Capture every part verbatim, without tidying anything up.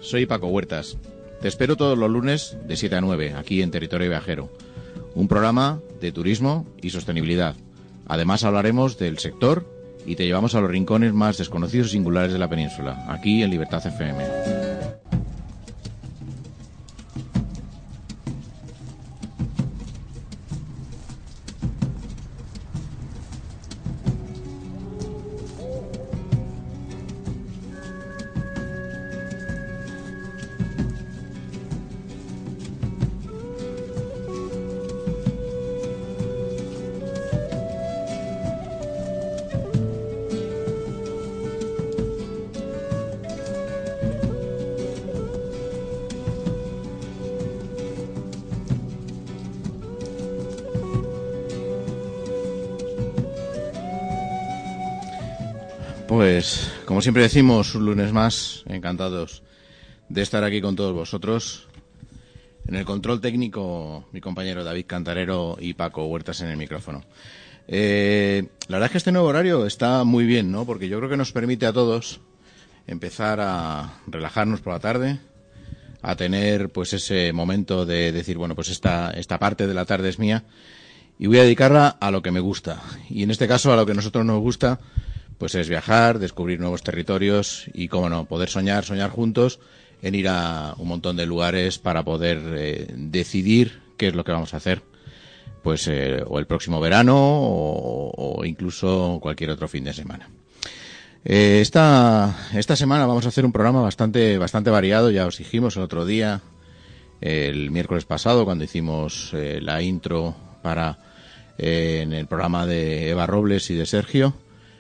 soy Paco Huertas. Te espero todos los lunes de siete a nueve, aquí en Territorio Viajero. Un programa de turismo y sostenibilidad. Además hablaremos del sector y te llevamos a los rincones más desconocidos y singulares de la península, aquí en Libertad F M. Pues, como siempre decimos, un lunes más, encantados de estar aquí con todos vosotros. En el control técnico, mi compañero David Cantarero y Paco Huertas en el micrófono. Eh, la verdad es que este nuevo horario está muy bien, ¿no? Porque yo creo que nos permite a todos empezar a relajarnos por la tarde, a tener pues ese momento de decir, bueno, pues esta, esta parte de la tarde es mía y voy a dedicarla a lo que me gusta. Y en este caso, a lo que a nosotros nos gusta, pues es viajar, descubrir nuevos territorios y, cómo no, poder soñar, soñar juntos en ir a un montón de lugares para poder eh, decidir qué es lo que vamos a hacer, pues eh, o el próximo verano o, o incluso cualquier otro fin de semana. Eh, esta, esta semana vamos a hacer un programa bastante, bastante variado, ya os dijimos el otro día, el miércoles pasado, cuando hicimos eh, la intro para eh, en el programa de Eva Robles y de Sergio.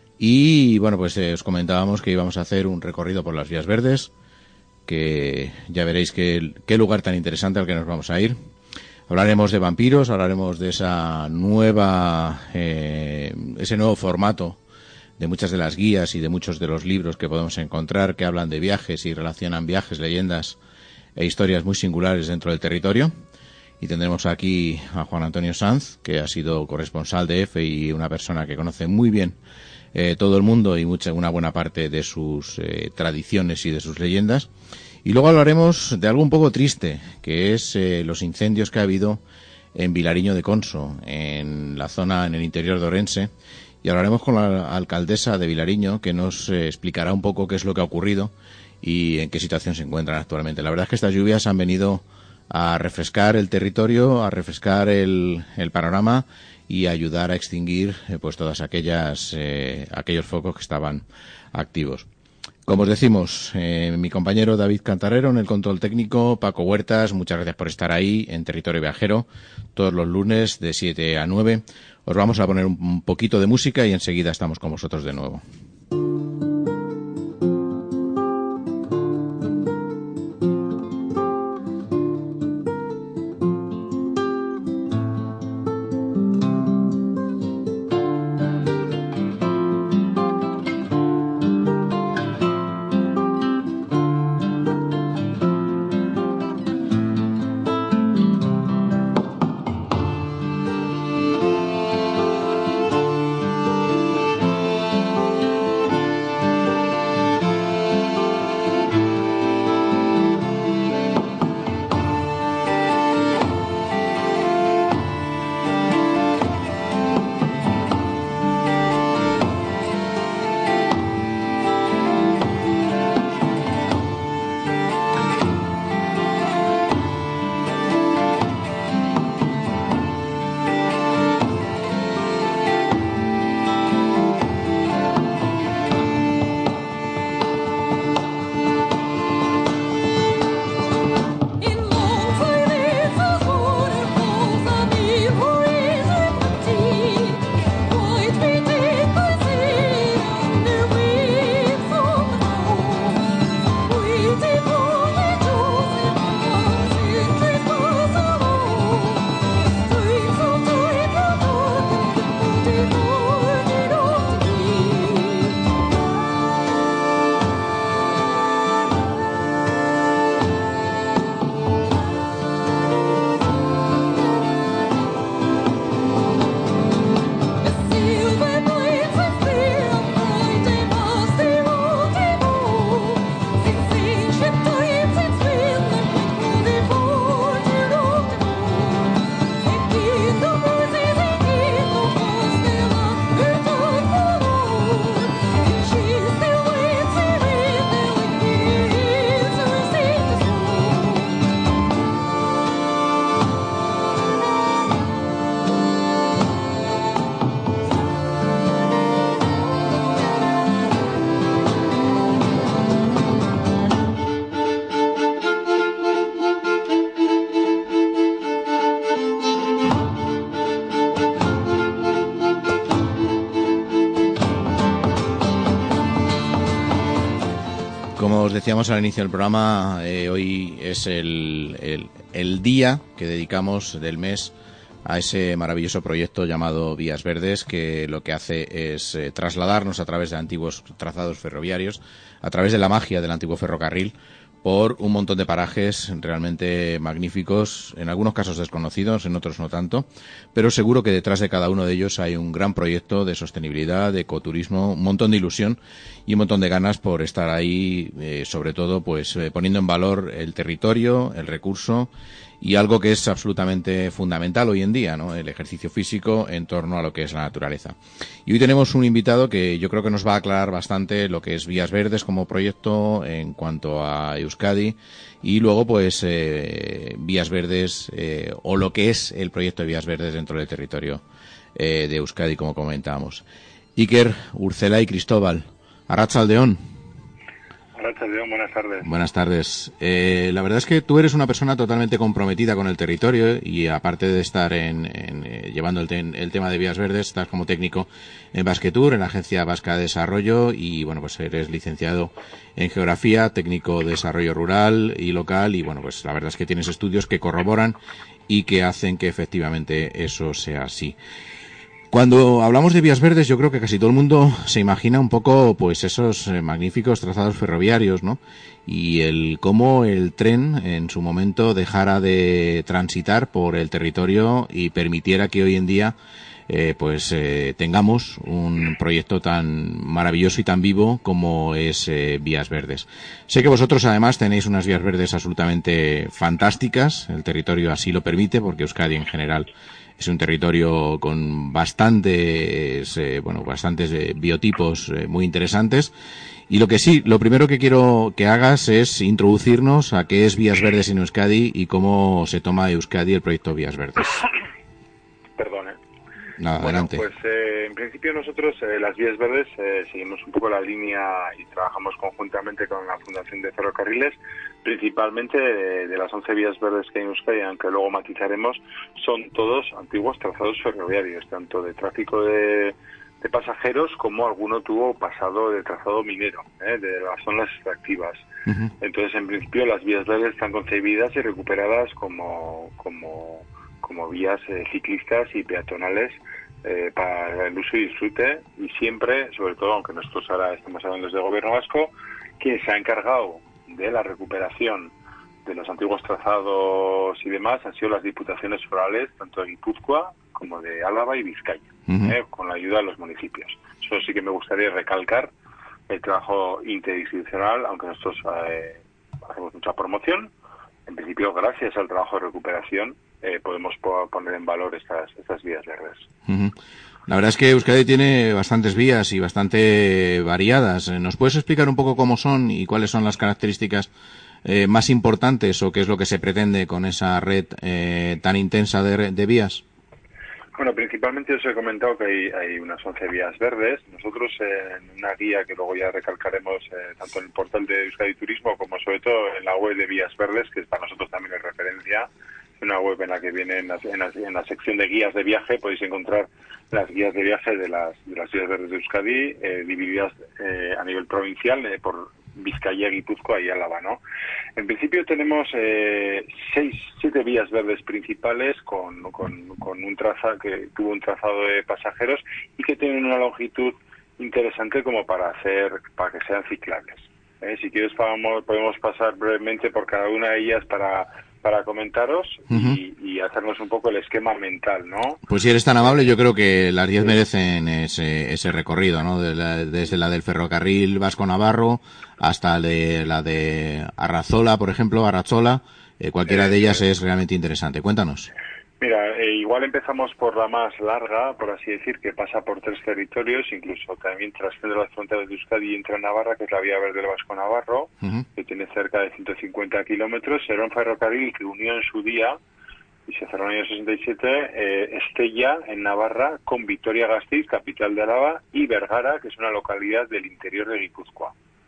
Y bueno, pues eh, os comentábamos que íbamos a hacer un recorrido por las vías verdes, que ya veréis qué, qué lugar tan interesante al que nos vamos a ir. Hablaremos de vampiros, hablaremos de esa nueva, eh, ese nuevo formato de muchas de las guías y de muchos de los libros que podemos encontrar que hablan de viajes y relacionan viajes, leyendas e historias muy singulares dentro del territorio. Y tendremos aquí a Juan Antonio Sanz, que ha sido corresponsal de E F E y una persona que conoce muy bien Eh, todo el mundo y mucha, una buena parte de sus eh, tradiciones y de sus leyendas. Y luego hablaremos de algo un poco triste, que es eh, los incendios que ha habido en Vilariño de Conso, en la zona, en el interior de Orense. Y hablaremos con la alcaldesa de Vilariño, que nos eh, explicará un poco qué es lo que ha ocurrido y en qué situación se encuentran actualmente. La verdad es que estas lluvias han venido a refrescar el territorio, a refrescar el, el panorama y ayudar a extinguir eh, pues todas aquellas eh, aquellos focos que estaban activos. Como os decimos, eh, mi compañero David Cantarero en el control técnico, Paco Huertas, muchas gracias por estar ahí en Territorio Viajero todos los lunes de siete a nueve. Os vamos a poner un, un poquito de música y enseguida estamos con vosotros de nuevo. Como os decíamos al inicio del programa, eh, hoy es el, el, el día que dedicamos del mes a ese maravilloso proyecto llamado Vías Verdes, que lo que hace es eh, trasladarnos a través de antiguos trazados ferroviarios, a través de la magia del antiguo ferrocarril, por un montón de parajes realmente magníficos, en algunos casos desconocidos, en otros no tanto, pero seguro que detrás de cada uno de ellos hay un gran proyecto de sostenibilidad, de ecoturismo, un montón de ilusión y un montón de ganas por estar ahí, eh, sobre todo pues eh, poniendo en valor el territorio, el recurso y algo que es absolutamente fundamental hoy en día, ¿no? El ejercicio físico en torno a lo que es la naturaleza. Y hoy tenemos un invitado que yo creo que nos va a aclarar bastante lo que es Vías Verdes como proyecto en cuanto a Euskadi y luego pues eh, Vías Verdes eh, o lo que es el proyecto de Vías Verdes dentro del territorio eh, de Euskadi, como comentábamos. Iker, Urcela y Cristóbal, Arratsaldeon. Arratsaldeon, buenas tardes. Buenas tardes. Eh, la verdad es que tú eres una persona totalmente comprometida con el territorio y aparte de estar en, en, eh, llevando el, ten, el tema de Vías Verdes, estás como técnico en Basquetour, en la Agencia Vasca de Desarrollo y, bueno, pues eres licenciado en Geografía, técnico de Desarrollo Rural y Local y, bueno, pues la verdad es que tienes estudios que corroboran y que hacen que efectivamente eso sea así. Cuando hablamos de vías verdes, yo creo que casi todo el mundo se imagina un poco, pues, esos eh, magníficos trazados ferroviarios, ¿no? Y el cómo el tren, en su momento, dejara de transitar por el territorio y permitiera que hoy en día, eh, pues, eh, tengamos un proyecto tan maravilloso y tan vivo como es eh, Vías Verdes. Sé que vosotros, además, tenéis unas vías verdes absolutamente fantásticas. El territorio así lo permite, porque Euskadi, en general, es un territorio con bastantes, eh, bueno, bastantes eh, biotipos eh, muy interesantes. Y lo que sí, lo primero que quiero que hagas es introducirnos a qué es Vías Verdes en Euskadi y cómo se toma Euskadi el proyecto Vías Verdes. Perdone. Nada, bueno, adelante. Pues eh, en principio nosotros, eh, las Vías Verdes, eh, seguimos un poco la línea y trabajamos conjuntamente con la Fundación de Ferrocarriles, principalmente de, de las once vías verdes que hay en Euskadi, aunque luego matizaremos, son todos antiguos trazados ferroviarios, tanto de tráfico de, de pasajeros como alguno tuvo pasado de trazado minero, ¿eh? de las zonas extractivas. Uh-huh. Entonces, en principio, las vías verdes están concebidas y recuperadas como, como, como vías eh, ciclistas y peatonales eh, para el uso y disfrute, y siempre, sobre todo, aunque nosotros ahora estamos hablando desde el Gobierno vasco, que se ha encargado de la recuperación de los antiguos trazados y demás han sido las diputaciones forales, tanto de Guipúzcoa como de Álava y Vizcaya, uh-huh. eh, con la ayuda de los municipios. Eso sí que me gustaría recalcar, el trabajo interinstitucional, aunque nosotros eh, hacemos mucha promoción, en principio, gracias al trabajo de recuperación, eh, podemos poner en valor estas, estas vías verdes. Uh-huh. La verdad es que Euskadi tiene bastantes vías y bastante variadas. ¿Nos puedes explicar un poco cómo son y cuáles son las características eh, más importantes o qué es lo que se pretende con esa red eh, tan intensa de, de vías? Bueno, principalmente os he comentado que hay, hay unas once vías verdes. Nosotros eh, en una guía que luego ya recalcaremos eh, tanto en el portal de Euskadi Turismo como sobre todo en la web de Vías Verdes, que para nosotros también es referencia. Una web en la que viene en la, en, la, en la sección de guías de viaje podéis encontrar las guías de viaje de las de las vías verdes de Euskadi, eh, divididas eh, a nivel provincial eh, por Vizcaya, Guipúzcoa y Álava, ¿no? En principio tenemos eh, seis, siete vías verdes principales con, con, con un trazado que tuvo un trazado de pasajeros y que tienen una longitud interesante como para hacer para que sean ciclables. Eh, si quieres podemos, podemos pasar brevemente por cada una de ellas para para comentaros uh-huh. y, y hacernos un poco el esquema mental, ¿no? Pues si eres tan amable, yo creo que las diez sí. merecen ese, ese recorrido, ¿no? De la, desde la del ferrocarril Vasco-Navarro hasta de la de Arrazola, por ejemplo, Arratzola, eh, cualquiera eh, de ellas eh. es realmente interesante. Cuéntanos. Mira, eh, igual empezamos por la más larga, por así decir, que pasa por tres territorios, incluso también trasciende las fronteras de Euskadi y entra en Navarra, que es la vía verde del Vasco-Navarro, uh-huh. que tiene cerca de ciento cincuenta kilómetros. Era un ferrocarril que unió en su día, y se cerró en el año sesenta y siete, eh, Estella, en Navarra, con Vitoria-Gasteiz, capital de Álava, y Vergara, que es una localidad del interior de Guipúzcoa.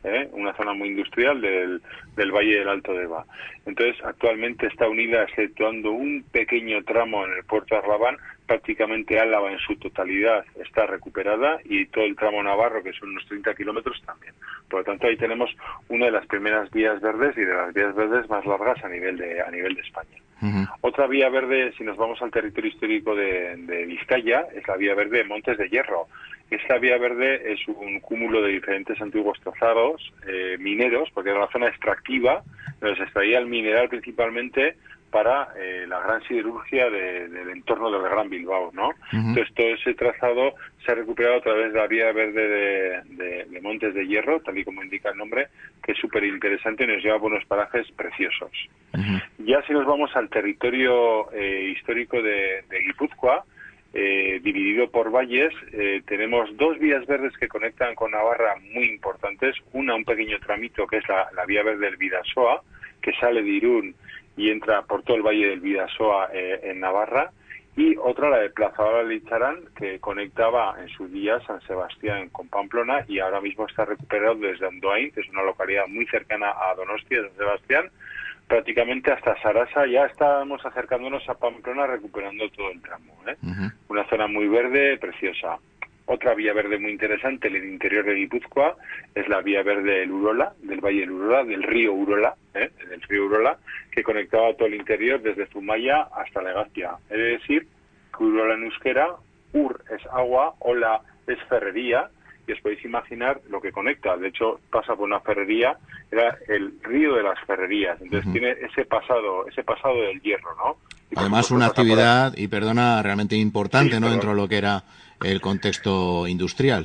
¿eh? Una zona muy industrial del, del Valle del Alto Deva. Entonces, actualmente está unida, exceptuando un pequeño tramo en el puerto de Arlabán, prácticamente Álava en su totalidad está recuperada y todo el tramo navarro, que son unos treinta kilómetros, también. Por lo tanto, ahí tenemos una de las primeras vías verdes y de las vías verdes más largas a nivel de, a nivel de España. Uh-huh. Otra vía verde, si nos vamos al territorio histórico de, de Vizcaya, es la vía verde de Montes de Hierro. Esta vía verde es un cúmulo de diferentes antiguos trazados eh, mineros, porque era una zona extractiva, donde se extraía el mineral principalmente para eh, la gran siderurgia de, del entorno del Gran Bilbao, ¿no? Uh-huh. Entonces, todo ese trazado se ha recuperado a través de la vía verde de, de, de Montes de Hierro, tal y como indica el nombre, que es súper interesante y nos lleva a buenos parajes preciosos. Uh-huh. Ya si nos vamos al territorio eh, histórico de, de Guipúzcoa, eh, dividido por valles, eh, tenemos dos vías verdes que conectan con Navarra muy importantes. Una, un pequeño tramito, que es la, la vía verde del Bidasoa, que sale de Irún y entra por todo el valle del Bidasoa eh, en Navarra, y otra, la de Plaza Licharán, que conectaba en su día San Sebastián con Pamplona y ahora mismo está recuperado desde Andoain, que es una localidad muy cercana a Donostia, San Sebastián, prácticamente hasta Sarasa. Ya estábamos acercándonos a Pamplona recuperando todo el tramo, ¿eh? Uh-huh. Una zona muy verde, preciosa. Otra vía verde muy interesante en el interior de Guipúzcoa es la vía verde del Urola, del Valle del Urola, del río Urola, ¿eh? del río Urola, que conectaba todo el interior desde Zumaya hasta Legazpia. Es decir, que Urola en euskera, Ur es agua, Ola es ferrería, y os podéis imaginar lo que conecta. De hecho, pasa por una ferrería, era el río de las ferrerías. Entonces uh-huh. tiene ese pasado, ese pasado del hierro, ¿no? Y además una actividad, y perdona, realmente importante, sí, ¿no? Dentro de lo que era el contexto industrial.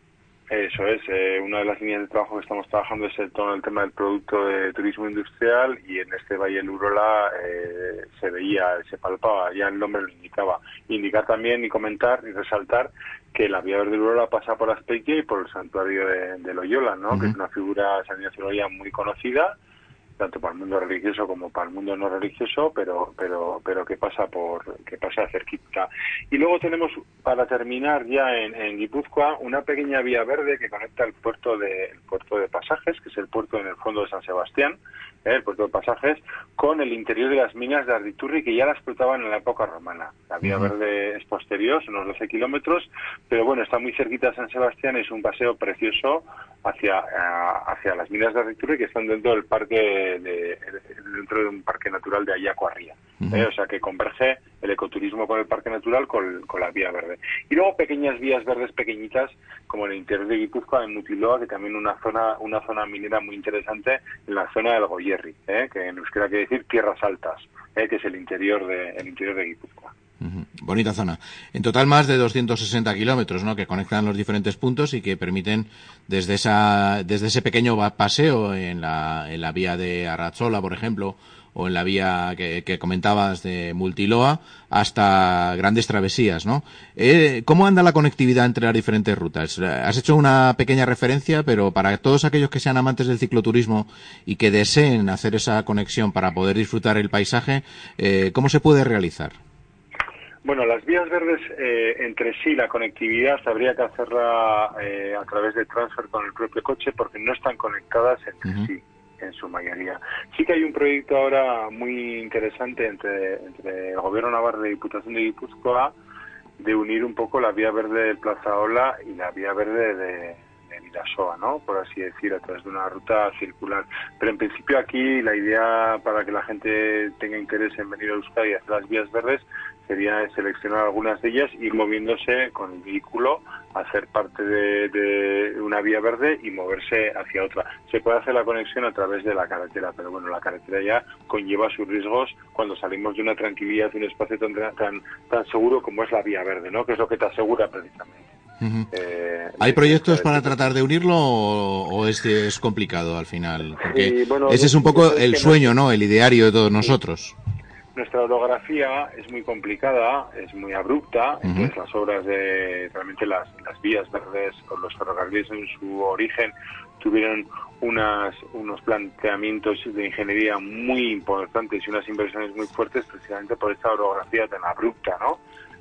Eso es, eh, una de las líneas de trabajo que estamos trabajando es el, todo el tema del producto de turismo industrial, y en este Valle del Urola eh, se veía, se palpaba, ya el nombre lo indicaba. Indicar también y comentar y resaltar que la vía verde del Urola pasa por Azpeitia y por el santuario de, de Loyola, ¿no? Uh-huh. Que es una figura sanidad muy conocida, tanto para el mundo religioso como para el mundo no religioso, pero pero pero que pasa por que pasa cerquita. Y luego tenemos, para terminar ya en, en Guipúzcoa, una pequeña vía verde que conecta el puerto de el puerto de Pasajes, que es el puerto en el fondo de San Sebastián, ¿eh? el puerto de Pasajes, con el interior de las minas de Arditurri, que ya la explotaban en la época romana. La vía uh-huh. verde es posterior, son unos doce kilómetros, pero bueno, está muy cerquita de San Sebastián, es un paseo precioso hacia uh, hacia las minas de Arditurri, que están dentro del parque de, de, dentro de un parque natural de Ayacuarría. Uh-huh. ¿eh? O sea que converge el ecoturismo con el parque natural con, con la vía verde. Y luego pequeñas vías verdes pequeñitas, como en el interior de Guipúzcoa, en Mutiloa, que también una zona una zona minera muy interesante, en la zona del Goierri, ¿eh? que en euskera quiere decir tierras altas, ¿eh? que es el interior de el interior de Guipúzcoa. Uh-huh. Bonita zona. En total más de doscientos sesenta kilómetros, ¿no? Que conectan los diferentes puntos y que permiten desde esa desde ese pequeño paseo en la en la vía de Arratzola, por ejemplo, o en la vía que, que comentabas de Multiloa, hasta grandes travesías, ¿no? Eh, ¿Cómo anda la conectividad entre las diferentes rutas? Has hecho una pequeña referencia, pero para todos aquellos que sean amantes del cicloturismo y que deseen hacer esa conexión para poder disfrutar el paisaje, eh, ¿cómo se puede realizar? Bueno, las vías verdes, eh, entre sí, la conectividad habría que hacerla eh, a través de transfer con el propio coche, porque no están conectadas entre uh-huh. sí, en su mayoría. Sí que hay un proyecto ahora muy interesante entre, entre el Gobierno Navarro y la Diputación de Guipúzcoa de unir un poco la vía verde de Plaza Ola y la vía verde de, de Bidasoa, ¿no? Por así decir, a través de una ruta circular. Pero en principio aquí la idea, para que la gente tenga interés en venir a Euskadi y hacer las vías verdes, sería seleccionar algunas de ellas, ir moviéndose con el vehículo, hacer parte de, de una vía verde y moverse hacia otra. Se puede hacer la conexión a través de la carretera, pero bueno, la carretera ya conlleva sus riesgos cuando salimos de una tranquilidad, de un espacio tan, tan, tan seguro como es la vía verde, ¿no? Que es lo que te asegura precisamente. Uh-huh. eh, ¿Hay proyectos para tratar de unirlo o, o es, es complicado al final? Porque sí, bueno, ese es un poco el sueño, ¿no? El ideario de todos sí. nosotros. Nuestra orografía es muy complicada, es muy abrupta, uh-huh. entonces las obras de, realmente las, las vías verdes o los ferrocarriles en su origen tuvieron unas, unos planteamientos de ingeniería muy importantes y unas inversiones muy fuertes precisamente por esta orografía tan abrupta, ¿no?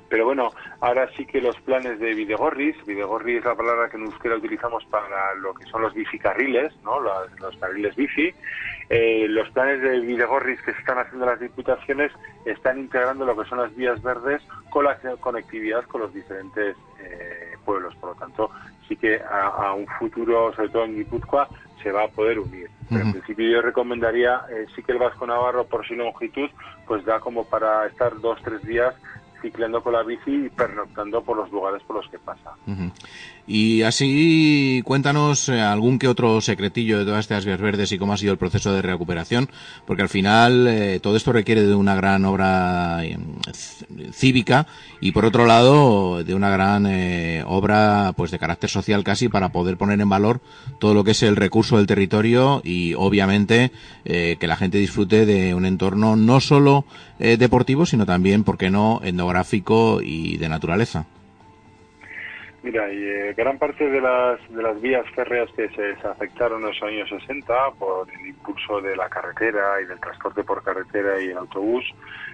Pero bueno, ahora sí que los planes de bidegorris, bidegorri es la palabra que en euskera utilizamos para lo que son los bicicarriles, ¿no? Los, los carriles bici. Eh, los planes de bidegorris que se están haciendo las diputaciones están integrando lo que son las vías verdes con la conectividad con los diferentes eh, pueblos. Por lo tanto, sí que a, a un futuro, sobre todo en Guipúzcoa, se va a poder unir. Pero en principio yo recomendaría, eh, sí que el Vasco Navarro, por su longitud, pues da como para estar dos, tres días ciclando con la bici y pernoctando por los lugares por los que pasa. Uh-huh. Y así, cuéntanos eh, algún que otro secretillo de todas estas vías verdes y cómo ha sido el proceso de recuperación, porque al final eh, todo esto requiere de una gran obra eh, cívica y por otro lado de una gran eh, obra pues de carácter social casi para poder poner en valor todo lo que es el recurso del territorio y obviamente eh, que la gente disfrute de un entorno no solo eh, deportivo sino también, ¿por qué no?, etnográfico y de naturaleza. Mira, y, eh, gran parte de las de las vías férreas que se, se afectaron en los años sesenta por el impulso de la carretera y del transporte por carretera y el autobús,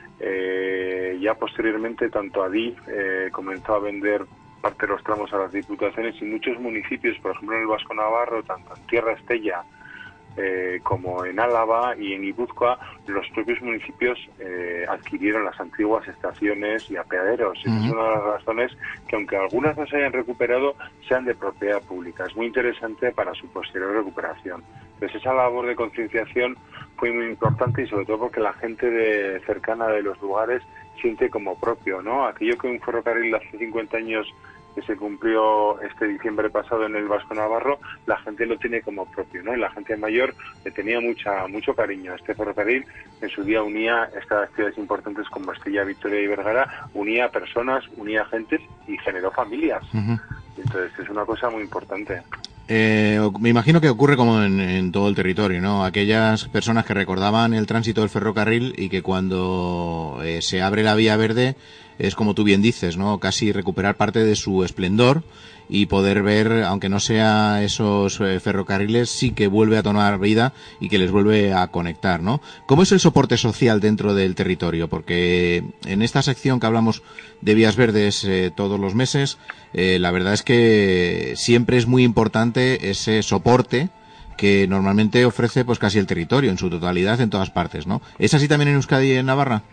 eh, ya posteriormente tanto Adif eh, comenzó a vender parte de los tramos a las diputaciones y muchos municipios, por ejemplo en el Vasco Navarro, tanto en Tierra Estella Eh, como en Álava y en Guipúzcoa, los propios municipios eh, adquirieron las antiguas estaciones y apeaderos. Uh-huh. Esa es una de las razones que, aunque algunas no se hayan recuperado, sean de propiedad pública. Es muy interesante para su posterior recuperación. Entonces, esa labor de concienciación fue muy importante y sobre todo porque la gente de, cercana de los lugares siente como propio, ¿no? Aquello que un ferrocarril hace cincuenta años que se cumplió este diciembre pasado en el Vasco Navarro, la gente lo tiene como propio, ¿no? Y la gente mayor le tenía mucha mucho cariño. Este ferrocarril en su día unía estas ciudades importantes como Estella, Vitoria y Vergara, unía personas, unía gentes y generó familias. Uh-huh. Entonces es una cosa muy importante. Eh, me imagino que ocurre como en, en todo el territorio, ¿no? Aquellas personas que recordaban el tránsito del ferrocarril y que cuando eh, se abre la vía verde es como tú bien dices, ¿no? Casi recuperar parte de su esplendor y poder ver, aunque no sea esos eh, ferrocarriles, sí que vuelve a tomar vida y que les vuelve a conectar, ¿no? ¿Cómo es el soporte social dentro del territorio? Porque en esta sección que hablamos de vías verdes eh, todos los meses, eh, la verdad es que siempre es muy importante ese soporte que normalmente ofrece pues casi el territorio en su totalidad en todas partes, ¿no? ¿Es así también en Euskadi y en Navarra?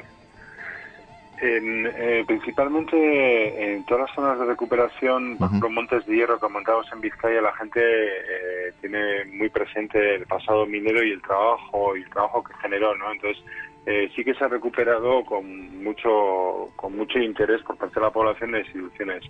En, eh, principalmente en todas las zonas de recuperación, por ejemplo, Montes de Hierro, que montamos en Vizcaya, la gente eh, tiene muy presente el pasado minero y el trabajo y el trabajo que generó, ¿no? Entonces, eh, sí que se ha recuperado con mucho con mucho interés por parte de la población e instituciones.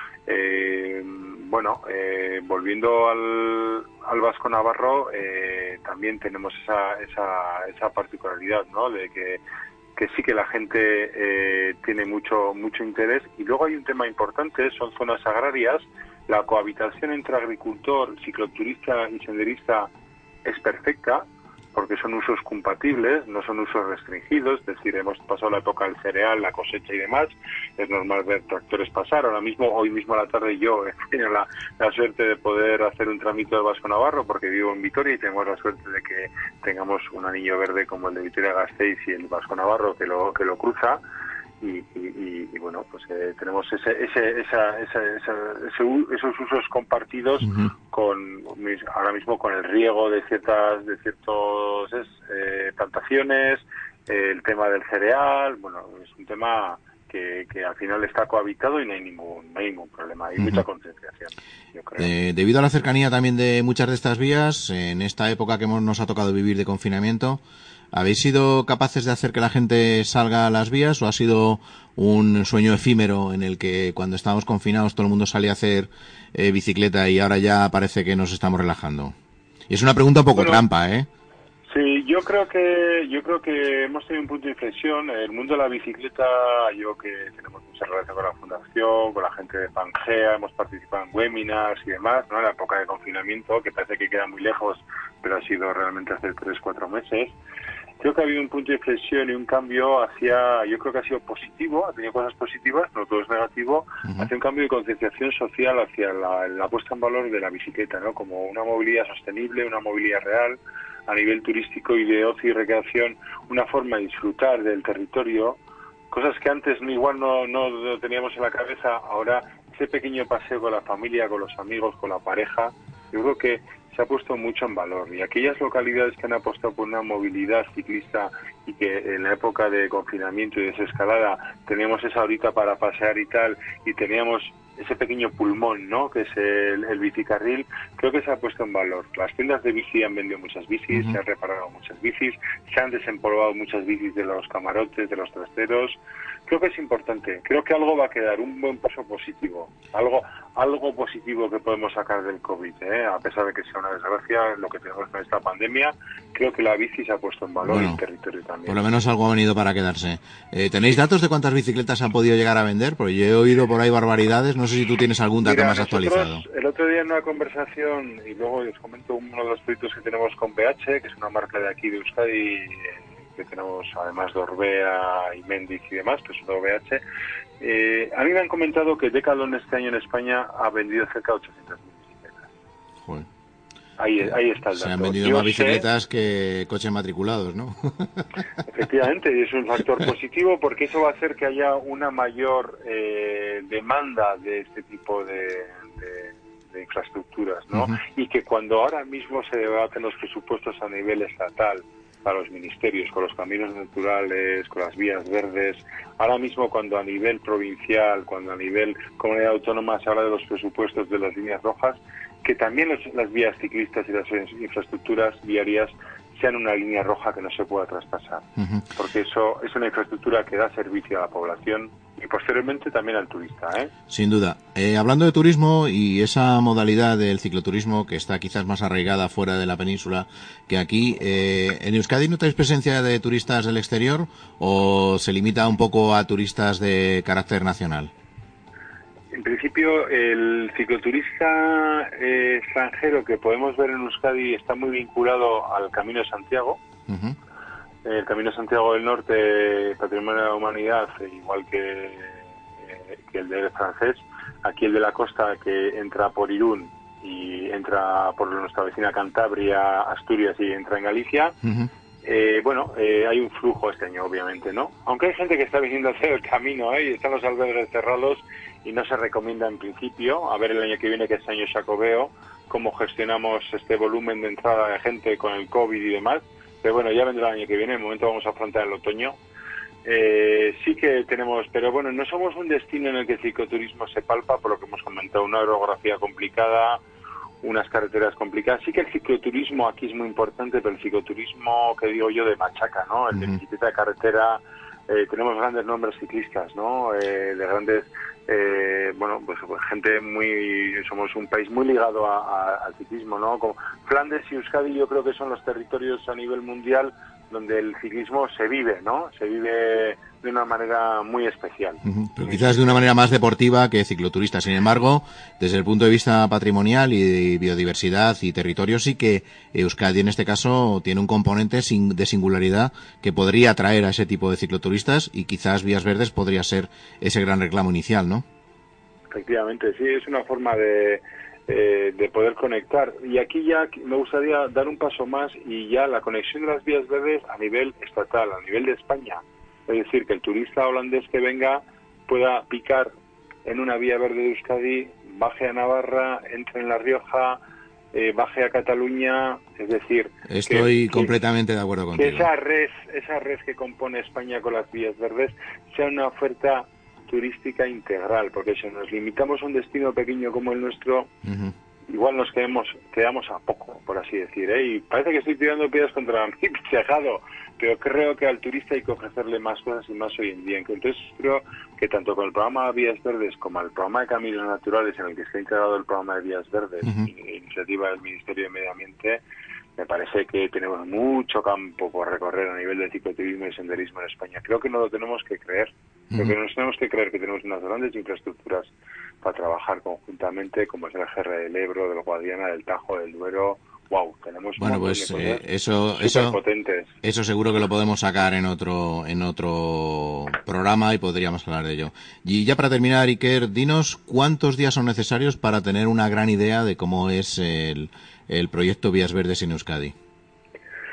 Eh, bueno, eh, volviendo al, al Vasco Navarro, eh, también tenemos esa, esa, esa particularidad, ¿no? De que que sí que la gente eh, tiene mucho mucho interés. Y luego hay un tema importante, son zonas agrarias. La cohabitación entre agricultor, cicloturista y senderista es perfecta, porque son usos compatibles, no son usos restringidos, es decir, hemos pasado la época del cereal, la cosecha y demás, es normal ver tractores pasar. Ahora mismo, hoy mismo a la tarde yo he tenido la, la suerte de poder hacer un trámite del Vasco Navarro, porque vivo en Vitoria y tenemos la suerte de que tengamos un anillo verde como el de Vitoria-Gasteiz y el Vasco Navarro que lo que lo cruza. Y, y, y bueno, pues eh, tenemos ese, ese, esa, esa, esa, ese, esos usos compartidos uh-huh. con ahora mismo con el riego de ciertas de ciertos eh, plantaciones, eh, el tema del cereal. Bueno, es un tema que, que al final está cohabitado y no hay ningún no hay ningún problema, hay uh-huh. mucha concienciación, yo creo. Eh, debido a la cercanía también de muchas de estas vías, en esta época que hemos, nos ha tocado vivir de confinamiento, ¿habéis sido capaces de hacer que la gente salga a las vías o ha sido un sueño efímero en el que cuando estábamos confinados todo el mundo salía a hacer eh, bicicleta y ahora ya parece que nos estamos relajando? Y es una pregunta un poco bueno, trampa, ¿eh? Sí, yo creo que yo creo que hemos tenido un punto de inflexión. El mundo de la bicicleta, yo que tenemos mucha relación con la Fundación, con la gente de Pangea, hemos participado en webinars y demás, ¿no? En la época de confinamiento, que parece que queda muy lejos, pero ha sido realmente hace tres, cuatro meses. Creo que ha habido un punto de inflexión y un cambio hacia, yo creo que ha sido positivo, ha tenido cosas positivas, no todo es negativo, uh-huh. hacia un cambio de concienciación social hacia la, la puesta en valor de la bicicleta, ¿no? Como una movilidad sostenible, una movilidad real, a nivel turístico y de ocio y recreación, una forma de disfrutar del territorio cosas que antes igual no, no, no teníamos en la cabeza, ahora ese pequeño paseo con la familia, con los amigos, con la pareja, yo creo que se ha puesto mucho en valor. Y aquellas localidades que han apostado por una movilidad ciclista y que en la época de confinamiento y desescalada teníamos esa horita para pasear y tal, y teníamos ese pequeño pulmón, ¿no?, que es el, el bicicarril, creo que se ha puesto en valor. Las tiendas de bici han vendido muchas bicis, uh-huh. se han reparado muchas bicis, se han desempolvado muchas bicis de los camarotes, de los trasteros. Creo que es importante, creo que algo va a quedar, un buen paso positivo, algo algo positivo que podemos sacar del COVID, ¿eh? A pesar de que sea una desgracia lo que tenemos con esta pandemia, creo que la bici se ha puesto en valor, bueno, y el territorio también. Por lo menos algo ha venido para quedarse. Eh, ¿Tenéis datos de cuántas bicicletas han podido llegar a vender? Porque yo he oído por ahí barbaridades, no sé si tú tienes algún dato Mira, más actualizado. El otro día en una conversación, y luego os comento uno de los proyectos que tenemos con B H, que es una marca de aquí de Euskadi, que tenemos además de Orbea y Mendic y demás, pues todo B H. Eh, a mí me han comentado que Decathlon este año en España ha vendido cerca de ochocientas mil bicicletas. Joder. Ahí, ahí está el dato. Se han vendido Yo más bicicletas sé, que coches matriculados, ¿no? Efectivamente, y es un factor positivo porque eso va a hacer que haya una mayor eh, demanda de este tipo de, de, de infraestructuras, ¿no? Uh-huh. Y que cuando ahora mismo se debaten los presupuestos a nivel estatal, para los ministerios, con los caminos naturales, con las vías verdes. Ahora mismo cuando a nivel provincial, cuando a nivel comunidad autónoma se habla de los presupuestos de las líneas rojas, que también los, las vías ciclistas y las infraestructuras viarias sean una línea roja que no se pueda traspasar. Uh-huh. Porque eso es una infraestructura que da servicio a la población y posteriormente también al turista, ¿eh? Sin duda. Eh, hablando de turismo y esa modalidad del cicloturismo que está quizás más arraigada fuera de la península que aquí, eh, ¿en Euskadi no tenéis presencia de turistas del exterior o se limita un poco a turistas de carácter nacional? En principio, el cicloturista eh, extranjero que podemos ver en Euskadi está muy vinculado al Camino de Santiago. Uh-huh. El Camino de Santiago del Norte, Patrimonio de la Humanidad, igual que, eh, que el del francés. Aquí el de la costa, que entra por Irún y entra por nuestra vecina Cantabria, Asturias y entra en Galicia. Uh-huh. Eh, bueno, eh, hay un flujo este año, obviamente, ¿no? Aunque hay gente que está viniendo a hacer el camino, ¿eh? Y están los albergues cerrados y no se recomienda en principio. A ver el año que viene, que este año Xacobeo, cómo gestionamos este volumen de entrada de gente con el COVID y demás. Pero bueno, ya vendrá el año que viene, en el momento vamos a afrontar el otoño. Eh, sí que tenemos, pero bueno, no somos un destino en el que el cicloturismo se palpa, por lo que hemos comentado, una orografía complicada, unas carreteras complicadas. Sí que el cicloturismo aquí es muy importante, pero el cicloturismo, que digo yo, de machaca, ¿no? El de bicicleta de carretera, eh, tenemos grandes nombres ciclistas, ¿no? Eh, de grandes, eh, bueno, pues, pues gente muy, somos un país muy ligado a, a, al ciclismo, ¿no? Como Flandes y Euskadi yo creo que son los territorios a nivel mundial donde el ciclismo se vive, ¿no? Se vive de una manera muy especial. Uh-huh. Pero quizás de una manera más deportiva que cicloturista. Sin embargo, desde el punto de vista patrimonial y biodiversidad y territorio, sí que Euskadi en este caso tiene un componente de singularidad que podría atraer a ese tipo de cicloturistas y quizás Vías Verdes podría ser ese gran reclamo inicial, ¿no? Efectivamente, sí, es una forma de... Eh, de poder conectar. Y aquí ya me gustaría dar un paso más y ya la conexión de las vías verdes a nivel estatal, a nivel de España. Es decir, que el turista holandés que venga pueda picar en una vía verde de Euskadi, baje a Navarra, entre en La Rioja, eh, baje a Cataluña, es decir... Estoy que, completamente que, de acuerdo contigo. Que esa red, esa red que compone España con las vías verdes sea una oferta turística integral, porque si nos limitamos a un destino pequeño como el nuestro, uh-huh. igual nos quedamos, quedamos a poco, por así decir, ¿eh? Y parece que estoy tirando piedras contra mi tejado, pero creo que al turista hay que ofrecerle más cosas y más hoy en día. Entonces creo que tanto con el programa Vías Verdes como el programa de Caminos Naturales, en el que está integrado el programa de Vías Verdes, uh-huh. iniciativa del Ministerio de Medio Ambiente, me parece que tenemos mucho campo por recorrer a nivel de cicloturismo y senderismo en España. Creo que no lo tenemos que creer. Creo que nos tenemos que creer que tenemos unas grandes infraestructuras para trabajar conjuntamente, como es el G R del Ebro, del Guadiana, del Tajo, del Duero. Wow, tenemos bueno, pues eh, eso, eso, potentes. Eso seguro que lo podemos sacar en otro, en otro programa y podríamos hablar de ello. Y ya para terminar, Iker, dinos cuántos días son necesarios para tener una gran idea de cómo es el, el proyecto Vías Verdes en Euskadi.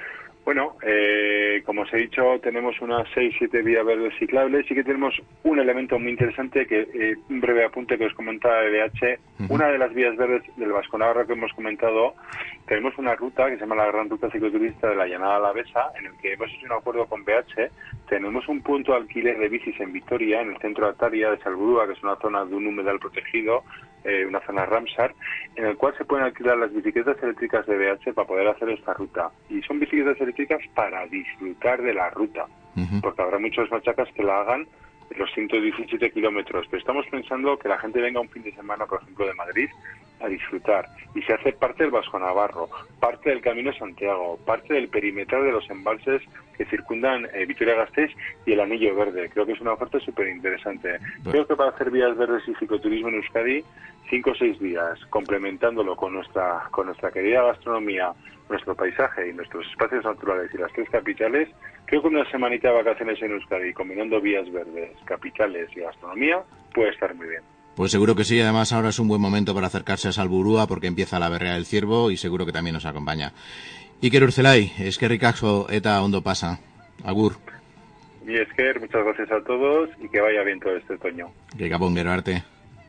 Bueno, eh, como os he dicho, tenemos unas seis siete vías verdes ciclables. Sí que tenemos un elemento muy interesante, que eh, un breve apunte que os comentaba de B H. Uh-huh. Una de las vías verdes del Vasco Navarra que hemos comentado, tenemos una ruta que se llama la Gran Ruta Cicloturista de la Llanada Alavesa, en el que hemos hecho un acuerdo con B H. Tenemos un punto de alquiler de bicis en Vitoria, en el centro de Ataria de Salburúa, que es una zona de un humedal protegido, eh, una zona Ramsar, en el cual se pueden alquilar las bicicletas eléctricas de B H para poder hacer esta ruta. Y son bicicletas eléctricas para disfrutar de la ruta, uh-huh. porque habrá muchos machacas que la hagan los ciento diecisiete kilómetros, pero estamos pensando que la gente venga un fin de semana, por ejemplo, de Madrid, a disfrutar, y se hace parte del Vasco Navarro, parte del Camino de Santiago, parte del perimetral de los embalses que circundan eh, Vitoria-Gasteiz y el Anillo Verde. Creo que es una oferta súper interesante. Bueno. Creo que para hacer vías verdes y cicloturismo en Euskadi, cinco o seis días, complementándolo con nuestra con nuestra querida gastronomía, nuestro paisaje y nuestros espacios naturales y las tres capitales, creo que una semanita de vacaciones en Euskadi, combinando vías verdes, capitales y gastronomía, puede estar muy bien. Pues seguro que sí, además ahora es un buen momento para acercarse a Salburúa porque empieza la berrea del ciervo y seguro que también nos acompaña. Iker Urzelay, eskerrik asko eta ondo pasa. Agur. Y Esker, muchas gracias a todos y que vaya bien todo este otoño. Que Gabón, gero arte.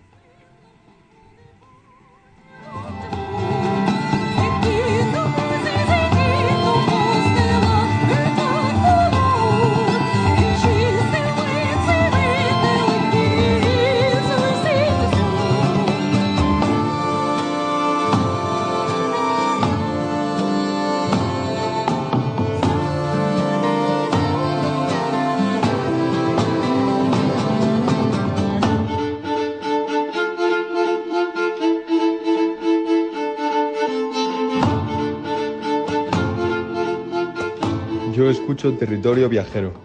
Yo escucho Territorio Viajero.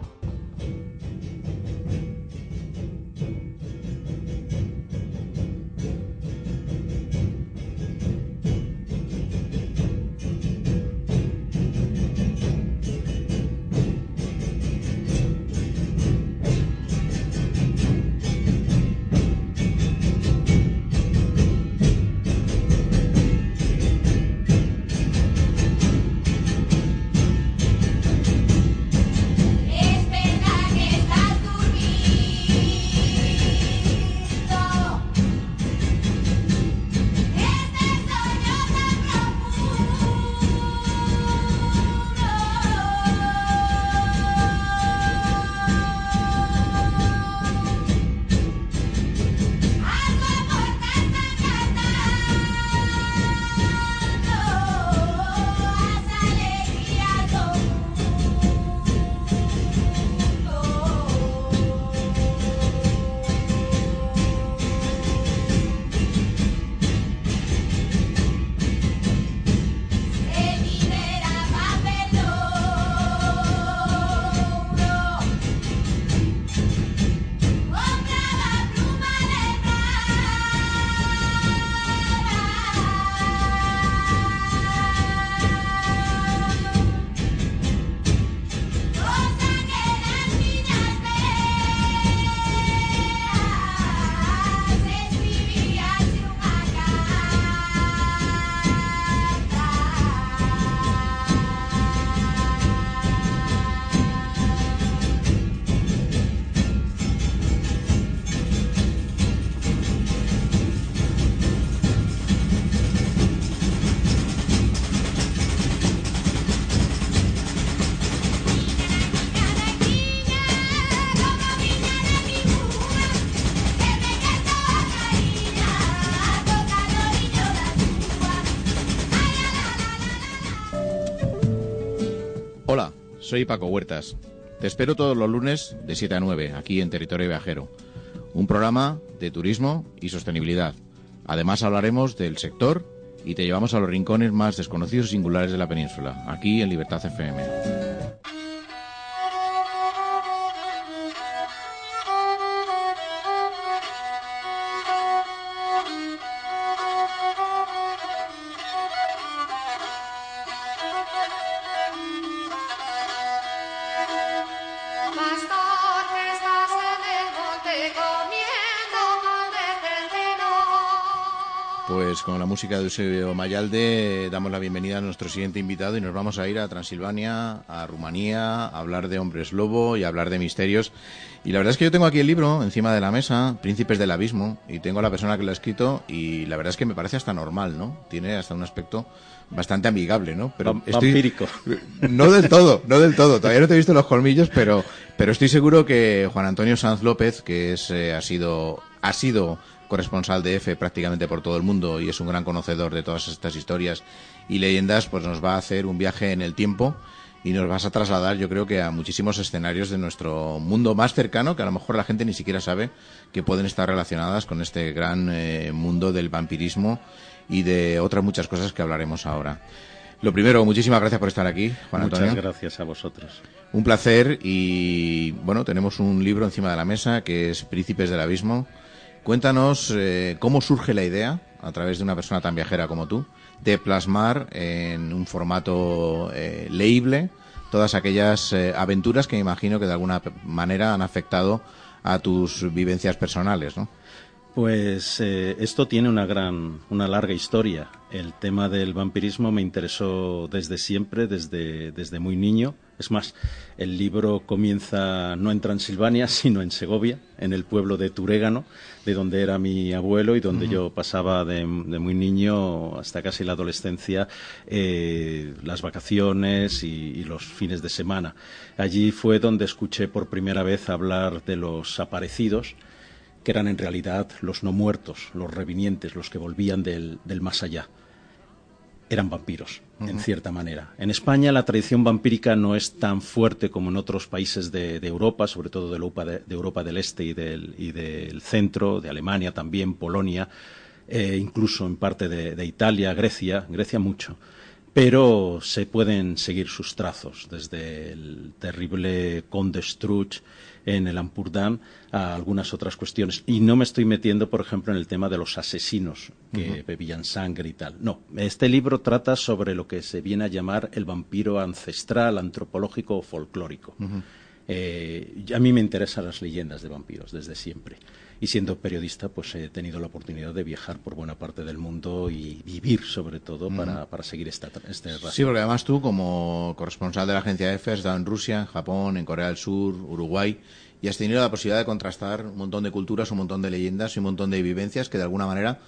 Hola, soy Paco Huertas. Te espero todos los lunes de siete a nueve, aquí en Territorio Viajero. Un programa de turismo y sostenibilidad. Además hablaremos del sector y te llevamos a los rincones más desconocidos y singulares de la península, aquí en Libertad F M. Pues con la música de Eusebio Mayalde damos la bienvenida a nuestro siguiente invitado y nos vamos a ir a Transilvania, a Rumanía, a hablar de hombres lobo y a hablar de misterios. Y la verdad es que yo tengo aquí el libro encima de la mesa, Príncipes del Abismo, y tengo a la persona que lo ha escrito y la verdad es que me parece hasta normal, ¿no? Tiene hasta un aspecto bastante amigable, ¿no? Pero estoy... Vampírico. No del todo, no del todo. Todavía no te he visto los colmillos, pero, pero estoy seguro que Juan Antonio Sanz López, que es eh, ha sido ha sido corresponsal de EFE prácticamente por todo el mundo y es un gran conocedor de todas estas historias y leyendas, pues nos va a hacer un viaje en el tiempo y nos vas a trasladar, yo creo que a muchísimos escenarios de nuestro mundo más cercano, que a lo mejor la gente ni siquiera sabe que pueden estar relacionadas con este gran eh, mundo del vampirismo y de otras muchas cosas que hablaremos ahora. Lo primero, muchísimas gracias por estar aquí, Juan Antonio. Muchas gracias a vosotros. Un placer y, bueno, tenemos un libro encima de la mesa que es Príncipes del Abismo. Cuéntanos eh, cómo surge la idea, a través de una persona tan viajera como tú, de plasmar en un formato eh, leíble todas aquellas eh, aventuras que me imagino que de alguna manera han afectado a tus vivencias personales, ¿no? Pues eh, esto tiene una gran, una larga historia. El tema del vampirismo me interesó desde siempre, desde, desde muy niño. Es más, el libro comienza no en Transilvania, sino en Segovia, en el pueblo de Turégano, de donde era mi abuelo y donde uh-huh. yo pasaba de, de muy niño hasta casi la adolescencia, eh, las vacaciones y, y los fines de semana. Allí fue donde escuché por primera vez hablar de los aparecidos, que eran en realidad los no muertos, los revinientes, los que volvían del, del más allá. Eran vampiros, uh-huh. en cierta manera. En España la tradición vampírica no es tan fuerte como en otros países de, de Europa, sobre todo de Europa, de, de Europa del Este y del, y del centro, de Alemania también, Polonia, eh, incluso en parte de, de Italia, Grecia, Grecia mucho. Pero se pueden seguir sus trazos, desde el terrible Conde Struch en el Ampurdán a algunas otras cuestiones. Y no me estoy metiendo, por ejemplo, en el tema de los asesinos que uh-huh. bebían sangre y tal. No, este libro trata sobre lo que se viene a llamar el vampiro ancestral, antropológico o folclórico. Uh-huh. Eh, a mí me interesan las leyendas de vampiros desde siempre. Y siendo periodista, pues he tenido la oportunidad de viajar por buena parte del mundo y vivir, sobre todo, mm. para, para seguir esta, este rastro. Sí, porque además tú, como corresponsal de la agencia EFE, has estado en Rusia, en Japón, en Corea del Sur, Uruguay, y has tenido la posibilidad de contrastar un montón de culturas, un montón de leyendas y un montón de vivencias que, de alguna manera,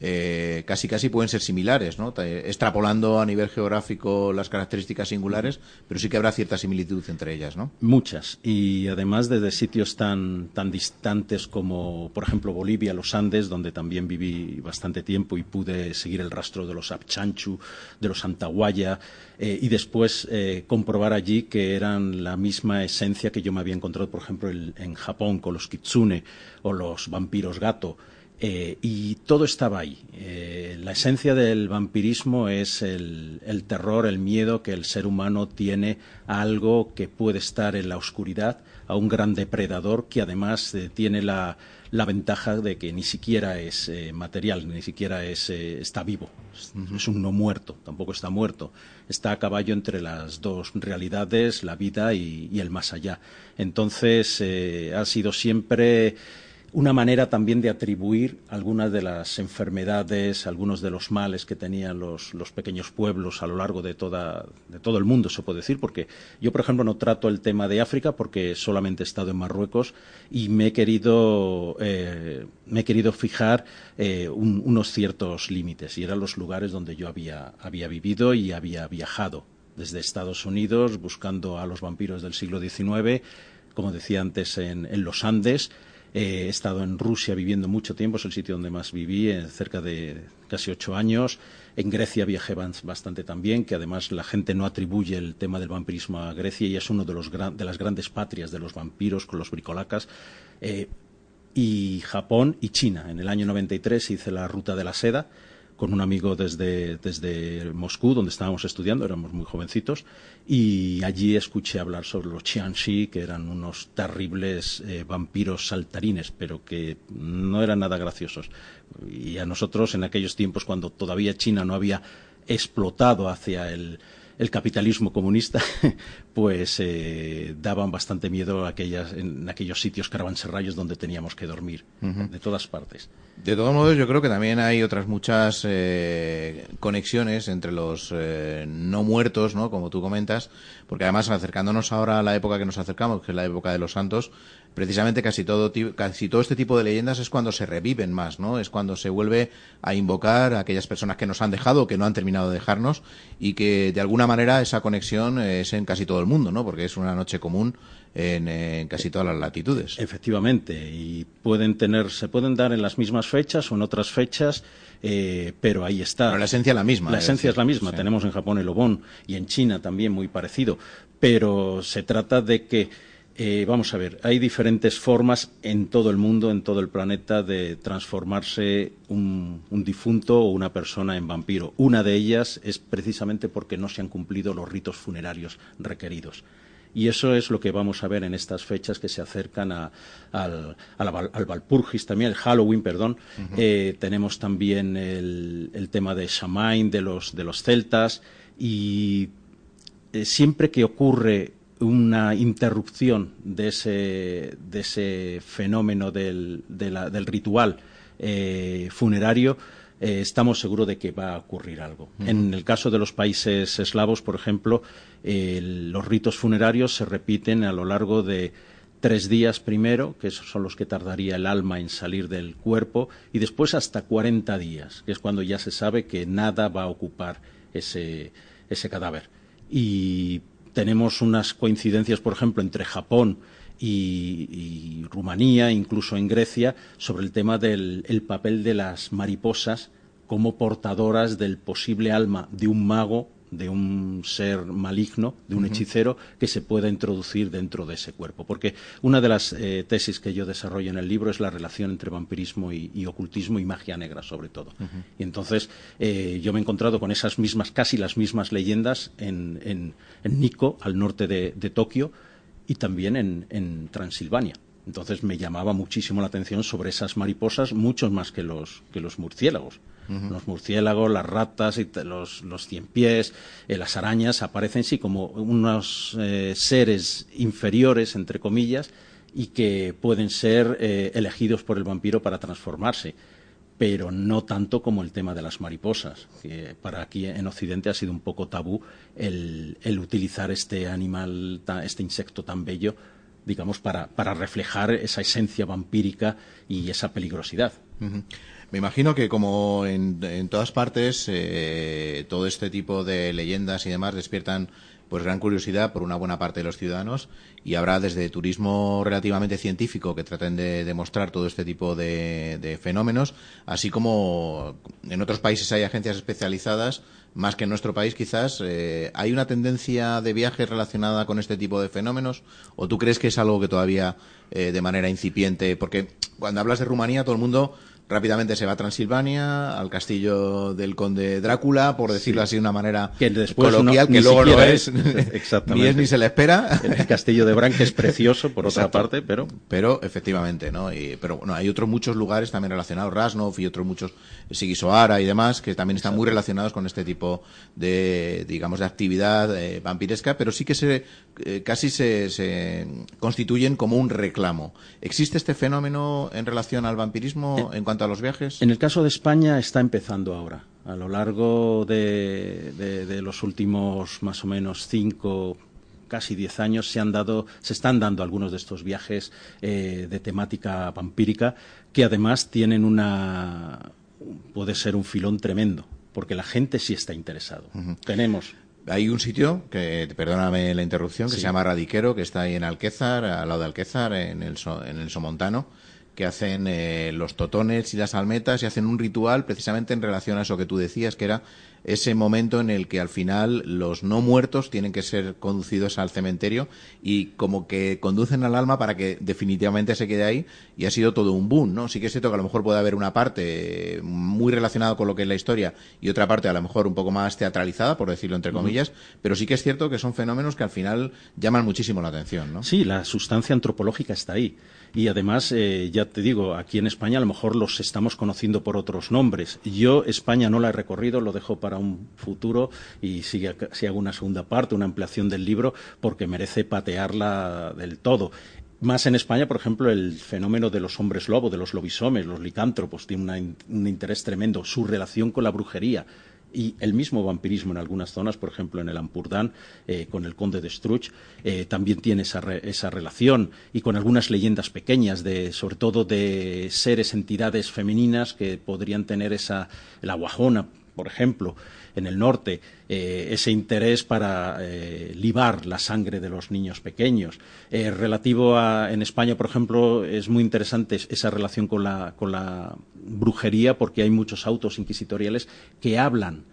eh, casi casi pueden ser similares, ¿no? Extrapolando a nivel geográfico las características singulares, pero sí que habrá cierta similitud entre ellas, ¿no? Muchas, y además desde sitios tan, tan distantes como, por ejemplo, Bolivia, los Andes, donde también viví bastante tiempo y pude seguir el rastro de los Apchanchu, de los Antahuaya, eh, y después eh, comprobar allí que eran la misma esencia que yo me había encontrado, por ejemplo, el, en Japón con los Kitsune o los vampiros gato. Eh, y todo estaba ahí. Eh, la esencia del vampirismo es el, el terror, el miedo que el ser humano tiene a algo que puede estar en la oscuridad, a un gran depredador que además eh, tiene la, la ventaja de que ni siquiera es eh, material, ni siquiera es, eh, está vivo. Es, uh-huh. es un no muerto, tampoco está muerto. Está a caballo entre las dos realidades, la vida y, y el más allá. Entonces, eh, ha sido siempre una manera también de atribuir algunas de las enfermedades, algunos de los males que tenían los, los pequeños pueblos a lo largo de, toda, de todo el mundo, se puede decir, porque yo, por ejemplo, no trato el tema de África porque solamente he estado en Marruecos y me he querido, eh, me he querido fijar eh, un, unos ciertos límites, y eran los lugares donde yo había, había vivido y había viajado, desde Estados Unidos, buscando a los vampiros del siglo diecinueve, como decía antes, en, en los Andes. Eh, he estado en Rusia viviendo mucho tiempo, es el sitio donde más viví, eh, cerca de casi ocho años. En Grecia viajé bastante también, que además la gente no atribuye el tema del vampirismo a Grecia y es uno de, los gran, de las grandes patrias de los vampiros con los bricolacas. Eh, y Japón y China. En el año noventa y tres hice la ruta de la seda con un amigo desde, desde Moscú, donde estábamos estudiando, éramos muy jovencitos, y allí escuché hablar sobre los Qianxi, que eran unos terribles eh, vampiros saltarines, pero que no eran nada graciosos. Y a nosotros, en aquellos tiempos, cuando todavía China no había explotado hacia el, el capitalismo comunista, pues eh, daban bastante miedo a aquellas, en aquellos sitios caravanserrallos donde teníamos que dormir, uh-huh. de todas partes. De todos modos, yo creo que también hay otras muchas eh, conexiones entre los eh, no muertos, ¿no? Como tú comentas, porque además acercándonos ahora a la época que nos acercamos, que es la época de los santos, precisamente casi todo casi todo este tipo de leyendas es cuando se reviven más, ¿no? Es cuando se vuelve a invocar a aquellas personas que nos han dejado, que no han terminado de dejarnos, y que de alguna manera esa conexión es en casi todo el mundo, ¿no? Porque es una noche común en, en casi todas las latitudes. Efectivamente, y pueden tener, se pueden dar en las mismas fechas o en otras fechas, eh, pero ahí está. Pero la esencia es la misma. La es esencia decir, es la misma. Sí. Tenemos en Japón el Obon y en China también muy parecido, pero se trata de que Eh, vamos a ver, hay diferentes formas en todo el mundo, en todo el planeta, de transformarse un, un difunto o una persona en vampiro. Una de ellas es precisamente porque no se han cumplido los ritos funerarios requeridos. Y eso es lo que vamos a ver en estas fechas que se acercan a, al, a la, al Walpurgis también, el Halloween, perdón. Uh-huh. Eh, tenemos también el, el tema de Samhain, de los, de los celtas, y eh, siempre que ocurre una interrupción de ese, de ese fenómeno del, de la, del ritual eh, funerario, eh, estamos seguros de que va a ocurrir algo. Uh-huh. En el caso de los países eslavos, por ejemplo, eh, los ritos funerarios se repiten a lo largo de tres días primero, que esos son los que tardaría el alma en salir del cuerpo, y después hasta cuarenta días, que es cuando ya se sabe que nada va a ocupar ese, ese cadáver. Y tenemos unas coincidencias, por ejemplo, entre Japón y, y Rumanía, incluso en Grecia, sobre el tema del el papel de las mariposas como portadoras del posible alma de un mago, de un ser maligno, de un uh-huh. hechicero, que se pueda introducir dentro de ese cuerpo. Porque una de las eh, tesis que yo desarrollo en el libro es la relación entre vampirismo y, y ocultismo y magia negra, sobre todo. Uh-huh. Y entonces eh, yo me he encontrado con esas mismas, casi las mismas leyendas en, en, en Nikko, al norte de, de Tokio, y también en, en Transilvania. Entonces me llamaba muchísimo la atención sobre esas mariposas, muchos más que los, que los murciélagos. Uh-huh. Los murciélagos, las ratas, y los, los ciempiés, eh, las arañas aparecen sí como unos eh, seres inferiores, entre comillas, y que pueden ser eh, elegidos por el vampiro para transformarse, pero no tanto como el tema de las mariposas, que para aquí en Occidente ha sido un poco tabú el, el utilizar este animal, este insecto tan bello, digamos, para, para reflejar esa esencia vampírica y esa peligrosidad. Uh-huh. Me imagino que como en, en todas partes eh, todo este tipo de leyendas y demás despiertan pues gran curiosidad por una buena parte de los ciudadanos, y habrá desde turismo relativamente científico que traten de demostrar todo este tipo de, de fenómenos, así como en otros países hay agencias especializadas, más que en nuestro país quizás. Eh, ¿hay una tendencia de viaje relacionada con este tipo de fenómenos, o tú crees que es algo que todavía eh, de manera incipiente? Porque cuando hablas de Rumanía todo el mundo rápidamente se va a Transilvania, al castillo del conde Drácula, por decirlo sí. así de una manera que después coloquial, no, que luego no es, exactamente. ni es ni se le espera. El castillo de Bran, que es precioso, por otra Exacto. parte, pero... Pero, efectivamente, ¿no? Y, pero bueno, hay otros muchos lugares también relacionados, Rasnov y otros muchos, Sigisoara y demás, que también están Exacto. muy relacionados con este tipo de, digamos, de actividad eh, vampiresca, pero sí que se eh, casi se, se constituyen como un reclamo. ¿Existe este fenómeno en relación al vampirismo en, en cuanto a los viajes? En el caso de España está empezando ahora. A lo largo de, de, de los últimos más o menos cinco, casi diez años se han dado, se están dando algunos de estos viajes eh, de temática vampírica, que además tienen una, puede ser un filón tremendo, porque la gente sí está interesado. Uh-huh. Tenemos. Hay un sitio, que perdóname la interrupción, que sí. se llama Radiquero, que está ahí en Alquézar, al lado de Alquézar, en el, so, en el Somontano, que hacen eh, los totones y las almetas, y hacen un ritual precisamente en relación a eso que tú decías, que era ese momento en el que al final los no muertos tienen que ser conducidos al cementerio, y como que conducen al alma para que definitivamente se quede ahí, y ha sido todo un boom, ¿no? Sí que es cierto que a lo mejor puede haber una parte muy relacionada con lo que es la historia y otra parte a lo mejor un poco más teatralizada, por decirlo entre comillas, uh-huh. pero sí que es cierto que son fenómenos que al final llaman muchísimo la atención, ¿no? Sí, la sustancia antropológica está ahí. Y además, eh, ya te digo, aquí en España a lo mejor los estamos conociendo por otros nombres. Yo España no la he recorrido, lo dejo para para un futuro y si, si hago una segunda parte, una ampliación del libro, porque merece patearla del todo. Más en España, por ejemplo, el fenómeno de los hombres lobo, de los lobisomes, los licántropos, tiene una, un interés tremendo. Su relación con la brujería y el mismo vampirismo en algunas zonas, por ejemplo en el Ampurdán, eh, con el conde de Struch, eh, también tiene esa, re, esa relación, y con algunas leyendas pequeñas, de, sobre todo de seres, entidades femeninas que podrían tener esa, la guajona, por ejemplo, en el norte, eh, ese interés para eh, libar la sangre de los niños pequeños. Eh, relativo a, en España, por ejemplo, es muy interesante esa relación con la, con la brujería, porque hay muchos autos inquisitoriales que hablan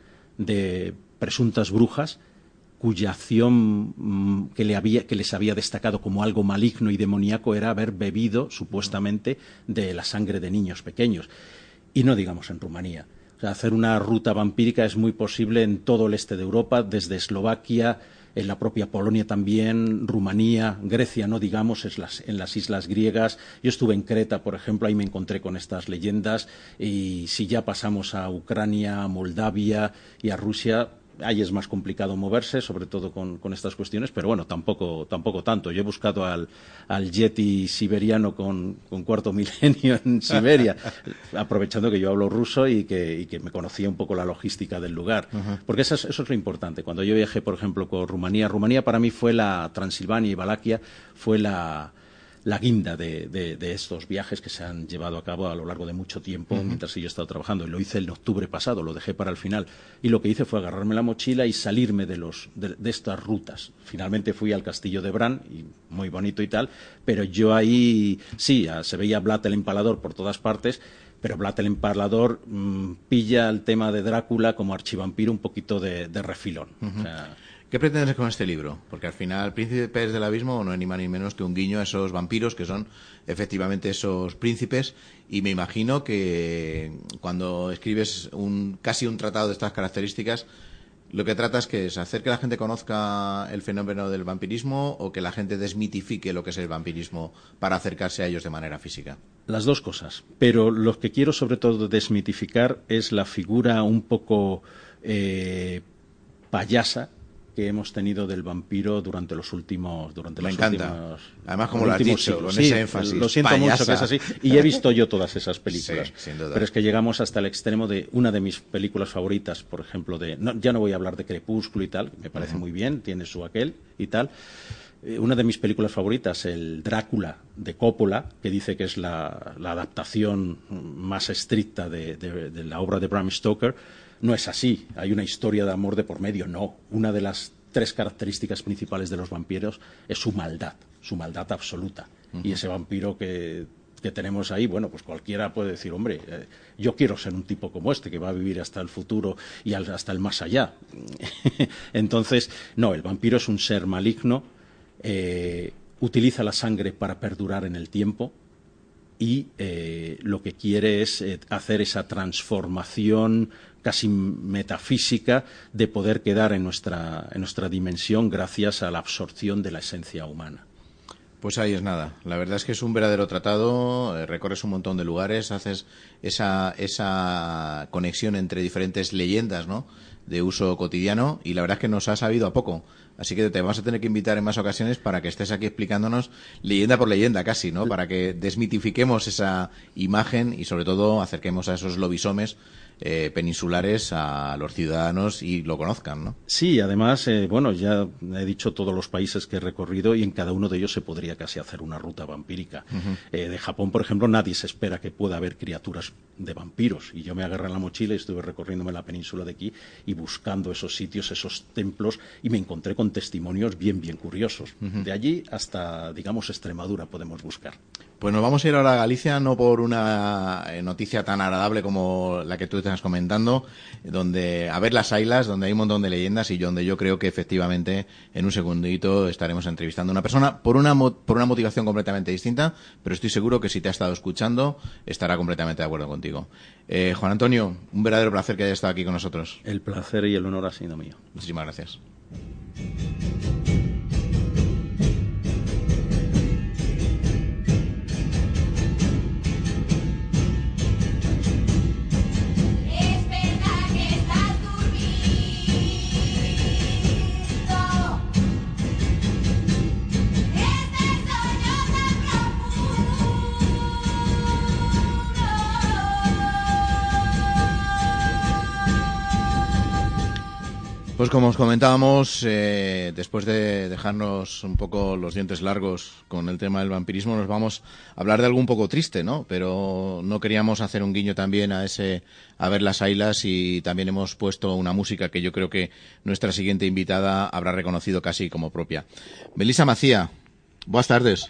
de presuntas brujas cuya acción mmm, que, le había, que les había destacado como algo maligno y demoníaco era haber bebido, supuestamente, de la sangre de niños pequeños. Y no digamos en Rumanía. O sea, hacer una ruta vampírica es muy posible en todo el este de Europa, desde Eslovaquia, en la propia Polonia también, Rumanía, Grecia, no digamos, es las, en las islas griegas. Yo estuve en Creta, por ejemplo, ahí me encontré con estas leyendas, y si ya pasamos a Ucrania, a Moldavia y a Rusia, ahí es más complicado moverse, sobre todo con, con estas cuestiones, pero bueno, tampoco, tampoco tanto. Yo he buscado al, al yeti siberiano con, con cuarto milenio en Siberia, aprovechando que yo hablo ruso y que, y que me conocía un poco la logística del lugar. Uh-huh. Porque eso es, eso es lo importante. Cuando yo viajé, por ejemplo, con Rumanía, Rumanía para mí fue la Transilvania y Valaquia, fue la... la guinda de, de, de estos viajes que se han llevado a cabo a lo largo de mucho tiempo, uh-huh, mientras yo he estado trabajando. Y lo hice en octubre pasado, lo dejé para el final. Y lo que hice fue agarrarme la mochila y salirme de, los, de, de estas rutas. Finalmente fui al castillo de Bran, y muy bonito y tal, pero yo ahí, sí, se veía Vlad el Empalador por todas partes, pero Vlad el Empalador mmm, pilla el tema de Drácula como archivampiro un poquito de, de refilón. Uh-huh. O sea, ¿qué pretendes con este libro? Porque al final Príncipes del Abismo no es ni más ni menos que un guiño a esos vampiros que son efectivamente esos príncipes, y me imagino que cuando escribes un casi un tratado de estas características, lo que tratas que es hacer que la gente conozca el fenómeno del vampirismo, o que la gente desmitifique lo que es el vampirismo para acercarse a ellos de manera física. Las dos cosas, pero lo que quiero sobre todo desmitificar es la figura un poco eh, payasa que hemos tenido del vampiro durante los últimos durante Me los encanta. últimos Además, como lo has dicho, siglos. con Sí, ese énfasis. Lo siento payasa. mucho que es así. Y he visto yo todas esas películas. Sí, sin duda. Pero es que llegamos hasta el extremo de una de mis películas favoritas, por ejemplo, de no, ya no voy a hablar de Crepúsculo y tal, me parece uh-huh. muy bien, tiene su aquel y tal. Eh, una de mis películas favoritas, el Drácula de Coppola, que dice que es la, la adaptación más estricta de, de, de la obra de Bram Stoker. No es así. Hay una historia de amor de por medio. No. Una de las tres características principales de los vampiros es su maldad, su maldad absoluta. Uh-huh. Y ese vampiro que, que tenemos ahí, bueno, pues cualquiera puede decir, hombre, eh, yo quiero ser un tipo como este, que va a vivir hasta el futuro y al, hasta el más allá. Entonces, no, el vampiro es un ser maligno, eh, utiliza la sangre para perdurar en el tiempo, y eh, lo que quiere es eh, hacer esa transformación casi metafísica de poder quedar en nuestra, en nuestra dimensión gracias a la absorción de la esencia humana. Pues ahí es nada. La verdad es que es un verdadero tratado, eh, recorres un montón de lugares, haces esa, esa conexión entre diferentes leyendas, ¿no?, de uso cotidiano, y la verdad es que nos ha sabido a poco. Así que te vamos a tener que invitar en más ocasiones para que estés aquí explicándonos leyenda por leyenda casi, ¿no?, para que desmitifiquemos esa imagen y sobre todo acerquemos a esos lobisomes eh, peninsulares a los ciudadanos y lo conozcan, ¿no? Sí, además, eh, bueno, ya he dicho todos los países que he recorrido y en cada uno de ellos se podría casi hacer una ruta vampírica. Uh-huh. Eh, de Japón, por ejemplo, nadie se espera que pueda haber criaturas de vampiros, y yo me agarré en la mochila y estuve recorriéndome la península de aquí y buscando esos sitios, esos templos, y me encontré con testimonios bien, bien curiosos. Uh-huh. De allí hasta, digamos, Extremadura podemos buscar. Pues nos vamos a ir ahora a Galicia, no por una noticia tan agradable como la que tú estás comentando, donde a ver las ailas, donde hay un montón de leyendas y donde yo creo que efectivamente en un segundito estaremos entrevistando a una persona por una por una motivación completamente distinta, pero estoy seguro que si te ha estado escuchando estará completamente de acuerdo contigo. Eh, Juan Antonio, un verdadero placer que hayas estado aquí con nosotros. El placer y el honor ha sido mío. Muchísimas gracias. Es verdad que estás durmiendo. Pues como os comentábamos, eh, después de dejarnos un poco los dientes largos con el tema del vampirismo, nos vamos a hablar de algo un poco triste, ¿no? Pero no queríamos hacer un guiño también a ese, a ver las ailas, y también hemos puesto una música que yo creo que nuestra siguiente invitada habrá reconocido casi como propia. Melissa Macía, buenas tardes.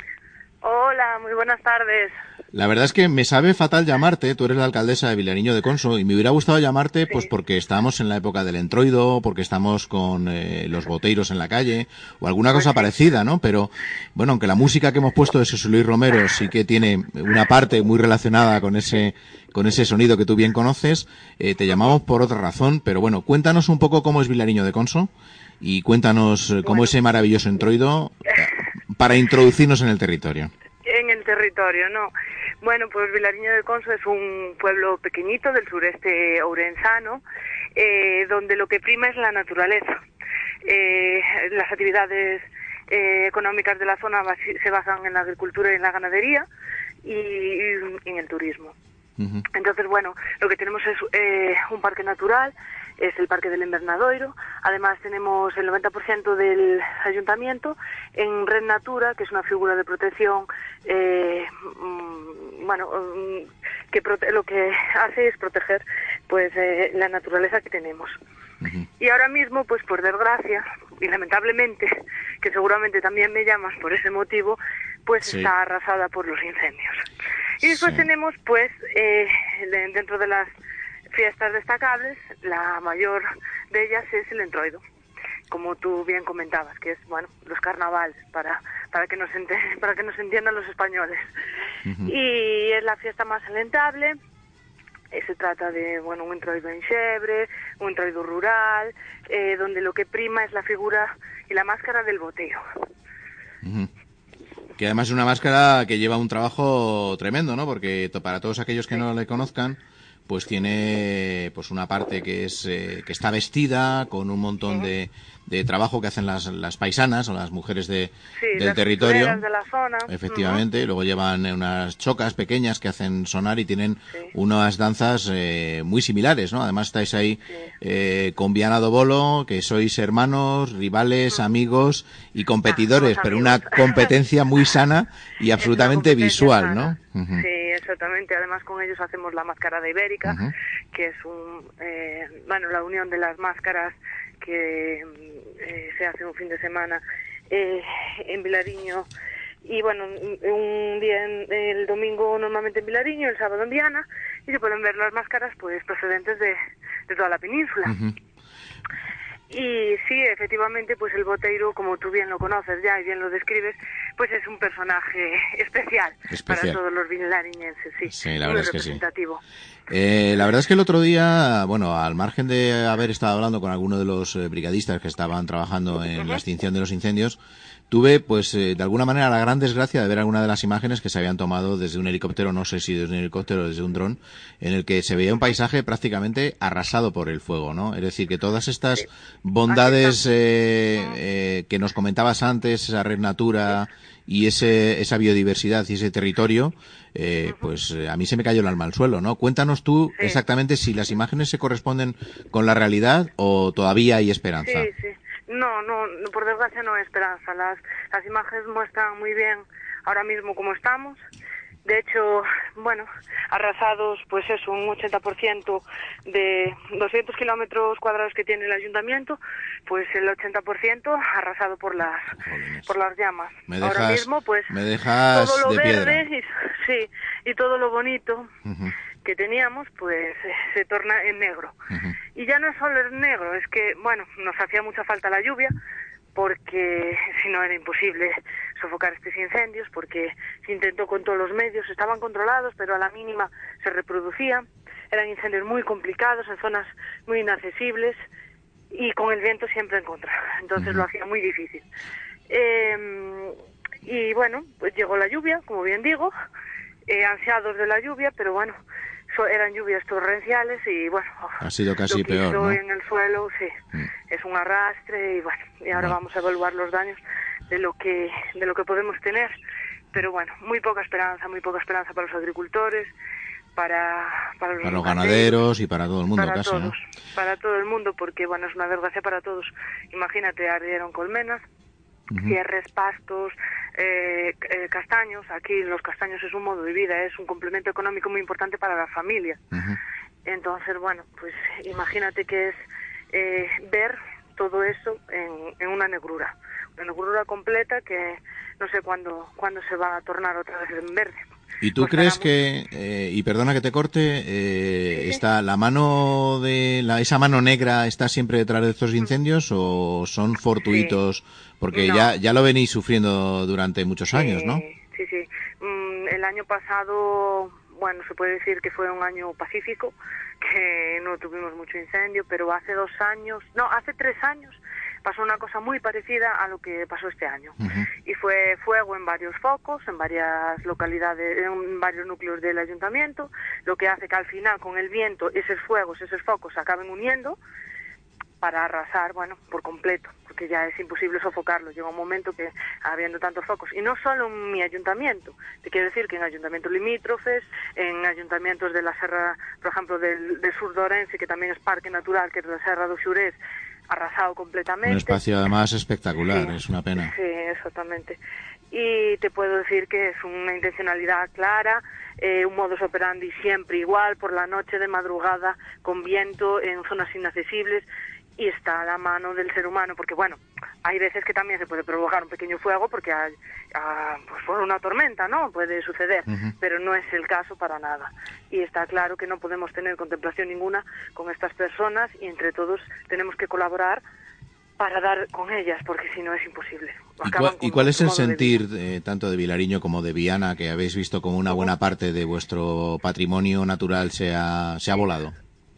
Hola, muy buenas tardes. La verdad es que me sabe fatal llamarte, tú eres la alcaldesa de Vilariño de Conso, y me hubiera gustado llamarte sí. pues porque estamos en la época del entroido, porque estamos con eh, los boteiros en la calle, o alguna cosa pues sí. parecida, ¿no? Pero, bueno, aunque la música que hemos puesto de José Luis Romero sí que tiene una parte muy relacionada con ese con ese sonido que tú bien conoces, eh, te llamamos por otra razón, pero bueno, cuéntanos un poco cómo es Vilariño de Conso, y cuéntanos cómo bueno. ese maravilloso entroido para introducirnos en el territorio. En el territorio, no. Bueno, pues Vilariño de Conso es un pueblo pequeñito del sureste ourensano, eh, donde lo que prima es la naturaleza. Eh, las actividades eh, económicas de la zona se basan en la agricultura y en la ganadería y, y en el turismo. Uh-huh. Entonces, bueno, lo que tenemos es eh, un parque natural, es el Parque del Invernadoiro. Además tenemos el noventa por ciento del ayuntamiento en Red Natura, que es una figura de protección, eh, mmm, bueno, mmm, que prote- lo que hace es proteger pues eh, la naturaleza que tenemos. Uh-huh. Y ahora mismo, pues por desgracia, y lamentablemente, que seguramente también me llamas por ese motivo, pues sí. está arrasada por los incendios. Y después sí. tenemos, pues, eh, dentro de las fiestas destacables, la mayor de ellas es el entroido, como tú bien comentabas, que es, bueno, los carnavales, para para que nos ent- para que nos entiendan los españoles. Uh-huh. Y es la fiesta más alentable. Eh, se trata de, bueno, un entroido en xebre, un entroido rural, eh, donde lo que prima es la figura y la máscara del boteo. Uh-huh. Que además es una máscara que lleva un trabajo tremendo, ¿no? Porque to- para todos aquellos que sí. no le conozcan, pues tiene pues una parte que es eh, que está vestida con un montón uh-huh. de, de trabajo que hacen las, las paisanas o las mujeres de, sí, del las territorio. De la zona. Efectivamente, uh-huh. luego llevan unas chocas pequeñas que hacen sonar y tienen sí. unas danzas eh, muy similares, ¿no? Además estáis ahí sí. eh, con Viana do Bolo, que sois hermanos, rivales, uh-huh. amigos y competidores, ah, pero amigos. Una competencia muy sana y absolutamente visual, sana. ¿no? Uh-huh. Sí, exactamente. Además con ellos hacemos la máscara de Ibérica, uh-huh. que es un, eh, bueno, la unión de las máscaras que eh, se hace un fin de semana eh, en Vilariño, y bueno, un día en, el domingo normalmente en Vilariño, el sábado en Viana, y se pueden ver las máscaras pues procedentes de, de toda la península. Uh-huh. Y sí, efectivamente, pues el boteiro, como tú bien lo conoces ya y bien lo describes, pues es un personaje especial, especial. para todos los vilariñenses, sí, sí la muy verdad representativo. Es que sí. Eh, la verdad es que el otro día, bueno, al margen de haber estado hablando con alguno de los eh, brigadistas que estaban trabajando en uh-huh. la extinción de los incendios, tuve, pues, eh, de alguna manera la gran desgracia de ver alguna de las imágenes que se habían tomado desde un helicóptero, no sé si desde un helicóptero o desde un dron, en el que se veía un paisaje prácticamente arrasado por el fuego, ¿no? Es decir, que todas estas bondades eh, eh, que nos comentabas antes, esa red natura y ese esa biodiversidad y ese territorio, eh, pues eh, a mí se me cayó el alma al suelo, ¿no? Cuéntanos tú sí. exactamente si las imágenes se corresponden con la realidad o todavía hay esperanza. Sí, sí. No, no, por desgracia no hay esperanza. Las, las imágenes muestran muy bien ahora mismo cómo estamos. De hecho, bueno, arrasados, pues eso, un ochenta por ciento de doscientos kilómetros cuadrados que tiene el ayuntamiento, pues el ochenta por ciento arrasado por las Jolines. por las llamas. Me dejas, ahora mismo, pues, me dejas todo lo de verde piedra. Y, sí, y todo lo bonito uh-huh. que teníamos, pues eh, se torna en negro. Uh-huh. Y ya no es solo el negro, es que, bueno, nos hacía mucha falta la lluvia, porque si no era imposible sofocar estos incendios, porque se intentó con todos los medios, estaban controlados, pero a la mínima se reproducían. Eran incendios muy complicados, en zonas muy inaccesibles, y con el viento siempre en contra. Entonces uh-huh. lo hacía muy difícil. Eh, y bueno, pues llegó la lluvia, como bien digo, eh, ansiados de la lluvia, pero bueno, so, eran lluvias torrenciales y bueno, ha sido casi lo que peor, hizo ¿no? en el suelo, sí, mm. es un arrastre y bueno, y ahora bueno. vamos a evaluar los daños de lo que de lo que podemos tener, pero bueno, muy poca esperanza, muy poca esperanza para los agricultores, para, para los, para los ganaderos y para todo el mundo para casi, todos, ¿no? Para todo el mundo, porque bueno, es una desgracia para todos. Imagínate, ardieron colmenas, uh-huh. cierres, pastos, eh, eh, castaños. Aquí los castaños es un modo de vida, es un complemento económico muy importante para la familia. Uh-huh. Entonces, bueno, pues imagínate que es eh, ver todo eso en, en una negrura, una negrura completa que no sé cuándo, cuándo se va a tornar otra vez en verde. ¿Y tú crees que, eh, y perdona que te corte, eh, sí, está la mano de, la, esa mano negra está siempre detrás de estos incendios o son fortuitos? Sí. Porque no. ya, ya lo venís sufriendo durante muchos sí, años, ¿no? Sí, sí. Mm, el año pasado, bueno, se puede decir que fue un año pacífico, que no tuvimos mucho incendio, pero hace dos años, no, hace tres años, pasó una cosa muy parecida a lo que pasó este año. Uh-huh. Y fue fuego en varios focos, en varias localidades, en varios núcleos del ayuntamiento, lo que hace que al final con el viento esos fuegos, esos focos se acaben uniendo para arrasar, bueno, por completo, porque ya es imposible sofocarlo. Llega un momento que, habiendo tantos focos, y no solo en mi ayuntamiento, te quiero decir que en ayuntamientos limítrofes, en ayuntamientos de la Serra, por ejemplo, del, del sur de Orense, que también es parque natural, que es la Serra do Xurés, arrasado completamente. Un espacio además espectacular, sí, es una pena. Sí, exactamente. Y te puedo decir que es una intencionalidad clara, eh, un modus operandi siempre igual, por la noche, de madrugada, con viento, en zonas inaccesibles, y está a la mano del ser humano, porque bueno, hay veces que también se puede provocar un pequeño fuego porque hay, a, pues por una tormenta, ¿no? Puede suceder, uh-huh. pero no es el caso para nada. Y está claro que no podemos tener contemplación ninguna con estas personas y entre todos tenemos que colaborar para dar con ellas, porque si no es imposible. ¿Y cuál, ¿Y cuál es el sentir eh, tanto de Vilariño como de Viana, que habéis visto como una buena parte de vuestro patrimonio natural se ha, se ha volado?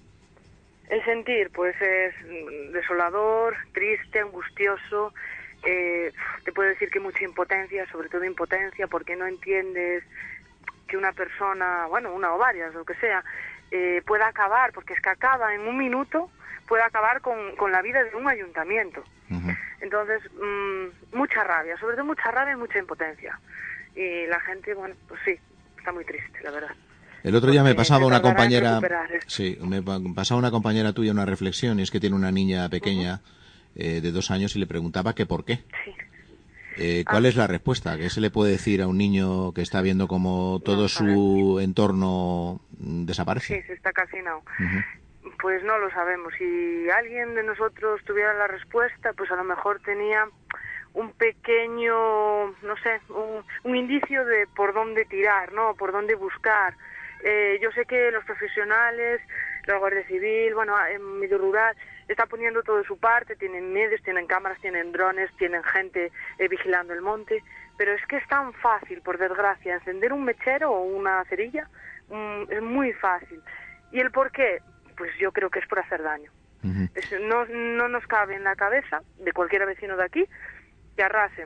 El sentir, pues, es desolador, triste, angustioso. Eh, te puedo decir que mucha impotencia, sobre todo impotencia, porque no entiendes que una persona, bueno, una o varias, lo que sea, eh, pueda acabar, porque es que acaba en un minuto, puede acabar con, con la vida de un ayuntamiento. Uh-huh. Entonces, mmm, mucha rabia, sobre todo mucha rabia y mucha impotencia. Y la gente, bueno, pues sí, está muy triste, la verdad. El otro día me pasaba una compañera, sí, me pasaba una compañera tuya una reflexión, y es que tiene una niña pequeña uh-huh. eh, de dos años y le preguntaba que por qué. Sí. Eh, ¿Cuál ah. es la respuesta? ¿Qué se le puede decir a un niño que está viendo como todo no su entorno desaparece? Sí, se está calcinado. Uh-huh. Pues no lo sabemos. Si alguien de nosotros tuviera la respuesta, pues a lo mejor tenía un pequeño, no sé, un, un indicio de por dónde tirar, ¿no? Por dónde buscar. Eh, yo sé que los profesionales, la Guardia Civil, bueno, en medio rural, está poniendo todo de su parte, tienen medios, tienen cámaras, tienen drones, tienen gente eh, vigilando el monte, pero es que es tan fácil, por desgracia, encender un mechero o una cerilla, um, es muy fácil. ¿Y el por qué? Pues yo creo que es por hacer daño. Uh-huh. Es, no, no nos cabe en la cabeza de cualquier vecino de aquí que arrasen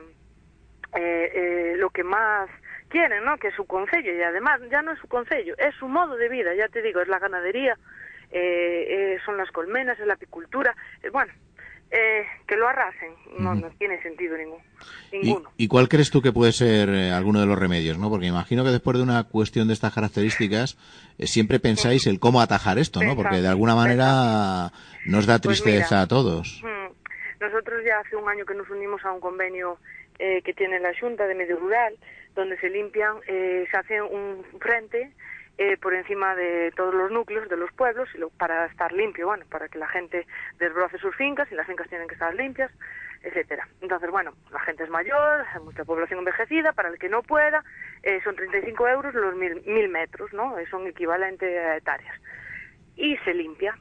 eh, eh, lo que más quieren, ¿no? Que es su concello, y además ya no es su concello, es su modo de vida, ya te digo, es la ganadería, eh, eh, son las colmenas, es la apicultura, eh, bueno, eh, que lo arrasen, no, uh-huh. no tiene sentido ningún, ninguno. ¿Y, ¿Y cuál crees tú que puede ser eh, alguno de los remedios, no? Porque imagino que después de una cuestión de estas características eh, siempre pensáis sí. el cómo atajar esto, ¿no? Porque de alguna manera nos da tristeza pues mira, a todos. Nosotros ya hace un año que nos unimos a un convenio eh, que tiene la Xunta de Medio Rural, donde se limpian, eh, se hace un frente eh, por encima de todos los núcleos de los pueblos y lo, para estar limpio, bueno, para que la gente desbroce sus fincas y las fincas tienen que estar limpias, etcétera. Entonces, bueno, la gente es mayor, hay mucha población envejecida, para el que no pueda, eh, son treinta y cinco euros los mil, mil metros, ¿no? Son equivalentes a hectáreas. Y se limpia.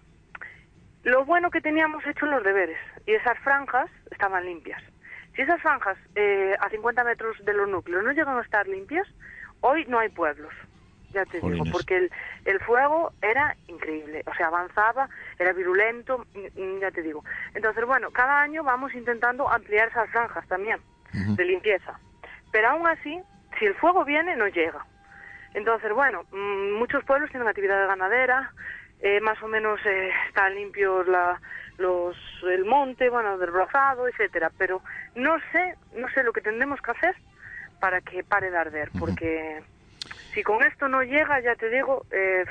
Lo bueno que teníamos hecho los deberes, y esas franjas estaban limpias. Si esas franjas eh, a cincuenta metros de los núcleos no llegan a estar limpias, hoy no hay pueblos, ya te Jolines. digo, porque el, el fuego era increíble, o sea, avanzaba, era virulento, ya te digo. Entonces, bueno, cada año vamos intentando ampliar esas franjas también, uh-huh. de limpieza. Pero aún así, si el fuego viene, no llega. Entonces, bueno, mmm, muchos pueblos tienen actividad ganadera, eh, más o menos eh, están limpios la... los el monte, bueno, desbrozado, etcétera, pero no sé, no sé lo que tendremos que hacer para que pare de arder, porque Si con esto no llega, ya te digo... Eh,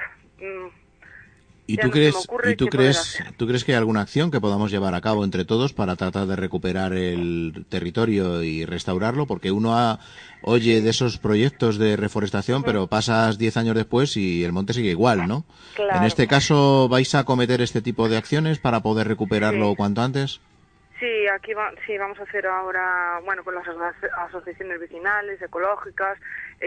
¿Y tú, crees, ¿y tú crees, tú crees que hay alguna acción que podamos llevar a cabo entre todos para tratar de recuperar el territorio y restaurarlo? Porque uno ha, oye de esos proyectos de reforestación, sí, pero pasas diez años después y el monte sigue igual, ¿no? Claro. En este caso, ¿vais a acometer este tipo de acciones para poder recuperarlo sí. cuanto antes? Sí, aquí va, sí, vamos a hacer ahora, bueno, con las asociaciones vecinales, ecológicas,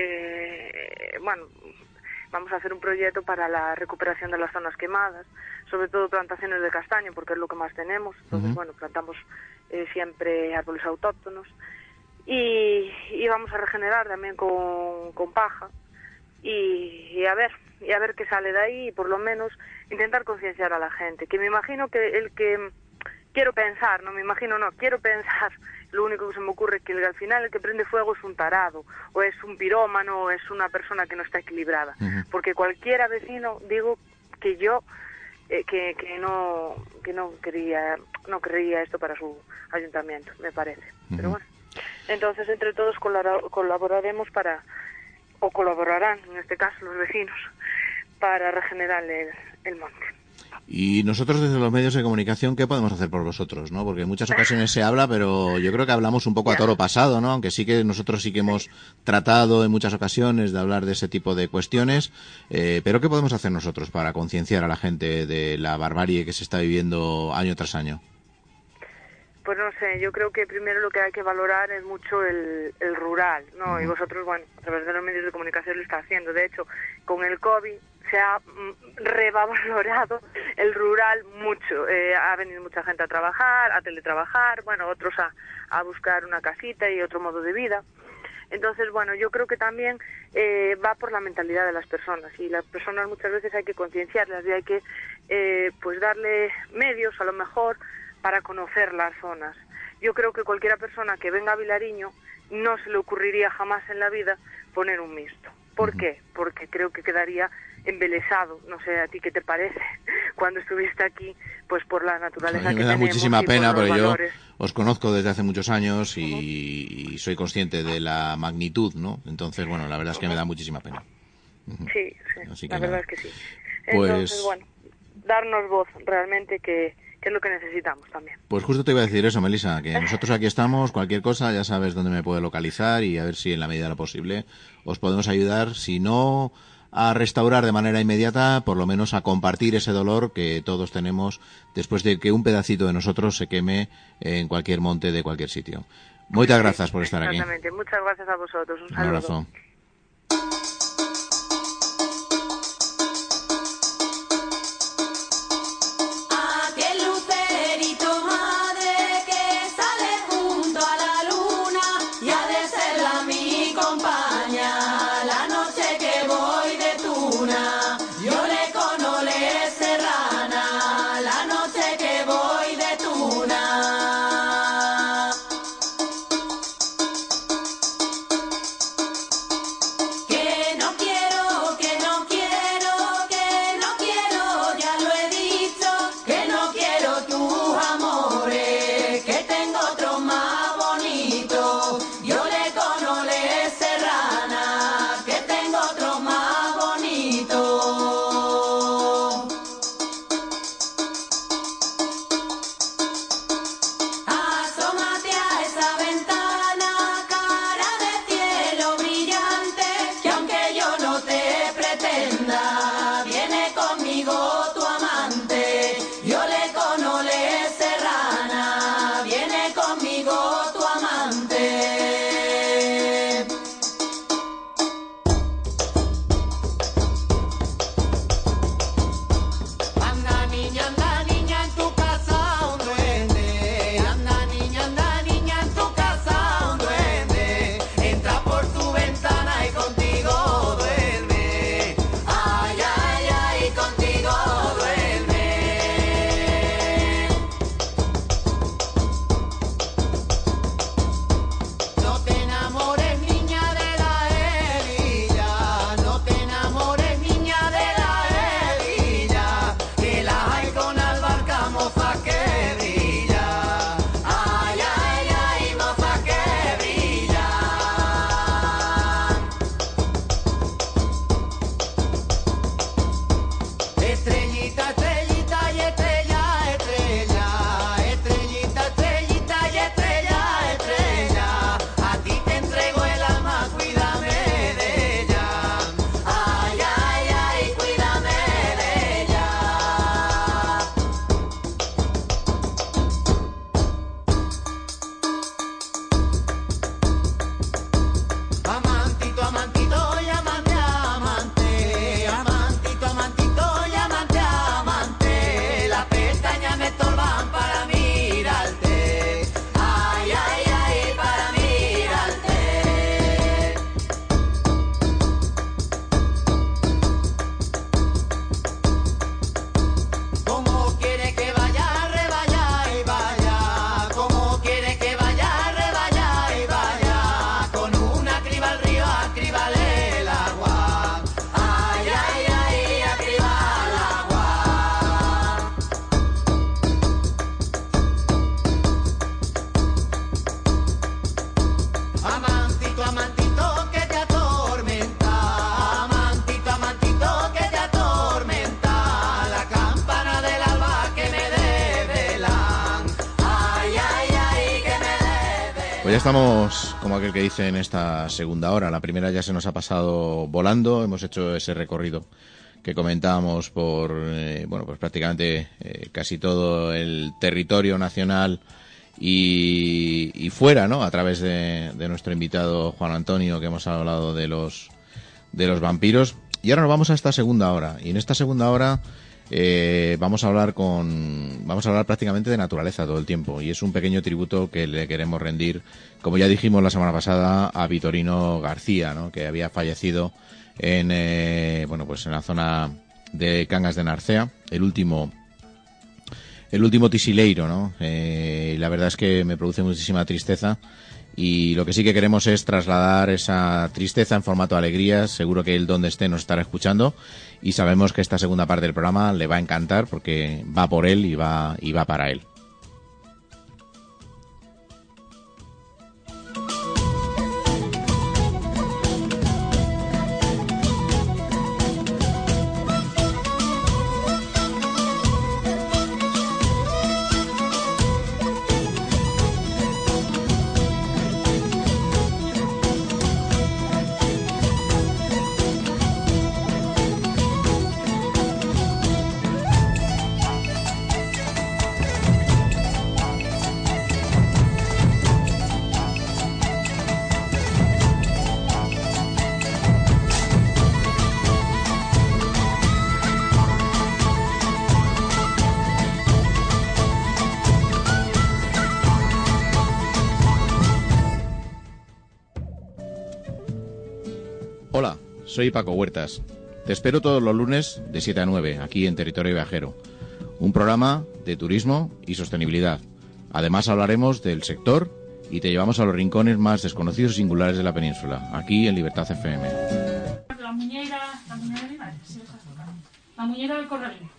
eh, bueno... Vamos a hacer un proyecto para la recuperación de las zonas quemadas, sobre todo plantaciones de castaño, porque es lo que más tenemos. Entonces, uh-huh. bueno, plantamos eh, siempre árboles autóctonos. Y, y vamos a regenerar también con, con paja. Y, y a ver, y a ver qué sale de ahí, y por lo menos intentar concienciar a la gente. Que me imagino que el que... Quiero pensar, no me imagino, no, quiero pensar, lo único que se me ocurre es que al final el que prende fuego es un tarado, o es un pirómano, o es una persona que no está equilibrada. Uh-huh. Porque cualquiera vecino, digo que yo, eh, que, que no que no quería, no querría esto para su ayuntamiento, me parece. Uh-huh. Pero bueno, entonces entre todos colaboraremos para, o colaborarán, en este caso los vecinos, para regenerar el, el monte. Y nosotros desde los medios de comunicación, ¿qué podemos hacer por vosotros, no? Porque en muchas ocasiones se habla, pero yo creo que hablamos un poco a toro pasado, ¿no? Aunque sí que nosotros sí que hemos tratado en muchas ocasiones de hablar de ese tipo de cuestiones, eh, pero ¿qué podemos hacer nosotros para concienciar a la gente de la barbarie que se está viviendo año tras año? Pues no sé, yo creo que primero lo que hay que valorar es mucho el, el rural, ¿no? Uh-huh. Y vosotros, bueno, a través de los medios de comunicación lo está haciendo. De hecho, con el COVID se ha mm, revalorado el rural mucho. Eh, ha venido mucha gente a trabajar, a teletrabajar, bueno, otros a, a buscar una casita y otro modo de vida. Entonces, bueno, yo creo que también eh, va por la mentalidad de las personas. Y las personas muchas veces hay que concienciarlas y hay que, eh, pues, darle medios, a lo mejor, para conocer las zonas. Yo creo que cualquiera persona que venga a Vilariño no se le ocurriría jamás en la vida poner un mixto. ¿Por uh-huh. qué? Porque creo que quedaría embelesado. No sé a ti qué te parece cuando estuviste aquí, pues por la naturaleza a mí que me da tenemos muchísima pena, por porque yo valores. Os conozco desde hace muchos años y, uh-huh. y soy consciente de la magnitud, ¿no? Entonces, bueno, la verdad es que uh-huh. me da muchísima pena. Uh-huh. Sí, sí, la verdad nada. es que sí. Pues... Entonces, bueno, darnos voz realmente que que es lo que necesitamos también. Pues justo te iba a decir eso, Melissa, que nosotros aquí estamos, cualquier cosa, ya sabes dónde me puedes localizar y a ver si en la medida de lo posible os podemos ayudar, si no a restaurar de manera inmediata, por lo menos a compartir ese dolor que todos tenemos después de que un pedacito de nosotros se queme en cualquier monte de cualquier sitio. Muchas gracias por estar aquí. Exactamente, muchas gracias a vosotros. Un, un abrazo. Viene conmigo tu amante. ya estamos, como aquel que dice, en esta segunda hora. La primera ya se nos ha pasado volando. Hemos hecho ese recorrido que comentábamos por, eh, bueno, pues prácticamente eh, casi todo el territorio nacional y, y fuera, ¿no? A través de, de nuestro invitado Juan Antonio, que hemos hablado de los de los vampiros. Y ahora nos vamos a esta segunda hora. Y en esta segunda hora eh, vamos a hablar con vamos a hablar prácticamente de naturaleza todo el tiempo. Y es un pequeño tributo que le queremos rendir, como ya dijimos la semana pasada, a Vitorino García, ¿no? Que había fallecido en eh, bueno pues en la zona de Cangas de Narcea, el último el último tisileiro, ¿no? Eh, la verdad es que me produce muchísima tristeza. Y lo que sí que queremos es trasladar esa tristeza en formato de alegría. Seguro que él, donde esté, nos estará escuchando. Y sabemos que esta segunda parte del programa le va a encantar porque va por él y va, y va para él. Hola, soy Paco Huertas. Te espero todos los lunes de siete a nueve, aquí en Territorio Viajero. Un programa de turismo y sostenibilidad. Además hablaremos del sector y te llevamos a los rincones más desconocidos y singulares de la península, aquí en Libertad F M. La muñeira, la muñeira de mi madre, sí, la muñeira del corralín.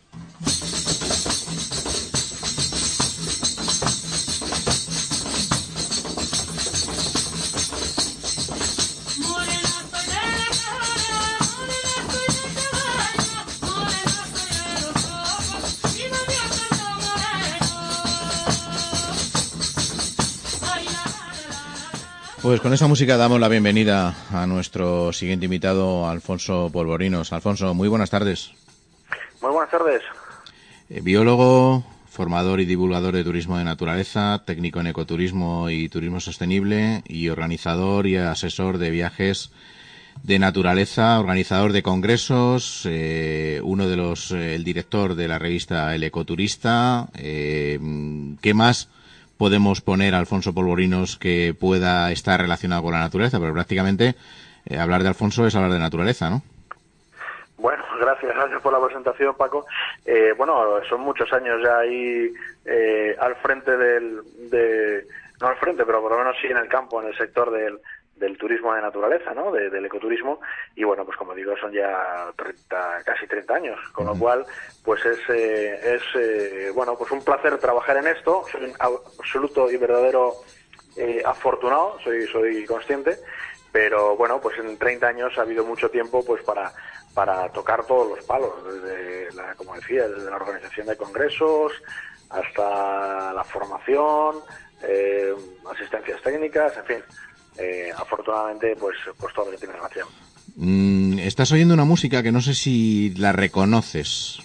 Pues con esa música damos la bienvenida a nuestro siguiente invitado, Alfonso Polvorinos. Alfonso, muy buenas tardes. Muy buenas tardes. Eh, biólogo, formador y divulgador de turismo de naturaleza, técnico en ecoturismo y turismo sostenible y organizador y asesor de viajes de naturaleza, organizador de congresos, eh, uno de los, eh, el director de la revista El Ecoturista. Eh, ¿Qué más podemos poner a Alfonso Polvorinos que pueda estar relacionado con la naturaleza? Pero prácticamente eh, hablar de Alfonso es hablar de naturaleza, ¿no? Bueno, gracias, gracias por la presentación, Paco. Eh, bueno, son muchos años ya ahí eh, al frente del... De, no al frente, pero por lo menos sí en el campo, en el sector del, del turismo de naturaleza, ¿no? De, del ecoturismo. Y bueno, pues como digo, son ya treinta, casi treinta años, con uh-huh. lo cual pues es, eh, es eh, bueno, pues un placer trabajar en esto. Soy un absoluto y verdadero eh, afortunado, soy soy consciente, pero bueno, pues en treinta años ha habido mucho tiempo pues para para tocar todos los palos, desde la, como decía, desde la organización de congresos hasta la formación, eh, asistencias técnicas, en fin. Eh, afortunadamente, pues, pues todo lo que tiene relación. Mm, estás oyendo una música que no sé si la reconoces.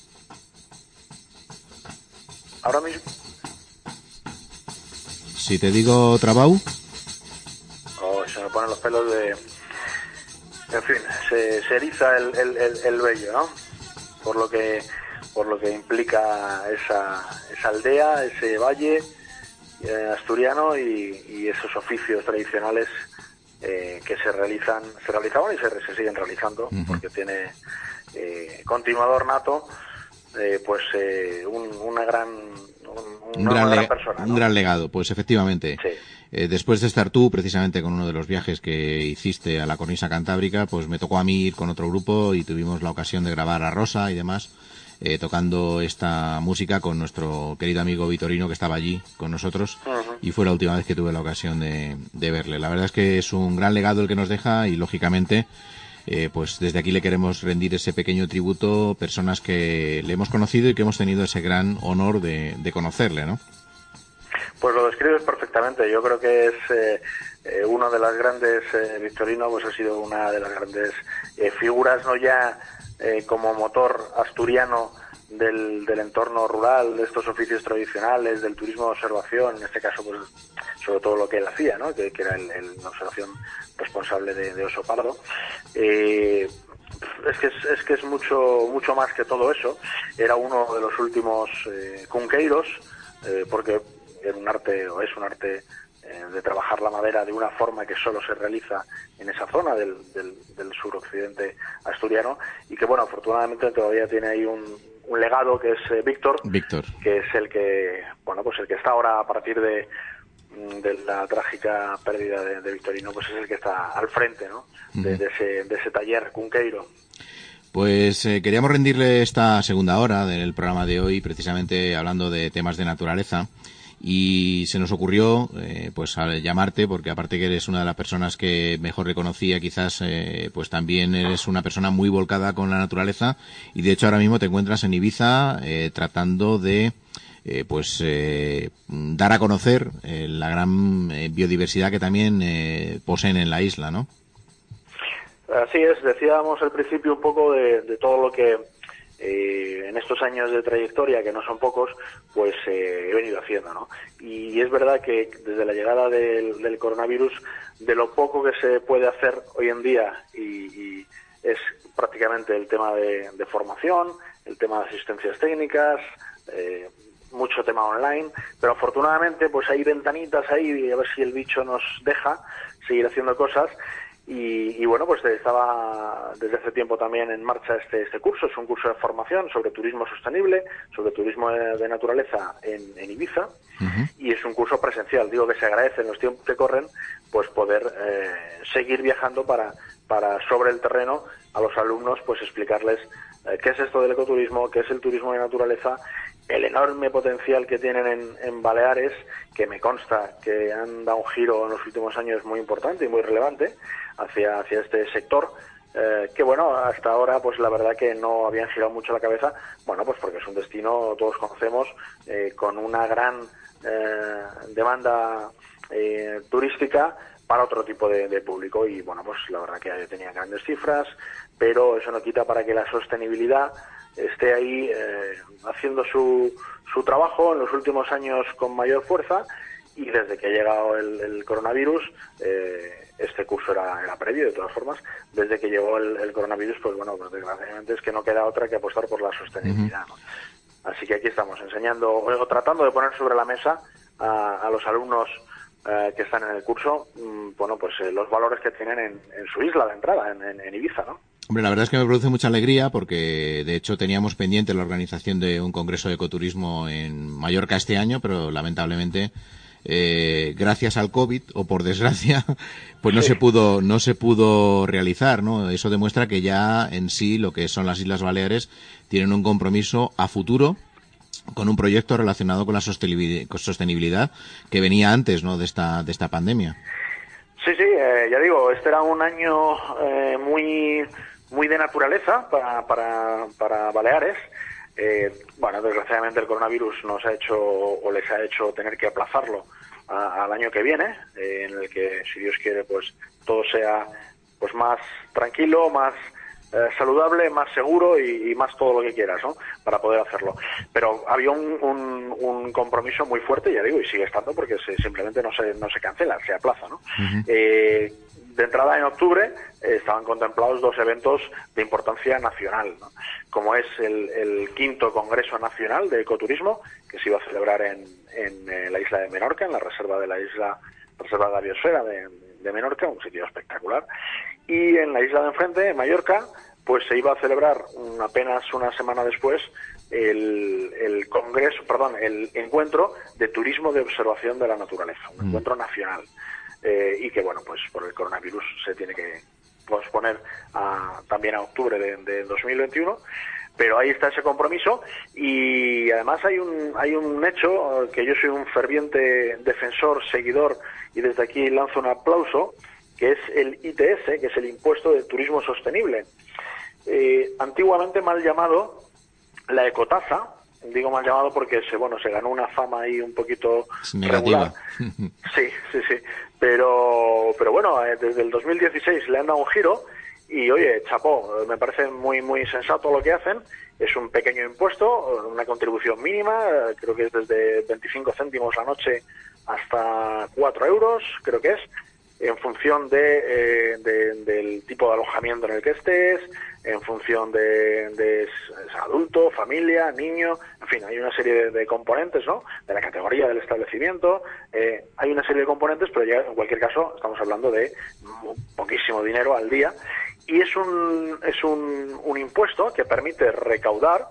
Ahora mismo. Si te digo Trabau. Oh, se me ponen los pelos de... En fin, se, se eriza el, el, el, el vello, ¿no? Por lo que, por lo que implica esa, esa aldea, ese valle asturiano y, y esos oficios tradicionales eh, que se realizan, se realizaban y se, se siguen realizando, uh-huh. porque tiene eh, continuador nato, eh, pues eh, un, una gran, un, un, una gran, gran le- persona, un ¿no? gran legado, pues efectivamente. Sí. Eh, después de estar tú, precisamente con uno de los viajes que hiciste a la cornisa cantábrica, pues me tocó a mí ir con otro grupo y tuvimos la ocasión de grabar a Rosa y demás. Eh, tocando esta música con nuestro querido amigo Vitorino, que estaba allí con nosotros, uh-huh. y fue la última vez que tuve la ocasión de, de verle. La verdad es que es un gran legado el que nos deja y, lógicamente, eh, pues desde aquí le queremos rendir ese pequeño tributo, personas que le hemos conocido y que hemos tenido ese gran honor de, de conocerle, ¿no? Pues lo describes perfectamente. Yo creo que es eh, eh, uno de las grandes, eh, Victorino, pues ha sido una de las grandes eh, figuras, no ya eh, como motor asturiano del, del entorno rural, de estos oficios tradicionales, del turismo de observación, en este caso, pues sobre todo lo que él hacía, ¿no? Que, que era el, el, la observación responsable de, de oso pardo. Eh, es que es, es que es mucho mucho más que todo eso. Era uno de los últimos eh, cunqueiros, eh, porque era un arte, o es un arte, eh, de trabajar la madera de una forma que solo se realiza en esa zona del, del, del suroccidente asturiano, y que, bueno, afortunadamente todavía tiene ahí un, un legado, que es eh, Víctor, Víctor, que es el que, bueno, pues el que está ahora, a partir de, de la trágica pérdida de, de Victorino, pues es el que está al frente, ¿no? de, uh-huh. de, ese, de ese taller cunqueiro. Pues eh, queríamos rendirle esta segunda hora del programa de hoy, precisamente hablando de temas de naturaleza. Y se nos ocurrió eh, pues al llamarte, porque aparte que eres una de las personas que mejor reconocía, quizás eh, pues también eres una persona muy volcada con la naturaleza, y de hecho ahora mismo te encuentras en Ibiza eh, tratando de eh, pues eh, dar a conocer eh, la gran eh, biodiversidad que también eh, poseen en la isla, ¿no? Así es, decíamos al principio un poco de, de todo lo que Eh, en estos años de trayectoria, que no son pocos, pues eh, he venido haciendo, ¿no? Y es verdad que desde la llegada del, del coronavirus, de lo poco que se puede hacer hoy en día, y, y es prácticamente el tema de, de formación, el tema de asistencias técnicas, eh, mucho tema online, pero afortunadamente pues hay ventanitas ahí, y a ver si el bicho nos deja seguir haciendo cosas. Y, y bueno, pues estaba desde hace tiempo también en marcha este, este curso. Es un curso de formación sobre turismo sostenible, sobre turismo de, de naturaleza en, en Ibiza, uh-huh. Y es un curso presencial. Digo que se agradece en los tiempos que corren, pues poder eh, seguir viajando para, para sobre el terreno a los alumnos, pues explicarles eh, qué es esto del ecoturismo, qué es el turismo de naturaleza, el enorme potencial que tienen en, en Baleares, que me consta que han dado un giro en los últimos años muy importante y muy relevante hacia, hacia este sector, eh, que bueno, hasta ahora pues la verdad que no habían girado mucho la cabeza, bueno, pues porque es un destino, todos conocemos, eh, con una gran eh, demanda eh, turística para otro tipo de, de público, y bueno, pues la verdad que tenía grandes cifras, pero eso no quita para que la sostenibilidad esté ahí eh, haciendo su, su trabajo en los últimos años con mayor fuerza, y desde que ha llegado el, el coronavirus, eh, este curso era, era previo de todas formas, desde que llegó el, el coronavirus, pues bueno, pues desgraciadamente es que no queda otra que apostar por la sostenibilidad, ¿no? Así que aquí estamos enseñando, o tratando de poner sobre la mesa a, a los alumnos eh, que están en el curso, mmm, bueno, pues eh, los valores que tienen en, en su isla de entrada, en, en, en Ibiza, ¿no? Hombre, la verdad es que me produce mucha alegría, porque de hecho teníamos pendiente la organización de un congreso de ecoturismo en Mallorca este año, pero lamentablemente eh, gracias al COVID, o por desgracia, pues no sí. se pudo no se pudo realizar, ¿no? Eso demuestra que ya en sí lo que son las Islas Baleares tienen un compromiso a futuro con un proyecto relacionado con la sostenibilidad que venía antes, ¿no?, de esta de esta pandemia. Sí, sí, eh, ya digo, este era un año eh, muy muy de naturaleza para para, para Baleares. Eh, bueno, desgraciadamente el coronavirus nos ha hecho, o les ha hecho tener que aplazarlo a, al año que viene, eh, en el que, si Dios quiere, pues todo sea pues más tranquilo, más eh, saludable, más seguro y, y más todo lo que quieras, ¿no?, para poder hacerlo. Pero había un, un, un compromiso muy fuerte, ya digo, y sigue estando, porque se, simplemente no se no se cancela, se aplaza, ¿no? Uh-huh. Eh, de entrada, en octubre, eh, estaban contemplados dos eventos de importancia nacional, ¿no?, como es el, el quinto Congreso Nacional de Ecoturismo, que se iba a celebrar en, en eh, la isla de Menorca, en la reserva de la isla, reserva de la biosfera de, de Menorca, un sitio espectacular, y en la isla de enfrente, en Mallorca, pues se iba a celebrar un, apenas una semana después el, el congreso, perdón, el encuentro de turismo de observación de la naturaleza, un mm. encuentro nacional. Eh, y que, bueno, pues por el coronavirus se tiene que posponer a, también a octubre de, de dos mil veintiuno, pero ahí está ese compromiso. Y además hay un hay un hecho que yo soy un ferviente defensor, seguidor, y desde aquí lanzo un aplauso, que es el I T S, que es el Impuesto de Turismo Sostenible, eh, antiguamente mal llamado la ecotasa, digo mal llamado porque se, bueno, se ganó una fama ahí un poquito negativa. regular. Sí, sí, sí. Pero, pero bueno, desde el dos mil dieciséis le han dado un giro y, oye, chapó, me parece muy, muy sensato lo que hacen. Es un pequeño impuesto, una contribución mínima, creo que es desde veinticinco céntimos la noche hasta cuatro euros, creo que es, en función de, eh, de, del tipo de alojamiento en el que estés, en función de, de adulto, familia, niño, en fin, hay una serie de, de componentes, ¿no? De la categoría del establecimiento, eh, hay una serie de componentes, pero ya en cualquier caso estamos hablando de poquísimo dinero al día, y es un, es un, un impuesto que permite recaudar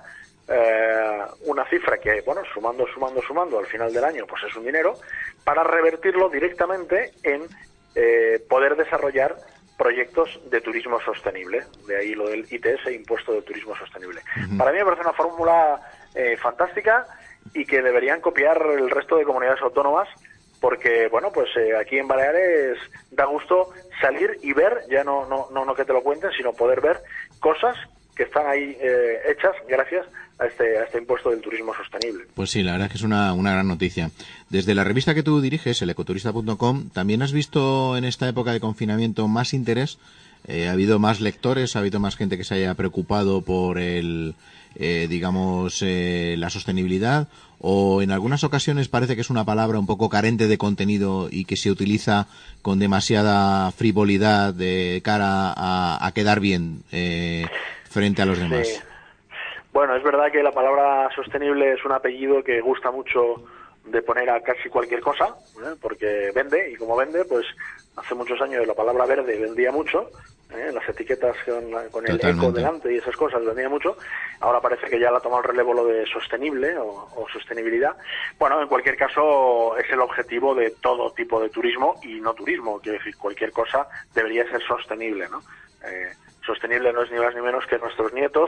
eh, una cifra que, bueno, sumando, sumando, sumando, al final del año, pues es un dinero, para revertirlo directamente en eh, poder desarrollar proyectos de turismo sostenible. De ahí lo del I T S, Impuesto de Turismo Sostenible. Uh-huh. Para mí me parece una fórmula eh, fantástica y que deberían copiar el resto de comunidades autónomas, porque, bueno, pues eh, aquí en Baleares da gusto salir y ver, ya no, no, no, no que te lo cuenten, sino poder ver cosas que están ahí eh, hechas gracias a este, a este impuesto del turismo sostenible. Pues sí, la verdad es que es una, una gran noticia. Desde la revista que tú diriges, el ecoturista punto com, ¿también has visto en esta época de confinamiento más interés? Eh, ¿Ha habido más lectores? ¿Ha habido más gente que se haya preocupado por el, eh, digamos, eh, la sostenibilidad? ¿O en algunas ocasiones parece que es una palabra un poco carente de contenido y que se utiliza con demasiada frivolidad de cara a, a quedar bien eh, frente a los demás? Sí. Bueno, es verdad que la palabra sostenible es un apellido que gusta mucho de poner a casi cualquier cosa, ¿eh? Porque vende, y como vende, pues hace muchos años la palabra verde vendía mucho, ¿eh? Las etiquetas con, la, con el eco delante y esas cosas vendía mucho. Ahora parece que ya la ha tomado el relevo lo de sostenible o, o sostenibilidad. Bueno, en cualquier caso es el objetivo de todo tipo de turismo y no turismo, quiero decir, cualquier cosa debería ser sostenible, ¿no? Eh, sostenible no es ni más ni menos que nuestros nietos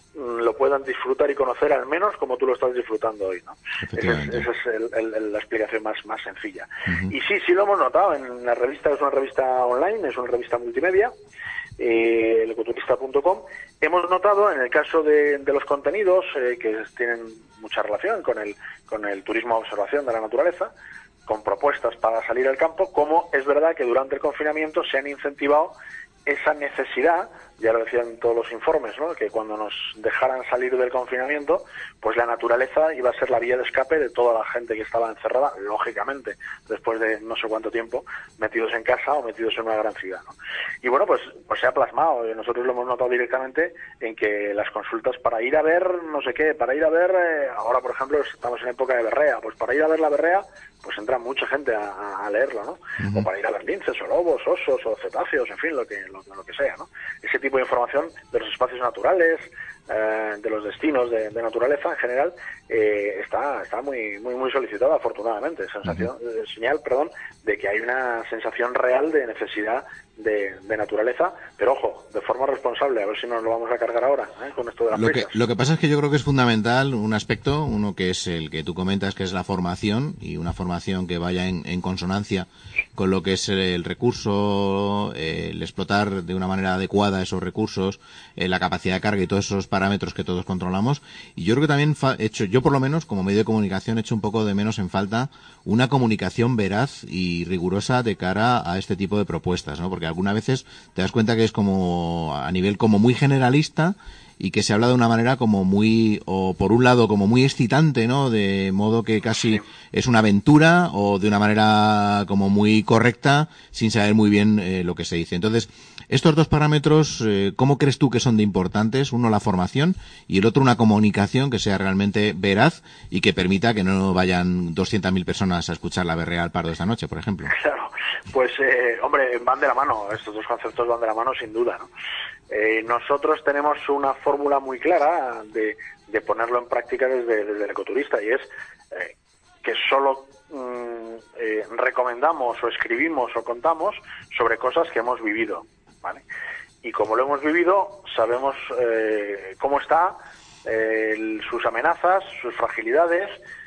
lo puedan disfrutar y conocer al menos como tú lo estás disfrutando hoy, ¿no? Esa es, esa es el, el, el, la explicación más, más sencilla. Uh-huh. Y sí, sí lo hemos notado. En la revista, es una revista online, es una revista multimedia, eh, el ecoturista punto com. Hemos notado, en el caso de, de los contenidos, eh, que tienen mucha relación con el, con el turismo de observación de la naturaleza, con propuestas para salir al campo, como es verdad que durante el confinamiento se han incentivado esa necesidad, ya lo decían todos los informes, ¿no? Que cuando nos dejaran salir del confinamiento, pues la naturaleza iba a ser la vía de escape de toda la gente que estaba encerrada, lógicamente, después de no sé cuánto tiempo, metidos en casa o metidos en una gran ciudad, ¿no? Y bueno, pues, pues se ha plasmado, nosotros lo hemos notado directamente en que las consultas para ir a ver no sé qué, para ir a ver, eh, ahora por ejemplo estamos en época de berrea, pues para ir a ver la berrea, pues entra mucha gente a, a leerlo, ¿no? Uh-huh. O para ir a ver linces o lobos, osos o cetáceos, en fin, lo que, lo, lo que sea, ¿no? Ese tipo de información de los espacios naturales, eh, de los destinos de, de naturaleza en general, eh, está está muy muy muy solicitada, afortunadamente. Sensación, uh-huh. eh, señal, perdón, de que hay una sensación real de necesidad de, de naturaleza, pero ojo, de forma responsable, a ver si nos lo vamos a cargar ahora, ¿eh? Con esto de las lo fechas. que, lo que pasa es que yo creo que es fundamental un aspecto, uno que es el que tú comentas, que es la formación, y una formación que vaya en, en consonancia con lo que es el recurso, eh, el explotar de una manera adecuada esos recursos, eh, la capacidad de carga y todos esos parámetros que todos controlamos. Y yo creo que también he hecho, yo por lo menos como medio de comunicación he hecho un poco de menos en falta una comunicación veraz y rigurosa de cara a este tipo de propuestas, ¿no? Porque algunas veces te das cuenta que es como a nivel como muy generalista y que se habla de una manera como muy, o por un lado como muy excitante, ¿no? De modo que casi es una aventura, o de una manera como muy correcta sin saber muy bien eh, lo que se dice. Entonces, estos dos parámetros, eh, ¿cómo crees tú que son de importantes? Uno, la formación, y el otro, una comunicación que sea realmente veraz y que permita que no vayan doscientas mil personas a escuchar la berrea al Pardo esta noche, por ejemplo. Claro, pues, eh, hombre, van de la mano, estos dos conceptos van de la mano sin duda, ¿no? Eh, nosotros tenemos una fórmula muy clara de, de ponerlo en práctica desde, desde el ecoturista, y es eh, que solo mm, eh, recomendamos o escribimos o contamos sobre cosas que hemos vivido, ¿vale? Y como lo hemos vivido, sabemos eh, cómo está, eh, el, sus amenazas, sus fragilidades,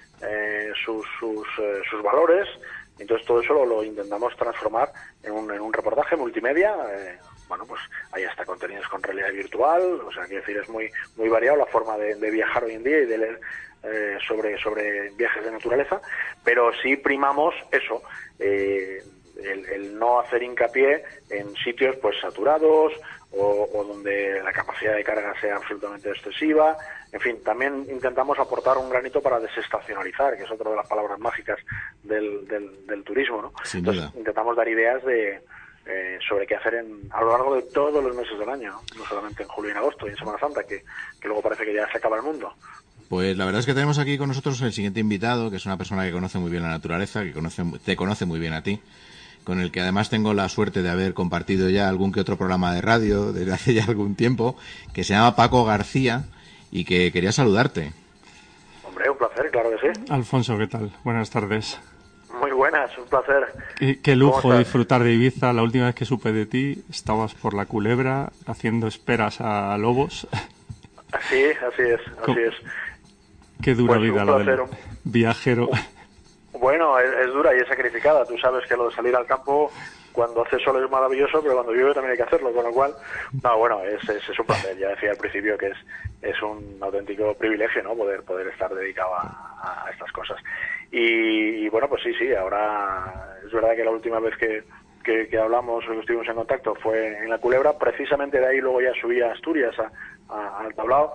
eh, sus, sus, eh, sus valores. Entonces todo eso lo, lo intentamos transformar en un, en un reportaje multimedia. Eh, bueno, pues hay hasta contenidos con realidad virtual, o sea, quiero decir, es muy muy variado la forma de, de viajar hoy en día y de leer eh, sobre, sobre viajes de naturaleza, pero sí primamos eso, eh, el, el no hacer hincapié en sitios pues saturados o, o donde la capacidad de carga sea absolutamente excesiva. En fin, también intentamos aportar un granito para desestacionalizar, que es otra de las palabras mágicas del, del, del turismo, ¿no? Sin Entonces, duda. intentamos dar ideas de eh, sobre qué hacer en, a lo largo de todos los meses del año, ¿no? No solamente en julio y en agosto y en Semana Santa, que, que luego parece que ya se acaba el mundo. Pues la verdad es que tenemos aquí con nosotros el siguiente invitado, que es una persona que conoce muy bien la naturaleza, que conoce, te conoce muy bien a ti, con el que además tengo la suerte de haber compartido ya algún que otro programa de radio desde hace ya algún tiempo, que se llama Paco García y que quería saludarte. Hombre, un placer, claro que sí. Alfonso, ¿qué tal? Buenas tardes. Muy buenas, un placer. Qué, qué lujo disfrutar de Ibiza. La última vez que supe de ti, estabas por la Culebra haciendo esperas a lobos. Sí, así es, así es. Qué dura pues vida la del viajero. Bueno, es, es dura y es sacrificada. Tú sabes que lo de salir al campo cuando hace sol es maravilloso, pero cuando llueve también hay que hacerlo, con lo cual, no, bueno, es, es, es un placer. Ya decía al principio que es, es un auténtico privilegio, ¿no? Poder, poder estar dedicado a, a estas cosas. Y, y bueno, pues sí, sí, ahora es verdad que la última vez que, que, que hablamos o que estuvimos en contacto fue en la Culebra. Precisamente de ahí luego ya subí a Asturias, a, a, al tablao,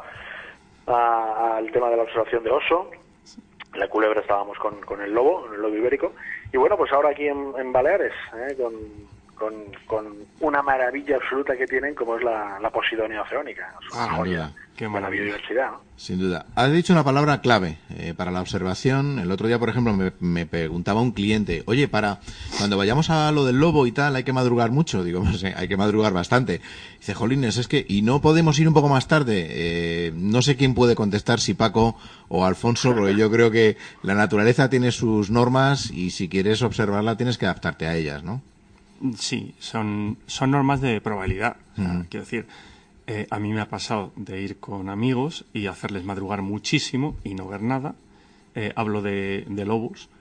a, al tema de la observación de oso. En la Culebra estábamos con, con el lobo, el lobo ibérico. Y bueno, pues ahora aquí en, en Baleares, ¿eh? con, con, con una maravilla absoluta que tienen, como es la, la Posidonia oceánica. Es una Ah, joya Qué de la maravilla. biodiversidad, ¿no? Sin duda. Has dicho una palabra clave eh, para la observación. El otro día, por ejemplo, me, me preguntaba un cliente, oye, para cuando vayamos a lo del lobo y tal, ¿hay que madrugar mucho? Digo, pues, eh, hay que madrugar bastante. Dice, jolines, es que, ¿y no podemos ir un poco más tarde? Eh, no sé quién puede contestar, si Paco o Alfonso, porque yo creo que la naturaleza tiene sus normas y si quieres observarla tienes que adaptarte a ellas, ¿no? Sí, son, son normas de probabilidad. O sea, Ujú. quiero decir, eh, a mí me ha pasado de ir con amigos y hacerles madrugar muchísimo y no ver nada. Eh, hablo de, de lobos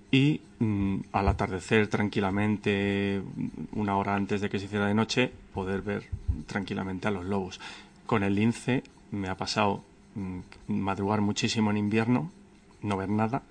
y mm, al atardecer tranquilamente, una hora antes de que se hiciera de noche, poder ver tranquilamente a los lobos. Con el lince me ha pasado mm, madrugar muchísimo en invierno, no ver nada.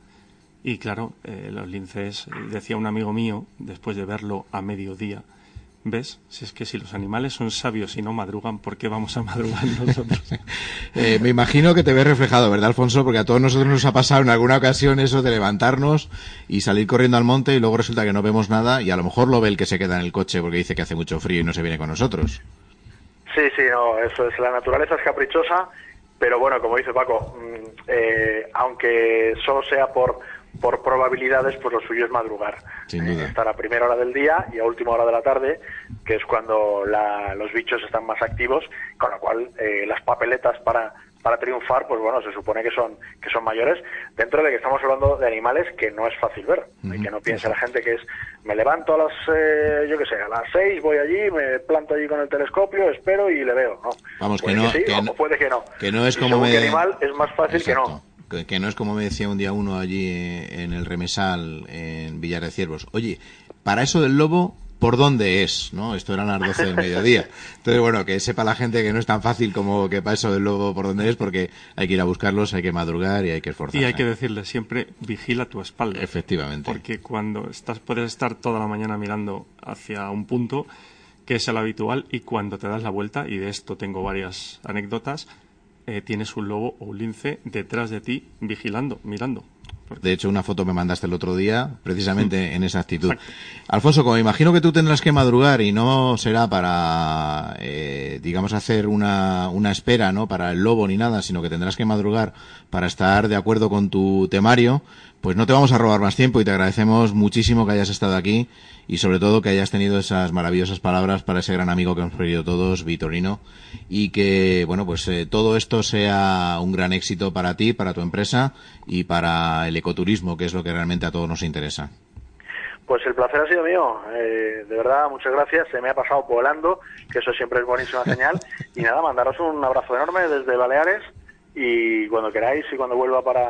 Y claro, eh, los linces, eh, decía un amigo mío, después de verlo a mediodía, ¿ves? Si es que si los animales son sabios y no madrugan, ¿por qué vamos a madrugar nosotros? Eh, me imagino que te ves reflejado, ¿verdad, Alfonso? Porque a todos nosotros nos ha pasado en alguna ocasión eso de levantarnos y salir corriendo al monte y luego resulta que no vemos nada y a lo mejor lo ve el que se queda en el coche porque dice que hace mucho frío y no se viene con nosotros. Sí, sí, no, eso es, la naturaleza es caprichosa, pero bueno, como dice Paco, mm, eh, aunque solo sea por por probabilidades, pues lo suyo es madrugar. Sin duda. Eh, estar a primera hora del día y a última hora de la tarde, que es cuando la, los bichos están más activos, con lo cual eh, las papeletas para para triunfar, pues bueno, se supone que son que son mayores, dentro de que estamos hablando de animales que no es fácil ver, uh-huh. Y que no piense la gente que es, me levanto a las, eh, yo qué sé, a las seis, voy allí, me planto allí con el telescopio, espero y le veo, ¿no? Vamos, puede que no, que sí, que o no, puede que no. Que no es y como según me... qué animal es más fácil Exacto. que no. Que, que no es como me decía un día uno allí en el Remesal, en Villar de Ciervos. Oye, para eso del lobo, ¿por dónde es? ¿No? Esto eran las doce del mediodía. Entonces, bueno, que sepa la gente que no es tan fácil como que para eso del lobo por dónde es, porque hay que ir a buscarlos, hay que madrugar y hay que esforzarse. Y hay que decirle siempre, vigila tu espalda. Efectivamente. Porque cuando estás, puedes estar toda la mañana mirando hacia un punto, que es el habitual, y cuando te das la vuelta, y de esto tengo varias anécdotas, eh, tienes un lobo o un lince detrás de ti, vigilando, mirando. De hecho, una foto me mandaste el otro día, precisamente en esa actitud. Exacto. Alfonso, como imagino que tú tendrás que madrugar y no será para, eh, digamos, hacer una, una espera, ¿no? Para el lobo ni nada, sino que tendrás que madrugar para estar de acuerdo con tu temario, pues no te vamos a robar más tiempo y te agradecemos muchísimo que hayas estado aquí y sobre todo que hayas tenido esas maravillosas palabras para ese gran amigo que hemos perdido todos, Vitorino, y que, bueno, pues eh, todo esto sea un gran éxito para ti, para tu empresa y para el ecoturismo, que es lo que realmente a todos nos interesa. Pues el placer ha sido mío, eh, de verdad, muchas gracias, se me ha pasado volando, que eso siempre es buenísima señal, y nada, mandaros un abrazo enorme desde Baleares, y cuando queráis y cuando vuelva para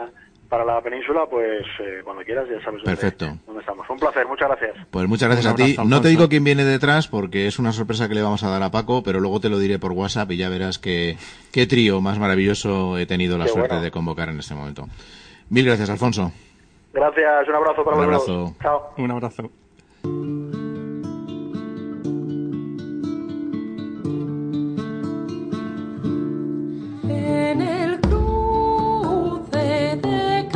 para la península, pues eh, cuando quieras ya sabes dónde, Perfecto. dónde estamos. Un placer, muchas gracias. Pues muchas gracias Un a ti. abrazo, No te Alfonso. digo quién viene detrás porque es una sorpresa que le vamos a dar a Paco, pero luego te lo diré por WhatsApp y ya verás que, qué trío más maravilloso he tenido la Qué suerte bueno. de convocar en este momento. Mil gracias, Alfonso. Gracias, un abrazo para Un los abrazo. dos. Chao. Un abrazo. En el cruce de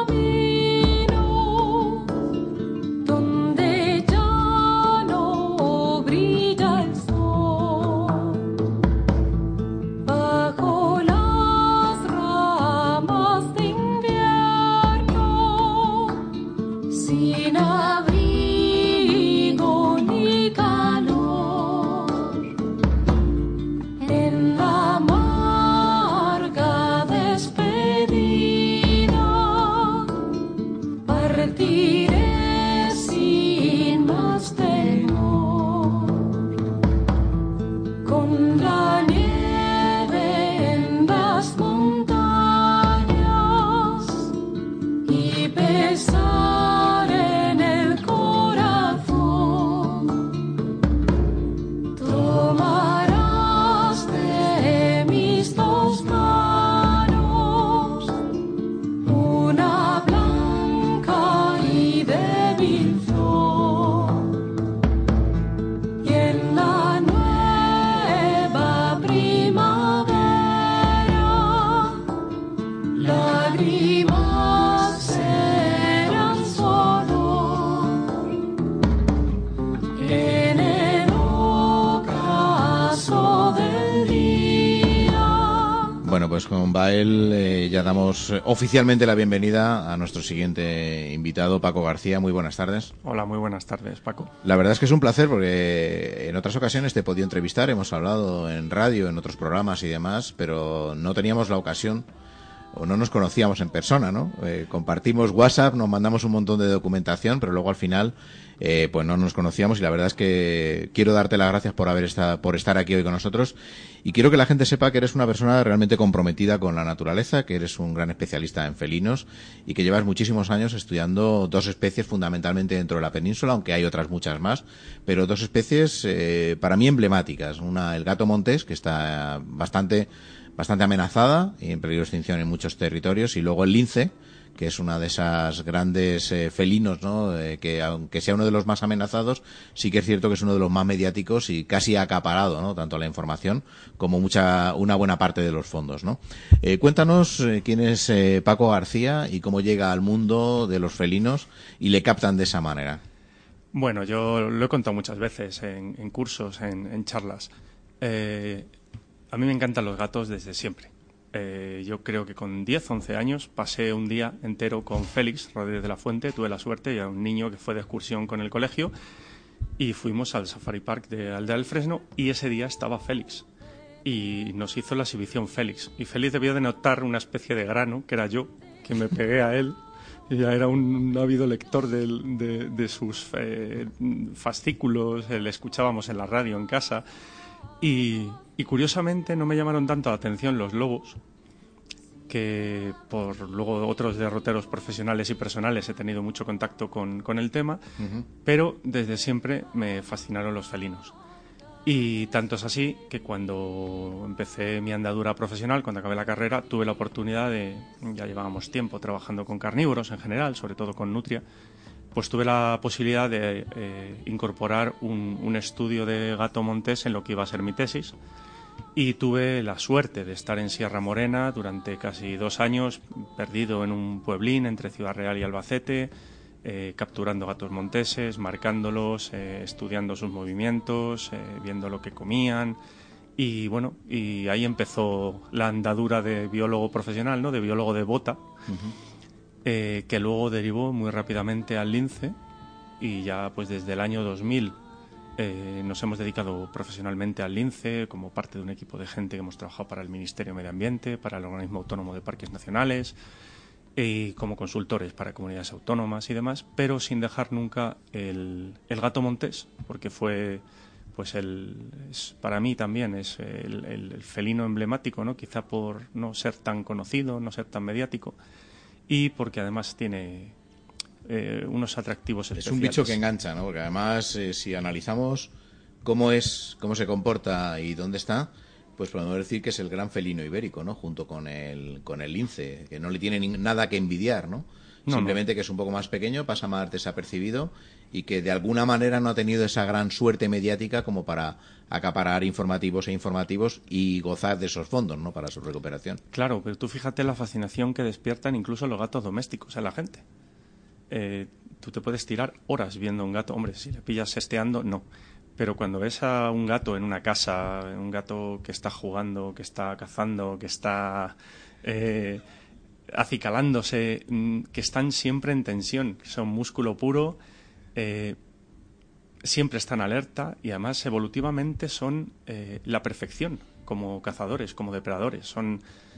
camino, donde ya no brilla el sol, bajo las ramas de invierno, sin abrigo ni calor, en la amarga despedida, partiré sin más temor, con la nieve en las montañas y pesar en el corazón. Tomarás de mis dos manos una blanca y débil flor, y en la nueva primavera lágrimas serán solo en el ocaso del día. Bueno, pues con Bael eh, ya damos eh, oficialmente la bienvenida a nuestro siguiente invitado, Paco García. Muy buenas tardes. Hola, muy buenas tardes, Paco. La verdad es que es un placer porque en otras ocasiones te he podido entrevistar, hemos hablado en radio, en otros programas y demás, pero no teníamos la ocasión o no nos conocíamos en persona, ¿no? Eh, compartimos WhatsApp, nos mandamos un montón de documentación, pero luego al final eh, pues no nos conocíamos y la verdad es que quiero darte las gracias por haber esta, por estar aquí hoy con nosotros y quiero que la gente sepa que eres una persona realmente comprometida con la naturaleza, que eres un gran especialista en felinos y que llevas muchísimos años estudiando dos especies fundamentalmente dentro de la península, aunque hay otras muchas más, pero dos especies eh, para mí emblemáticas. Una, el gato montés, que está bastante bastante amenazada y en peligro de extinción en muchos territorios, y luego el lince, que es una de esas grandes eh, felinos, ¿no? Eh, que aunque sea uno de los más amenazados, sí que es cierto que es uno de los más mediáticos y casi ha acaparado, ¿no? Tanto la información como mucha una buena parte de los fondos, ¿no? Eh, cuéntanos eh, quién es eh, Paco García y cómo llega al mundo de los felinos y le captan de esa manera. Bueno, yo lo he contado muchas veces en, en cursos, en, en charlas. Eh, a mí me encantan los gatos desde siempre. Eh, yo creo que con diez, once años pasé un día entero con Félix Rodríguez de la Fuente. Tuve la suerte, era un niño que fue de excursión con el colegio y fuimos al Safari Park de Aldea del Fresno y ese día estaba Félix y nos hizo la exhibición Félix. Y Félix debió de notar una especie de grano, que era yo, que me pegué a él. Y ya era un, un ávido lector de, de, de sus eh, fascículos, eh, le escuchábamos en la radio en casa. Y, y curiosamente no me llamaron tanto la atención los lobos, que por luego otros derroteros profesionales y personales he tenido mucho contacto con, con el tema, uh-huh. Pero desde siempre me fascinaron los felinos. Y tanto es así que cuando empecé mi andadura profesional, cuando acabé la carrera, tuve la oportunidad de, ya llevábamos tiempo trabajando con carnívoros en general, sobre todo con nutria, pues tuve la posibilidad de eh, incorporar un, un estudio de gato montés en lo que iba a ser mi tesis y tuve la suerte de estar en Sierra Morena durante casi dos años, perdido en un pueblín entre Ciudad Real y Albacete, eh, capturando gatos monteses, marcándolos, eh, estudiando sus movimientos, eh, viendo lo que comían y bueno, y ahí empezó la andadura de biólogo profesional, ¿no? De biólogo de bota. Uh-huh. Eh, que luego derivó muy rápidamente al lince y ya pues desde el año dos mil eh, nos hemos dedicado profesionalmente al lince como parte de un equipo de gente que hemos trabajado para el Ministerio de Medio Ambiente, para el Organismo Autónomo de Parques Nacionales y como consultores para comunidades autónomas y demás, pero sin dejar nunca el, el gato montés, porque fue pues el es, para mí también es el, el, el felino emblemático, ¿no? Quizá por no ser tan conocido, no ser tan mediático. y porque además tiene eh, unos atractivos especiales. Es un bicho que engancha, ¿no? Porque además, eh, si analizamos cómo es, cómo se comporta y dónde está, pues podemos decir que es el gran felino ibérico, ¿no? Junto con el, con el lince, que no le tiene ni, nada que envidiar, ¿no? No, Simplemente no. que es un poco más pequeño, pasa más desapercibido y que de alguna manera no ha tenido esa gran suerte mediática como para acaparar informativos e informativos y gozar de esos fondos, ¿no? Para su recuperación. Claro, pero tú fíjate la fascinación que despiertan incluso los gatos domésticos en la gente. Eh, tú te puedes tirar horas viendo un gato. Hombre, si le pillas sesteando, no. Pero cuando ves a un gato en una casa, un gato que está jugando, que está cazando, que está eh, acicalándose, que están siempre en tensión, que son músculo puro, eh, siempre están alerta y además evolutivamente son eh, la perfección como cazadores, como depredadores. Son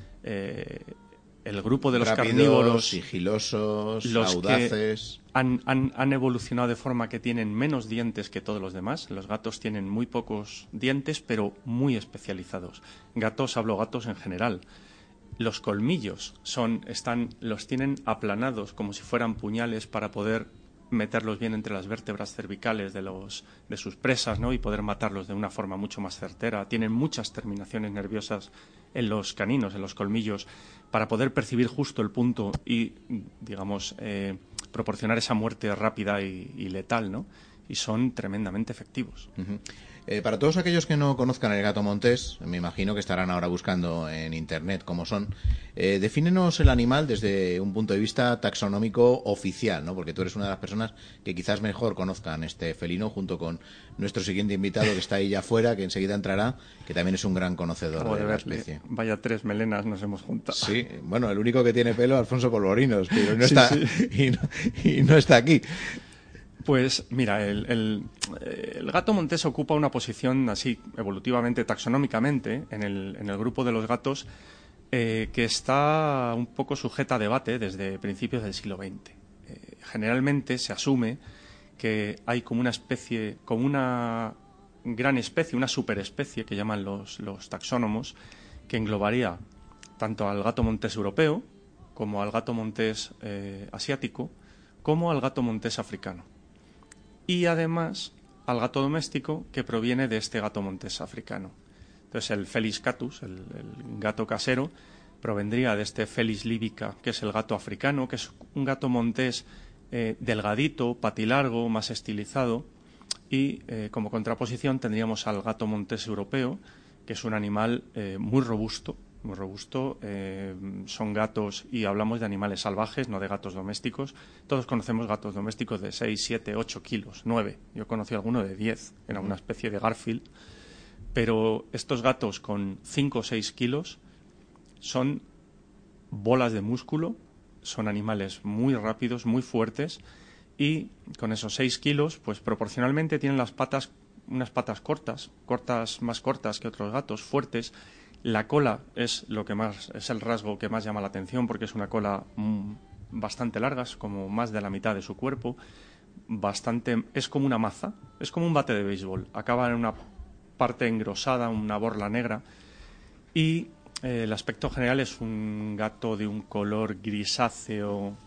eh, el grupo de los Rápidos, carnívoros, sigilosos, los audaces. que han, han, han evolucionado de forma que tienen menos dientes que todos los demás. Los gatos tienen muy pocos dientes, pero muy especializados. Gatos, hablo gatos en general. Los colmillos son, están, los tienen aplanados como si fueran puñales para poder meterlos bien entre las vértebras cervicales de, los, de sus presas, ¿no? Y poder matarlos de una forma mucho más certera. Tienen muchas terminaciones nerviosas en los caninos, en los colmillos, para poder percibir justo el punto y, digamos, eh, proporcionar esa muerte rápida y, y letal, ¿no? Y son tremendamente efectivos. Uh-huh. Eh, para todos aquellos que no conozcan el gato montés, me imagino que estarán ahora buscando en internet cómo son. Eh, defínenos el animal desde un punto de vista taxonómico oficial, ¿no? Porque tú eres una de las personas que quizás mejor conozcan este felino, junto con nuestro siguiente invitado que está ahí ya afuera, que enseguida entrará, que también es un gran conocedor Acabo de, de la verle. especie. Vaya tres melenas nos hemos juntado. Sí, bueno, el único que tiene pelo es Alfonso Polvorinos, pero no Sí, está, sí. Y, no, y no está aquí. Pues mira, el, el, el gato montés ocupa una posición así evolutivamente, taxonómicamente, en el, en el grupo de los gatos eh, que está un poco sujeta a debate desde principios del siglo veinte. Eh, generalmente se asume que hay como una especie, como una gran especie, una superespecie que llaman los, los taxónomos, que englobaría tanto al gato montés europeo como al gato montés eh, asiático, como al gato montés africano. Y además al gato doméstico que proviene de este gato montés africano. Entonces el Felis catus, el, el gato casero, provendría de este Felis libica, que es el gato africano, que es un gato montés eh, delgadito, patilargo, más estilizado, y eh, como contraposición tendríamos al gato montés europeo, que es un animal eh, muy robusto, muy robusto. Eh, son gatos, y hablamos de animales salvajes, no de gatos domésticos. Todos conocemos gatos domésticos de seis, siete, ocho kilos, nueve. Yo conocí alguno de diez, era una especie de Garfield. Pero estos gatos con cinco o seis kilos son bolas de músculo, son animales muy rápidos, muy fuertes, y con esos seis kilos, pues proporcionalmente tienen las patas, unas patas cortas, cortas más cortas que otros gatos, fuertes. La cola es lo que más, es el rasgo que más llama la atención, porque es una cola mm, bastante larga, es como más de la mitad de su cuerpo, bastante, es como una maza, es como un bate de béisbol, acaba en una parte engrosada, una borla negra, y eh, el aspecto general es un gato de un color grisáceo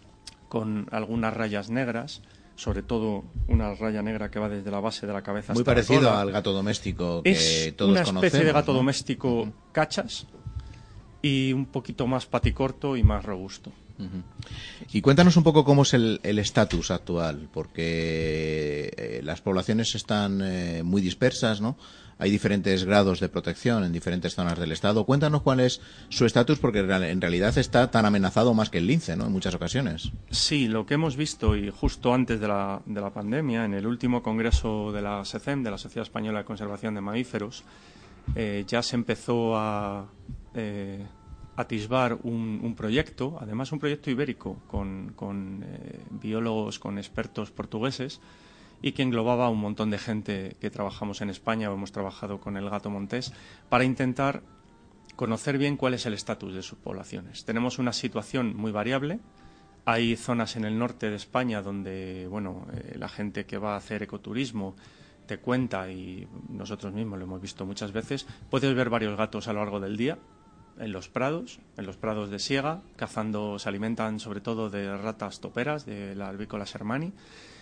con algunas rayas negras, sobre todo una raya negra que va desde la base de la cabeza Muy hasta parecido la cola. al gato doméstico que Es todos una especie conocemos, de gato ¿no? doméstico Uh-huh. cachas y un poquito más paticorto y más robusto. Uh-huh. Y cuéntanos un poco cómo es el el estatus actual, porque eh, las poblaciones están eh, muy dispersas, ¿no? Hay diferentes grados de protección en diferentes zonas del estado. Cuéntanos cuál es su estatus, porque en realidad está tan amenazado más que el lince, ¿no? En muchas ocasiones. Sí, lo que hemos visto, y justo antes de la, de la pandemia, en el último congreso de la SECEM, de la Sociedad Española de Conservación de Mamíferos, eh, ya se empezó a eh, atisbar un, un proyecto, además un proyecto ibérico, con, con eh, biólogos, con expertos portugueses, y que englobaba a un montón de gente que trabajamos en España o hemos trabajado con el gato montés, para intentar conocer bien cuál es el estatus de sus poblaciones. Tenemos una situación muy variable. Hay zonas en el norte de España donde, bueno, eh, la gente que va a hacer ecoturismo te cuenta, y nosotros mismos lo hemos visto muchas veces, puedes ver varios gatos a lo largo del día, en los prados, en los prados de siega, cazando, se alimentan sobre todo de ratas toperas, de la albícola shermani,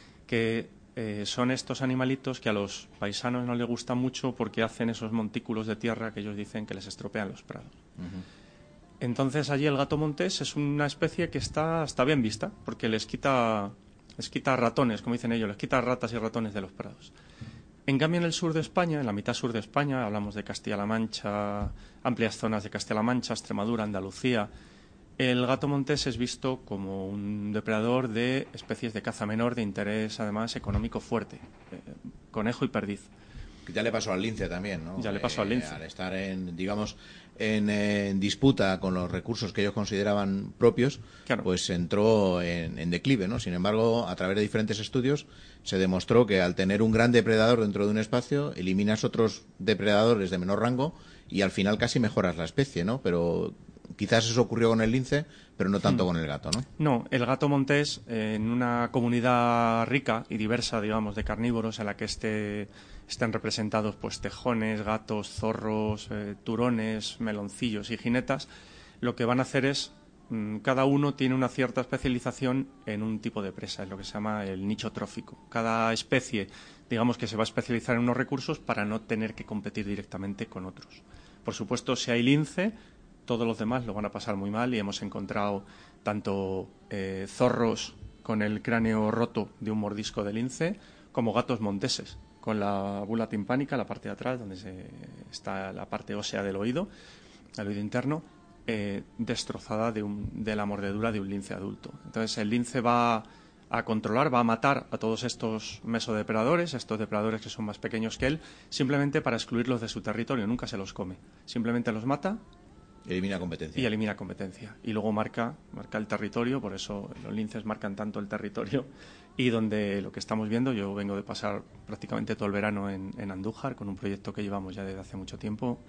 que eh, son estos animalitos que a los paisanos no les gustan mucho porque hacen esos montículos de tierra que ellos dicen que les estropean los prados. Ujú. Entonces allí el gato montés es una especie que está, está bien vista, porque les quita, les quita ratones, como dicen ellos, les quita ratas y ratones de los prados. En cambio, en el sur de España, en la mitad sur de España, hablamos de Castilla-La Mancha, amplias zonas de Castilla-La Mancha, Extremadura, Andalucía, el gato montés es visto como un depredador de especies de caza menor de interés, además, económico fuerte, eh, conejo y perdiz. Que ya le pasó al lince también, ¿no? Ya le pasó al lince. Al estar en, digamos, en, en disputa con los recursos que ellos consideraban propios, Claro. pues entró en, en declive, ¿no? Sin embargo, a través de diferentes estudios se demostró que al tener un gran depredador dentro de un espacio, eliminas otros depredadores de menor rango y al final casi mejoras la especie, ¿no? Pero quizás eso ocurrió con el lince, pero no tanto Hmm. con el gato, ¿no? No, el gato montés, eh, en una comunidad rica y diversa, digamos, de carnívoros, en la que este, estén representados pues tejones, gatos, zorros, eh, turones, meloncillos y jinetas, lo que van a hacer es, mm, cada uno tiene una cierta especialización en un tipo de presa, es lo que se llama el nicho trófico. Cada especie, digamos que se va a especializar en unos recursos para no tener que competir directamente con otros. Por supuesto, si hay lince, todos los demás lo van a pasar muy mal y hemos encontrado tanto eh, zorros con el cráneo roto de un mordisco de lince como gatos monteses con la bula timpánica, la parte de atrás donde se, está la parte ósea del oído, el oído interno, eh, destrozada de, un, de la mordedura de un lince adulto. Entonces el lince va a controlar, va a matar a todos estos mesodepredadores, estos depredadores que son más pequeños que él, simplemente para excluirlos de su territorio, nunca se los come, simplemente los mata. Elimina competencia. Y elimina competencia. Y luego marca, marca el territorio, por eso los linces marcan tanto el territorio. Y donde lo que estamos viendo, yo vengo de pasar prácticamente todo el verano en, en Andújar, con un proyecto que llevamos ya desde hace mucho tiempo,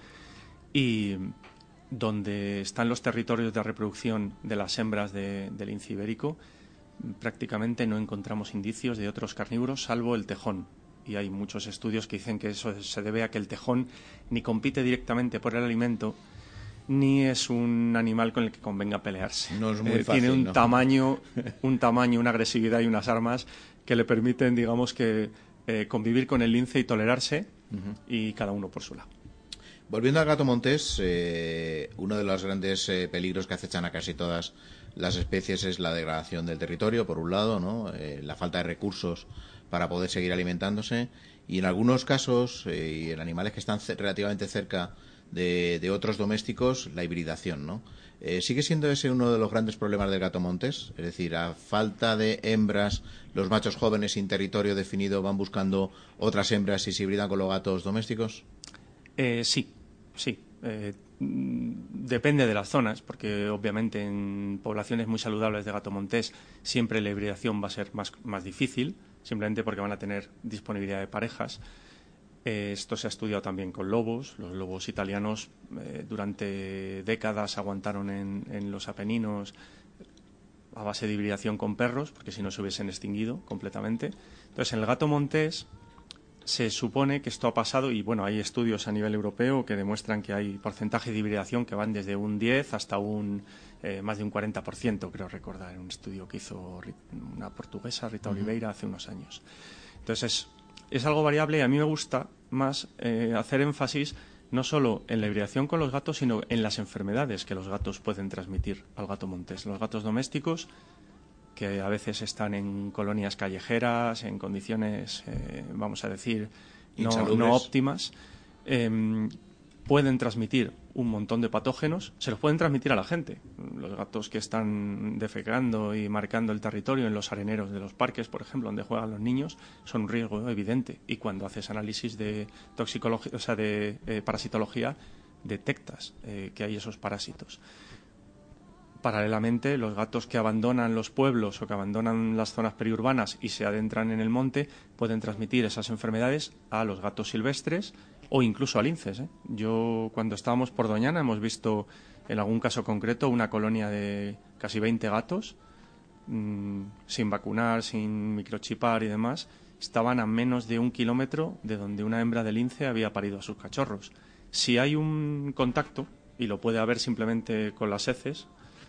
y donde están los territorios de reproducción de las hembras de, del lince ibérico, prácticamente no encontramos indicios de otros carnívoros, salvo el tejón. Y hay muchos estudios que dicen que eso se debe a que el tejón ni compite directamente por el alimento, ni es un animal con el que convenga pelearse. No es muy Eh, fácil, tiene un ¿no? tamaño, un tamaño, una agresividad y unas armas que le permiten, digamos, que eh, convivir con el lince y tolerarse, Ujú. y cada uno por su lado. Volviendo al gato montés, eh, uno de los grandes eh, peligros que acechan a casi todas las especies es la degradación del territorio, por un lado, ¿no? Eh, la falta de recursos para poder seguir alimentándose, y en algunos casos, eh, y en animales que están ce- relativamente cerca de, de otros domésticos, la hibridación, ¿no? Eh, ¿Sigue siendo ese uno de los grandes problemas del gato montés? Es decir, a falta de hembras, los machos jóvenes sin territorio definido van buscando otras hembras y se hibridan con los gatos domésticos. Eh, sí, sí. Eh, mm, depende de las zonas, porque obviamente en poblaciones muy saludables de gato montés siempre la hibridación va a ser más, más difícil, simplemente porque van a tener disponibilidad de parejas. Eh, esto se ha estudiado también con lobos. Los lobos italianos eh, durante décadas aguantaron en, en los Apeninos a base de hibridación con perros, porque si no se hubiesen extinguido completamente. Entonces, en el gato montés se supone que esto ha pasado, y bueno, hay estudios a nivel europeo que demuestran que hay porcentajes de hibridación que van desde un diez hasta un eh, más de un cuarenta por ciento, creo recordar, en un estudio que hizo Ri- una portuguesa, Rita Ujú. Oliveira, hace unos años. Entonces, es, es algo variable, y a mí me gusta más eh, hacer énfasis no solo en la hibridación con los gatos, sino en las enfermedades que los gatos pueden transmitir al gato montés. Los gatos domésticos, que a veces están en colonias callejeras, en condiciones, eh, vamos a decir, no, Insalubres. no óptimas, eh, pueden transmitir un montón de patógenos, se los pueden transmitir a la gente. Los gatos que están defecando y marcando el territorio en los areneros de los parques, por ejemplo, donde juegan los niños, son un riesgo evidente. Y cuando haces análisis de toxicología, o sea, de eh, parasitología, detectas eh, que hay esos parásitos. Paralelamente, los gatos que abandonan los pueblos o que abandonan las zonas periurbanas y se adentran en el monte pueden transmitir esas enfermedades a los gatos silvestres o incluso a linces, ¿eh? Yo, cuando estábamos por Doñana, hemos visto en algún caso concreto una colonia de casi veinte gatos, mmm, sin vacunar, sin microchipar y demás. Estaban a menos de un kilómetro de donde una hembra de lince había parido a sus cachorros. Si hay un contacto y lo puede haber simplemente con las heces.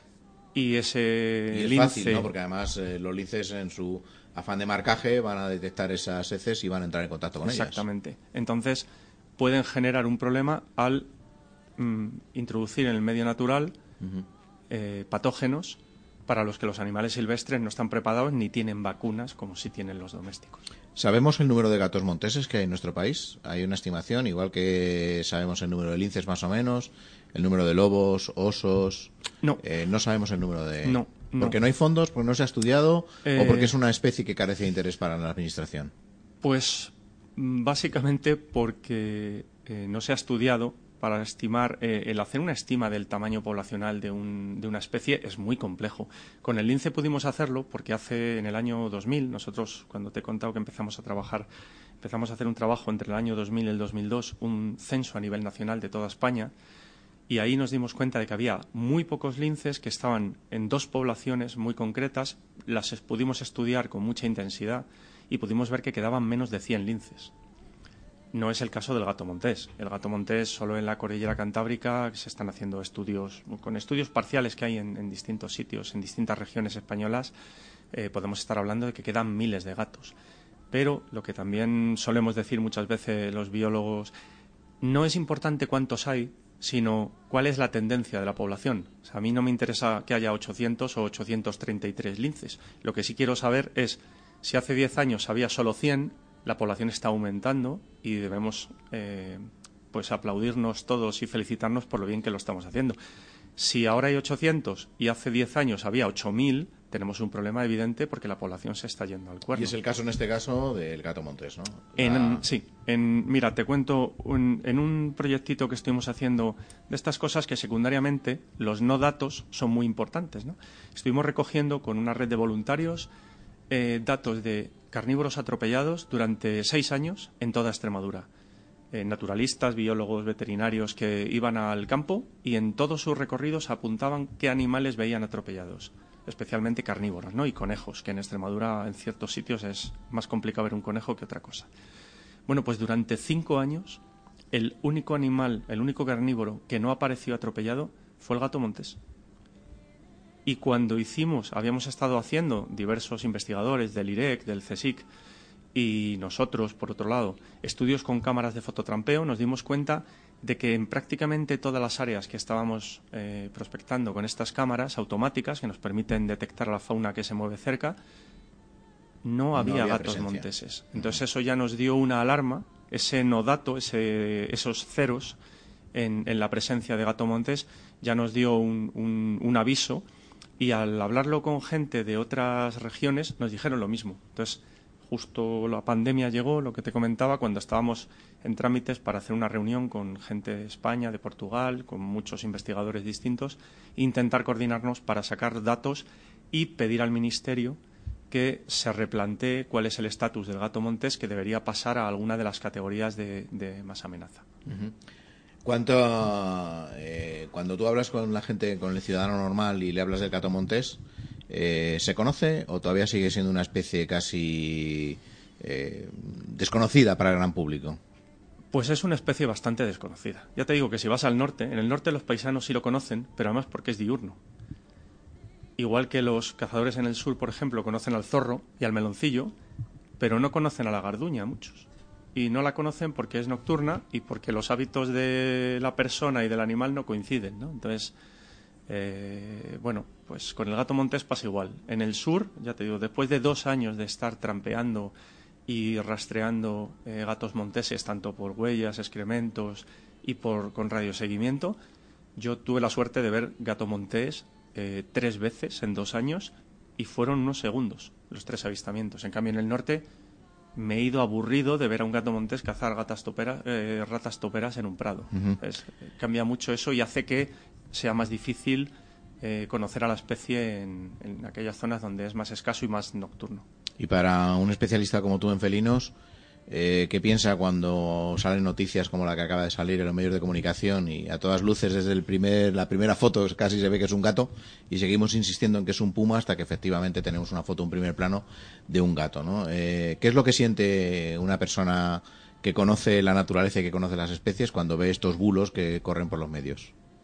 Y ese Y es lince... fácil, ¿no? Porque además eh, los linces en su afán de marcaje van a detectar esas heces y van a entrar en contacto con Exactamente. ellas. Entonces pueden generar un problema al mm, introducir en el medio natural Uh-huh. eh, patógenos para los que los animales silvestres no están preparados ni tienen vacunas como sí tienen los domésticos. ¿Sabemos el número de gatos monteses que hay en nuestro país? ¿Hay una estimación? Igual que sabemos el número de linces más o menos, el número de lobos, osos... No. Eh, no sabemos el número de... No, no. ¿Porque no hay fondos, porque no se ha estudiado Eh, o porque es una especie que carece de interés para la administración? Pues mm, básicamente porque eh, no se ha estudiado para estimar, eh, el hacer una estima del tamaño poblacional de, un, de una especie es muy complejo. Con el lince pudimos hacerlo porque hace en el año dos mil, nosotros cuando te he contado que empezamos a trabajar, empezamos a hacer un trabajo entre el año dos mil y el dos mil dos, un censo a nivel nacional de toda España, y ahí nos dimos cuenta de que había muy pocos linces que estaban en dos poblaciones muy concretas, las es- pudimos estudiar con mucha intensidad y pudimos ver que quedaban menos de cien linces. No es el caso del gato montés. El gato montés, solo en la cordillera cantábrica se están haciendo estudios, con estudios parciales que hay en, en distintos sitios, en distintas regiones españolas, eh, podemos estar hablando de que quedan miles de gatos. Pero lo que también solemos decir muchas veces los biólogos, no es importante cuántos hay, sino cuál es la tendencia de la población. O sea, a mí no me interesa que haya ochocientos o ochocientos treinta y tres linces. Lo que sí quiero saber es si hace diez años había solo cien, la población está aumentando y debemos eh, pues aplaudirnos todos y felicitarnos por lo bien que lo estamos haciendo. Si ahora hay ochocientos y hace diez años había ocho mil, tenemos un problema evidente porque la población se está yendo al cuerno. Y es el caso, en este caso, del gato montés, ¿no? En, La- Sí, en, mira, te cuento, un- en un proyectito que estuvimos haciendo de estas cosas que secundariamente los no datos son muy importantes, ¿no? Estuvimos recogiendo con una red de voluntarios eh, datos de carnívoros atropellados durante seis años en toda Extremadura. Eh, naturalistas, biólogos, veterinarios que iban al campo y en todos sus recorridos apuntaban qué animales veían atropellados, especialmente carnívoros, ¿no? Y conejos, que en Extremadura en ciertos sitios es más complicado ver un conejo que otra cosa. Bueno, pues durante cinco años el único animal, el único carnívoro que no apareció atropellado fue el gato montés. Y cuando hicimos, habíamos estado haciendo diversos investigadores del I R E C, del CSIC y nosotros, por otro lado, estudios con cámaras de fototrampeo, nos dimos cuenta de que en prácticamente todas las áreas que estábamos eh, prospectando con estas cámaras automáticas que nos permiten detectar a la fauna que se mueve cerca, no había, había gatos presencia. monteses. Entonces eso ya nos dio una alarma, ese no dato, ese, esos ceros en, en la presencia de gato montés ya nos dio un, un, un aviso, y al hablarlo con gente de otras regiones nos dijeron lo mismo. Entonces justo la pandemia llegó, lo que te comentaba, cuando estábamos en trámites para hacer una reunión con gente de España, de Portugal, con muchos investigadores distintos, e intentar coordinarnos para sacar datos y pedir al Ministerio que se replantee cuál es el estatus del gato montés, que debería pasar a alguna de las categorías de, de más amenaza. Ujú. ¿Cuánto, eh, cuando tú hablas con la gente, con el ciudadano normal y le hablas del gato montés, eh, ¿se conoce o todavía sigue siendo una especie casi eh, desconocida para el gran público? Pues es una especie bastante desconocida. Ya te digo que si vas al norte, en el norte los paisanos sí lo conocen, pero además porque es diurno. Igual que los cazadores en el sur, por ejemplo, conocen al zorro y al meloncillo, pero no conocen a la garduña muchos. Y no la conocen porque es nocturna y porque los hábitos de la persona y del animal no coinciden, ¿no? Entonces, eh, bueno, pues con el gato montés pasa igual. En el sur, ya te digo, después de dos años de estar trampeando y rastreando eh, gatos monteses, tanto por huellas, excrementos y por con radioseguimiento, yo tuve la suerte de ver gato montés eh, tres veces en dos años y fueron unos segundos los tres avistamientos. En cambio, en el norte me he ido aburrido de ver a un gato montés cazar gatas toperas, eh, ratas toperas en un prado. Ujú. Es- cambia mucho eso y hace que sea más difícil eh, conocer a la especie en, en aquellas zonas donde es más escaso y más nocturno. Y para un especialista como tú en felinos, eh, ¿qué piensa cuando salen noticias como la que acaba de salir en los medios de comunicación y a todas luces desde el primer, la primera foto casi se ve que es un gato y seguimos insistiendo en que es un puma hasta que efectivamente tenemos una foto, un primer plano de un gato, ¿no? Eh, ¿Qué es lo que siente una persona que conoce la naturaleza y que conoce las especies cuando ve estos bulos que corren por los medios?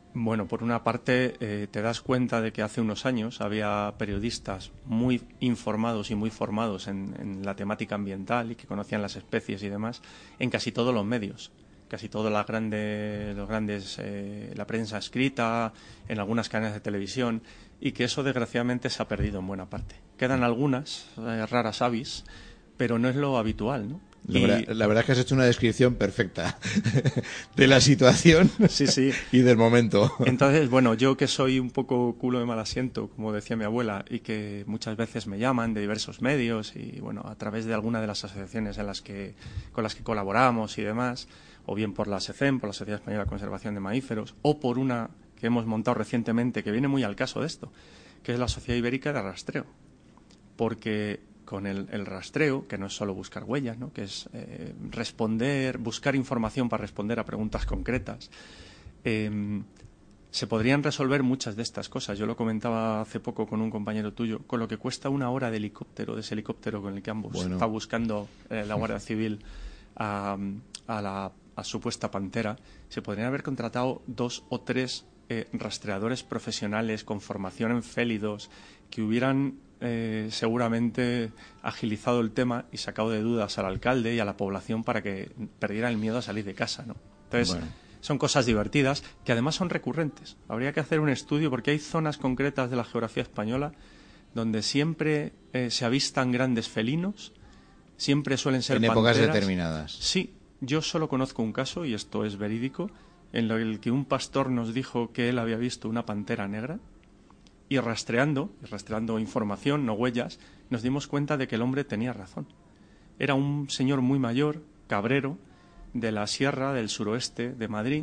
Bueno, por una parte, eh, te das cuenta de que hace unos años había periodistas muy informados y muy formados en, en la temática ambiental y que conocían las especies y demás en casi todos los medios, casi todas las grandes, los grandes, eh, la prensa escrita, en algunas cadenas de televisión, y que eso desgraciadamente se ha perdido en buena parte. Quedan algunas eh, raras avis, pero no es lo habitual, ¿no? La, Y- verdad, la verdad es que has hecho una descripción perfecta de la situación Sí, sí. y del momento. Entonces, bueno, yo que soy un poco culo de mal asiento, como decía mi abuela, y que muchas veces me llaman de diversos medios y, bueno, a través de alguna de las asociaciones en las que, con las que colaboramos y demás, o bien por la SECEM, por la Sociedad Española de Conservación de Mamíferos, o por una que hemos montado recientemente, que viene muy al caso de esto, que es la Sociedad Ibérica de Rastreo. Porque con el, el rastreo, que no es solo buscar huellas, ¿no? Que es eh, responder, buscar información para responder a preguntas concretas, eh, se podrían resolver muchas de estas cosas. Yo lo comentaba hace poco con un compañero tuyo, con lo que cuesta una hora de helicóptero, de ese helicóptero con el que ambos Bueno. está buscando eh, la Guardia Civil a, a la a supuesta pantera, se podrían haber contratado dos o tres eh, rastreadores profesionales con formación en félidos que hubieran eh, seguramente agilizado el tema y sacado de dudas al alcalde y a la población para que perdieran el miedo a salir de casa, ¿no? Entonces, Bueno. son cosas divertidas que además son recurrentes. Habría que hacer un estudio porque hay zonas concretas de la geografía española donde siempre eh, se avistan grandes felinos, siempre suelen ser En épocas panteras. determinadas. Sí, yo solo conozco un caso, y esto es verídico, en el que un pastor nos dijo que él había visto una pantera negra y rastreando, y rastreando información, no huellas, nos dimos cuenta de que el hombre tenía razón. Era un señor muy mayor, cabrero, de la sierra del suroeste de Madrid,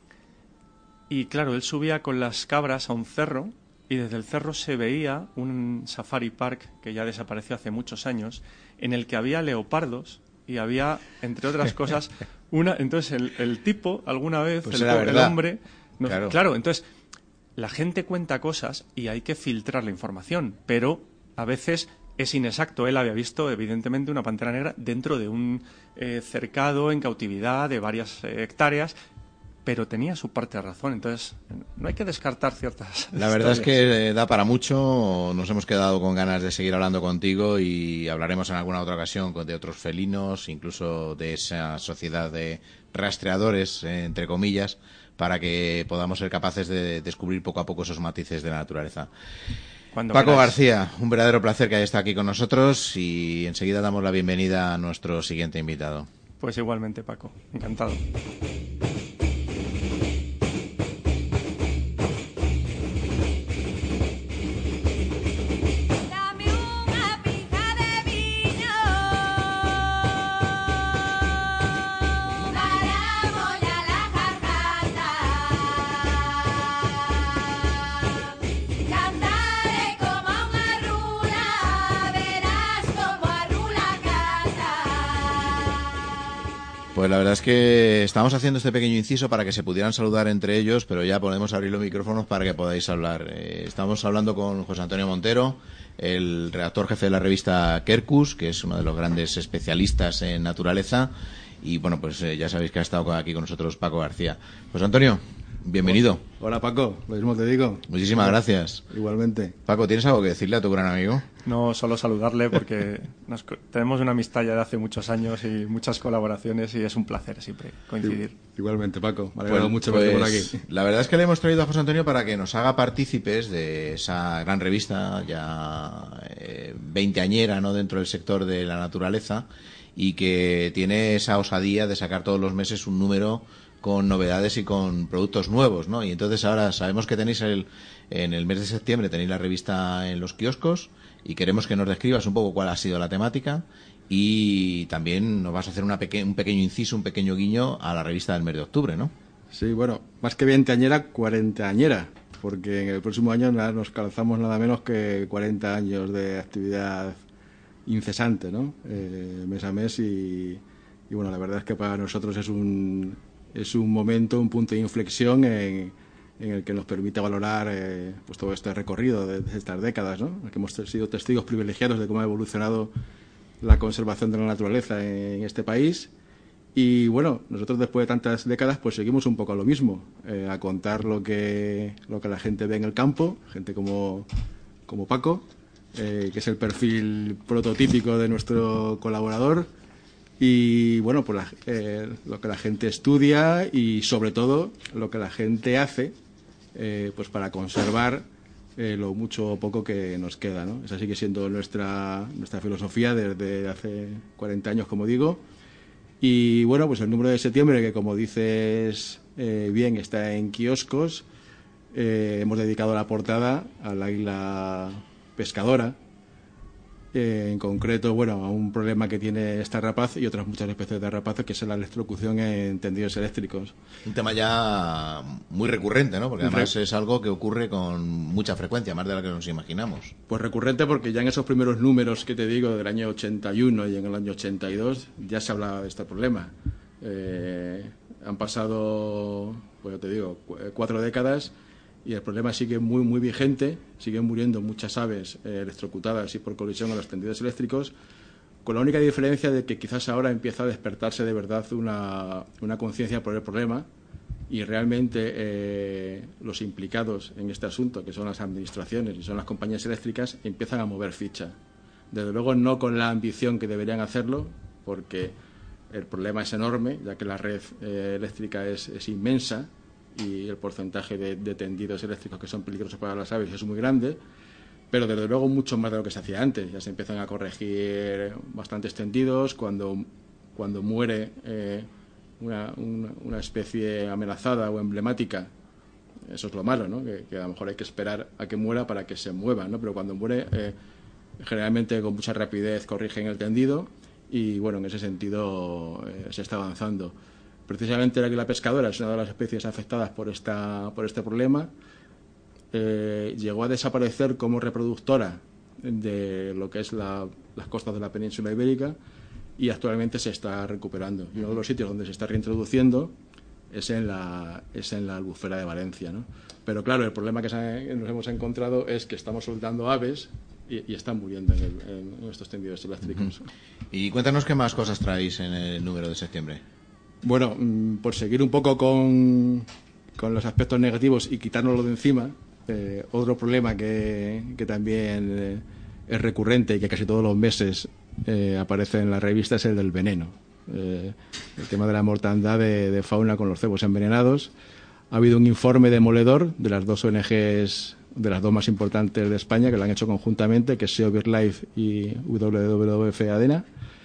y claro, él subía con las cabras a un cerro y desde el cerro se veía un safari park que ya desapareció hace muchos años, en el que había leopardos y había, entre otras cosas, una... Entonces el, el tipo, alguna vez, Pues el, era el verdad. hombre... nos- Claro. claro, entonces la gente cuenta cosas y hay que filtrar la información, pero a veces es inexacto. Él había visto, evidentemente, una pantera negra dentro de un eh, cercado en cautividad de varias eh, hectáreas, pero tenía su parte de razón. Entonces, no hay que descartar ciertas La verdad es historias. que eh, da para mucho. Nos hemos quedado con ganas de seguir hablando contigo y hablaremos en alguna otra ocasión con- de otros felinos, incluso de esa sociedad de rastreadores, eh, entre comillas, para que podamos ser capaces de descubrir poco a poco esos matices de la naturaleza. Cuando Paco queráis. García, un verdadero placer que haya estado aquí con nosotros y enseguida damos la bienvenida a nuestro siguiente invitado. Pues igualmente, Paco. Encantado. Dame una pija de vino para mollar la garganta. Cantaré como una rula, verás como arrula canta. Pues la verdad es que estamos haciendo este pequeño inciso para que se pudieran saludar entre ellos, pero ya podemos abrir los micrófonos para que podáis hablar. Eh, estamos hablando con José Antonio Montero, el redactor jefe de la revista Quercus, que es uno de los grandes especialistas en naturaleza, y bueno, pues eh, ya sabéis que ha estado aquí con nosotros Paco García. José Antonio, bienvenido. Hola Paco, lo mismo te digo. Muchísimas gracias. Igualmente. Paco, ¿tienes algo que decirle a tu gran amigo? No solo saludarle porque nos co- tenemos una amistad ya de hace muchos años y muchas colaboraciones y es un placer siempre coincidir. Igualmente Paco, me ha alegrado Pues- mucho verte por pues, aquí. La verdad es que le hemos traído a José Antonio para que nos haga partícipes de esa gran revista ya eh, veinteañera, ¿no?, dentro del sector de la naturaleza, y que tiene esa osadía de sacar todos los meses un número con novedades y con productos nuevos, ¿no? Y entonces ahora sabemos que tenéis el, en el mes de septiembre tenéis la revista en los kioscos y queremos que nos describas un poco cuál ha sido la temática y también nos vas a hacer una peque- un pequeño inciso, un pequeño guiño a la revista del mes de octubre, ¿no? Sí, bueno, más que veinteañera, cuarentañera, porque en el próximo año na- nos calzamos nada menos que cuarenta años de actividad incesante, ¿no? Eh, mes a mes y, y bueno, la verdad es que para nosotros es un, es un momento, un punto de inflexión en, en el que nos permite valorar eh, pues todo este recorrido de, de estas décadas, ¿no? En el que hemos sido testigos privilegiados de cómo ha evolucionado la conservación de la naturaleza en este país Y bueno, nosotros después de tantas décadas pues seguimos un poco a lo mismo, eh, a contar lo que, lo que la gente ve en el campo, gente como, como Paco, eh, que es el perfil prototípico de nuestro colaborador, y bueno, pues la, eh, lo que la gente estudia y sobre todo lo que la gente hace eh, pues para conservar eh, lo mucho o poco que nos queda, ¿no? Esa sigue siendo nuestra, nuestra filosofía desde hace cuarenta años, como digo. Y bueno, pues el número de septiembre, que como dices eh, bien, está en kioscos, eh, hemos dedicado la portada al águila pescadora, eh, en concreto, bueno, a un problema que tiene esta rapaz y otras muchas especies de rapaces, que es la electrocución en tendidos eléctricos. Un tema ya muy recurrente, ¿no? Porque además Re- es algo que ocurre con mucha frecuencia, más de la que nos imaginamos. Pues recurrente porque ya en esos primeros números que te digo del año ochenta y uno y en el año ochenta y dos ya se hablaba de este problema. Eh, han pasado, pues yo te digo, cu- cuatro décadas y el problema sigue muy muy vigente, siguen muriendo muchas aves eh, electrocutadas y por colisión a los tendidos eléctricos, con la única diferencia de que quizás ahora empieza a despertarse de verdad una, una conciencia por el problema y realmente eh, los implicados en este asunto, que son las administraciones y son las compañías eléctricas, empiezan a mover ficha. Desde luego no con la ambición que deberían hacerlo, porque el problema es enorme, ya que la red eh, eléctrica es, es inmensa y el porcentaje de, de tendidos eléctricos que son peligrosos para las aves es muy grande, pero desde luego mucho más de lo que se hacía antes. Ya se empiezan a corregir bastantes tendidos. Cuando, cuando muere eh, una, una, una especie amenazada o emblemática, eso es lo malo, ¿no? Que, que a lo mejor hay que esperar a que muera para que se mueva, ¿no? Pero cuando muere, eh, generalmente con mucha rapidez corrigen el tendido y, bueno, en ese sentido eh, se está avanzando. Precisamente la águila pescadora es una de las especies afectadas por, esta, por este problema. Eh, llegó a desaparecer como reproductora de lo que es la, las costas de la península ibérica y actualmente se está recuperando. Y uno de los sitios donde se está reintroduciendo es en la, es en la albufera de Valencia, ¿no? Pero claro, el problema que, se, que nos hemos encontrado es que estamos soltando aves y, y están muriendo en, el, en estos tendidos eléctricos. Uh-huh. Y cuéntanos qué más cosas traéis en el número de septiembre. Bueno, por seguir un poco con, con los aspectos negativos y quitárnoslo de encima, eh, otro problema que, que también eh, es recurrente y que casi todos los meses eh, aparece en la revista es el del veneno. Eh, el tema de la mortandad de, de fauna con los cebos envenenados. Ha habido un informe demoledor de las dos O N Ges, de las dos más importantes de España, que lo han hecho conjuntamente, que es Sea BirdLife y W W F ADENA.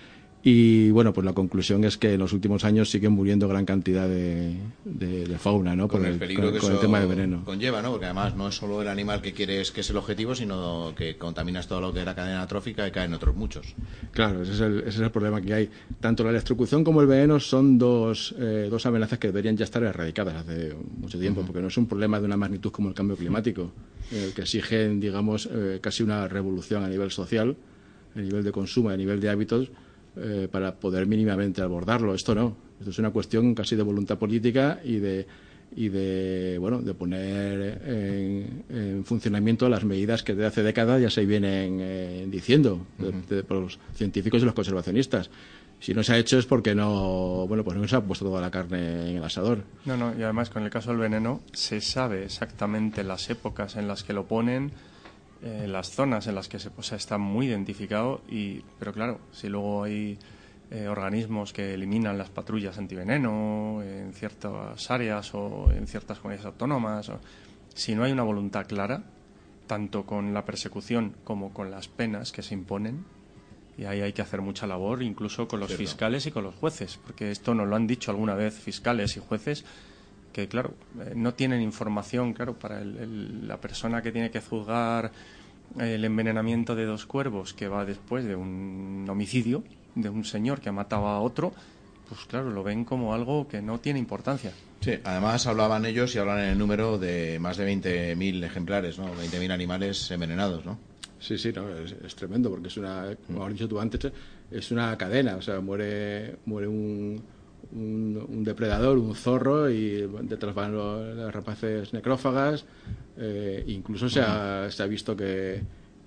Y bueno, pues la conclusión es que en los últimos años siguen muriendo gran cantidad de, de, de fauna, ¿no? Con Por el, el, peligro con, que con el tema del veneno. Conlleva, ¿no? Porque además no es solo el animal que quieres que es el objetivo, sino que contaminas todo lo que es la cadena trófica y caen otros muchos. Claro, ese es el, ese es el problema que hay. Tanto la electrocución como el veneno son dos, eh, dos amenazas que deberían ya estar erradicadas hace mucho tiempo, uh-huh. porque no es un problema de una magnitud como el cambio climático, eh, que exigen, digamos, eh, casi una revolución a nivel social, a nivel de consumo, a nivel de hábitos, Eh, para poder mínimamente abordarlo. Esto no, esto es una cuestión casi de voluntad política y de y de bueno de poner en, en funcionamiento las medidas que desde hace décadas ya se vienen eh, diciendo uh-huh. de, de, por los científicos y los conservacionistas. Si no se ha hecho es porque no bueno pues no se ha puesto toda la carne en el asador. No, no, y además con el caso del veneno se sabe exactamente las épocas en las que lo ponen, Eh, las zonas en las que se o sea, está muy identificado, y pero claro, si luego hay eh, organismos que eliminan las patrullas antiveneno en ciertas áreas o en ciertas comunidades autónomas, o, si no hay una voluntad clara, tanto con la persecución como con las penas que se imponen, y ahí hay que hacer mucha labor, incluso con los Cierto. fiscales y con los jueces, porque esto nos lo han dicho alguna vez fiscales y jueces, que claro, eh, no tienen información, claro, para el, el, la persona que tiene que juzgar el envenenamiento de dos cuervos, que va después de un homicidio de un señor que mataba a otro, pues claro, lo ven como algo que no tiene importancia. Sí, además hablaban ellos y hablan en el número de más de veinte mil ejemplares, ¿no? veinte mil animales envenenados, ¿no? Sí, sí, no, es, es tremendo, porque es una, como has dicho tú antes, es una cadena, o sea, muere, muere un Un, un depredador, un zorro, y detrás van los, las rapaces necrófagas. Eh, incluso se ha, se ha visto que,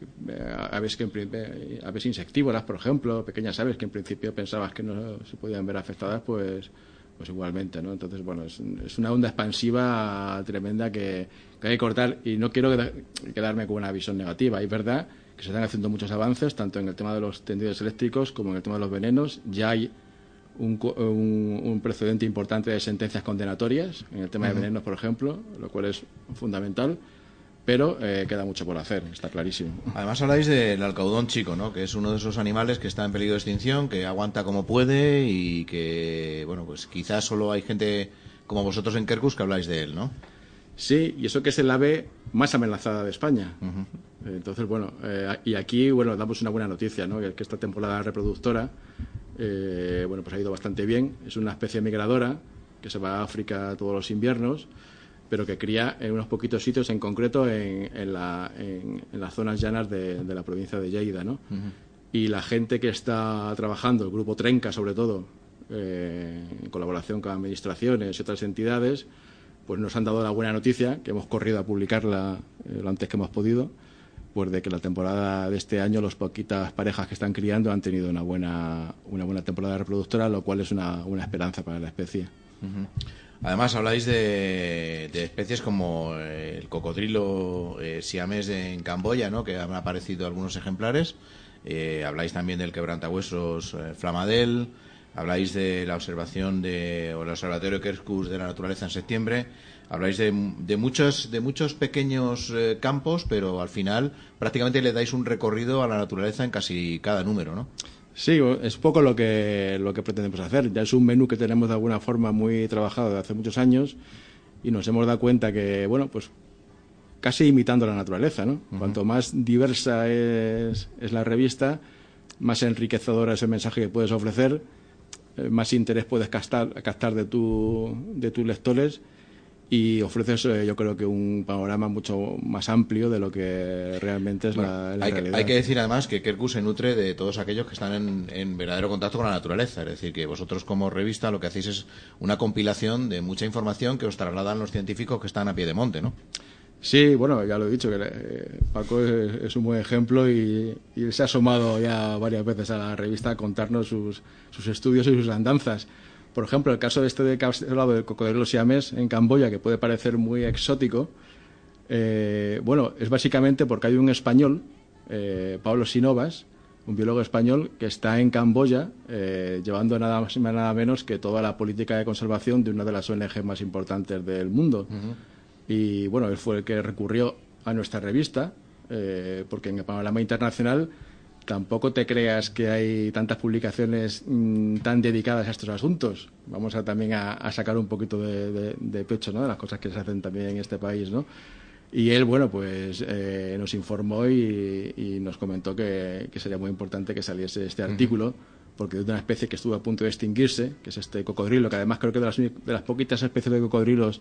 aves, que en, aves insectívoras, por ejemplo, pequeñas aves que en principio pensabas que no se podían ver afectadas, pues pues igualmente, ¿no? Entonces, bueno, es, es una onda expansiva tremenda que, que hay que cortar, y no quiero quedarme con una visión negativa. Es verdad que se están haciendo muchos avances, tanto en el tema de los tendidos eléctricos como en el tema de los venenos. Ya hay un, un, un precedente importante de sentencias condenatorias en el tema uh-huh. de venenos, por ejemplo, lo cual es fundamental. Pero eh, queda mucho por hacer, está clarísimo. Además habláis del alcaudón chico, ¿no? Que es uno de esos animales que está en peligro de extinción, que aguanta como puede y que, bueno, pues quizás solo hay gente como vosotros en Kerkus que habláis de él, ¿no? Sí, y eso que es el ave más amenazada de España. Uh-huh. Entonces, bueno, eh, y aquí, bueno, damos una buena noticia, ¿no? Que esta temporada reproductora, eh, bueno, pues ha ido bastante bien. Es una especie migradora que se va a África todos los inviernos, pero que cría en unos poquitos sitios, en concreto en, en, la, en, en las zonas llanas de, de la provincia de Lleida, ¿no? Uh-huh. Y la gente que está trabajando, el grupo Trenca sobre todo, eh, en colaboración con administraciones y otras entidades, pues nos han dado la buena noticia, que hemos corrido a publicarla eh, lo antes que hemos podido, pues de que la temporada de este año, las poquitas parejas que están criando han tenido una buena, una buena temporada reproductora, lo cual es una, una esperanza para la especie. Uh-huh. Además, habláis de, de especies como el cocodrilo eh, siamés en Camboya, ¿no? Que han aparecido algunos ejemplares. Eh, habláis también del quebrantahuesos eh, flamadel. Habláis de la observación de, o el observatorio Kerkus de la naturaleza en septiembre. Habláis de, de muchos de muchos pequeños eh, campos, pero al final prácticamente le dais un recorrido a la naturaleza en casi cada número, ¿no? Sí, es poco lo que lo que pretendemos hacer. Ya es un menú que tenemos de alguna forma muy trabajado desde hace muchos años, y nos hemos dado cuenta que, bueno, pues casi imitando la naturaleza, ¿no? Uh-huh. Cuanto más diversa es, es la revista, más enriquecedora es el mensaje que puedes ofrecer, eh, más interés puedes captar, captar de, tu, de tus lectores, y ofreces, eh, yo creo que un panorama mucho más amplio de lo que realmente es bueno, la, la hay realidad. Que, hay que decir además que Kerkus se nutre de todos aquellos que están en, en verdadero contacto con la naturaleza. Es decir, que vosotros como revista lo que hacéis es una compilación de mucha información que os trasladan los científicos que están a pie de monte, ¿no? Sí, bueno, ya lo he dicho, que eh, Paco es, es un buen ejemplo, y, y se ha asomado ya varias veces a la revista a contarnos sus, sus estudios y sus andanzas. Por ejemplo, el caso este de que has hablado del cocodrilo siamés en Camboya, que puede parecer muy exótico, eh, bueno, es básicamente porque hay un español, eh, Pablo Sinovas, un biólogo español, que está en Camboya eh, llevando nada más y nada menos que toda la política de conservación de una de las O N G más importantes del mundo. Uh-huh. Y bueno, él fue el que recurrió a nuestra revista, eh, porque en el panorama internacional tampoco te creas que hay tantas publicaciones mmm, tan dedicadas a estos asuntos. Vamos a también a, a sacar un poquito de, de, de pecho, ¿no?, de las cosas que se hacen también en este país, ¿no? Y él, bueno, pues eh, nos informó y, y nos comentó que, que sería muy importante que saliese este artículo, uh-huh. porque es de una especie que estuvo a punto de extinguirse, que es este cocodrilo, que además creo que de las, de las poquitas especies de cocodrilos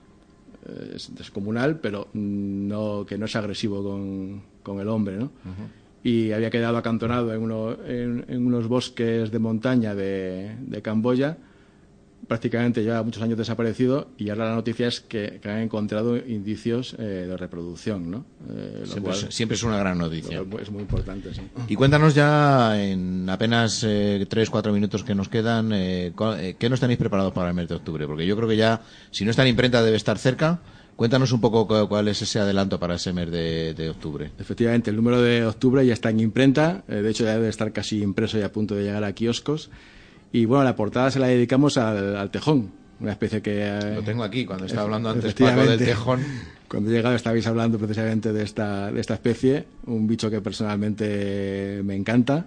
eh, es descomunal, pero no, que no es agresivo con, con el hombre, ¿no? Uh-huh. Y había quedado acantonado en, uno, en, en unos bosques de montaña de, de Camboya, prácticamente lleva muchos años desaparecido, y ahora la noticia es que, que han encontrado indicios eh, de reproducción, ¿no? Eh, lo siempre, cual, es, siempre es una gran noticia. Es muy importante, sí. Y cuéntanos ya, en apenas eh, tres, cuatro minutos que nos quedan, eh, ¿qué nos tenéis preparados para el mes de octubre? Porque yo creo que ya, si no está en imprenta, debe estar cerca. Cuéntanos un poco cuál es ese adelanto para ese mes de, de octubre. Efectivamente, el número de octubre ya está en imprenta, eh, de hecho ya debe estar casi impreso y a punto de llegar a kioscos. Y bueno, la portada se la dedicamos al, al tejón, una especie que... Eh, Lo tengo aquí, cuando estaba hablando antes, Paco, del tejón. Cuando he llegado estabais hablando precisamente de esta, de esta especie, un bicho que personalmente me encanta.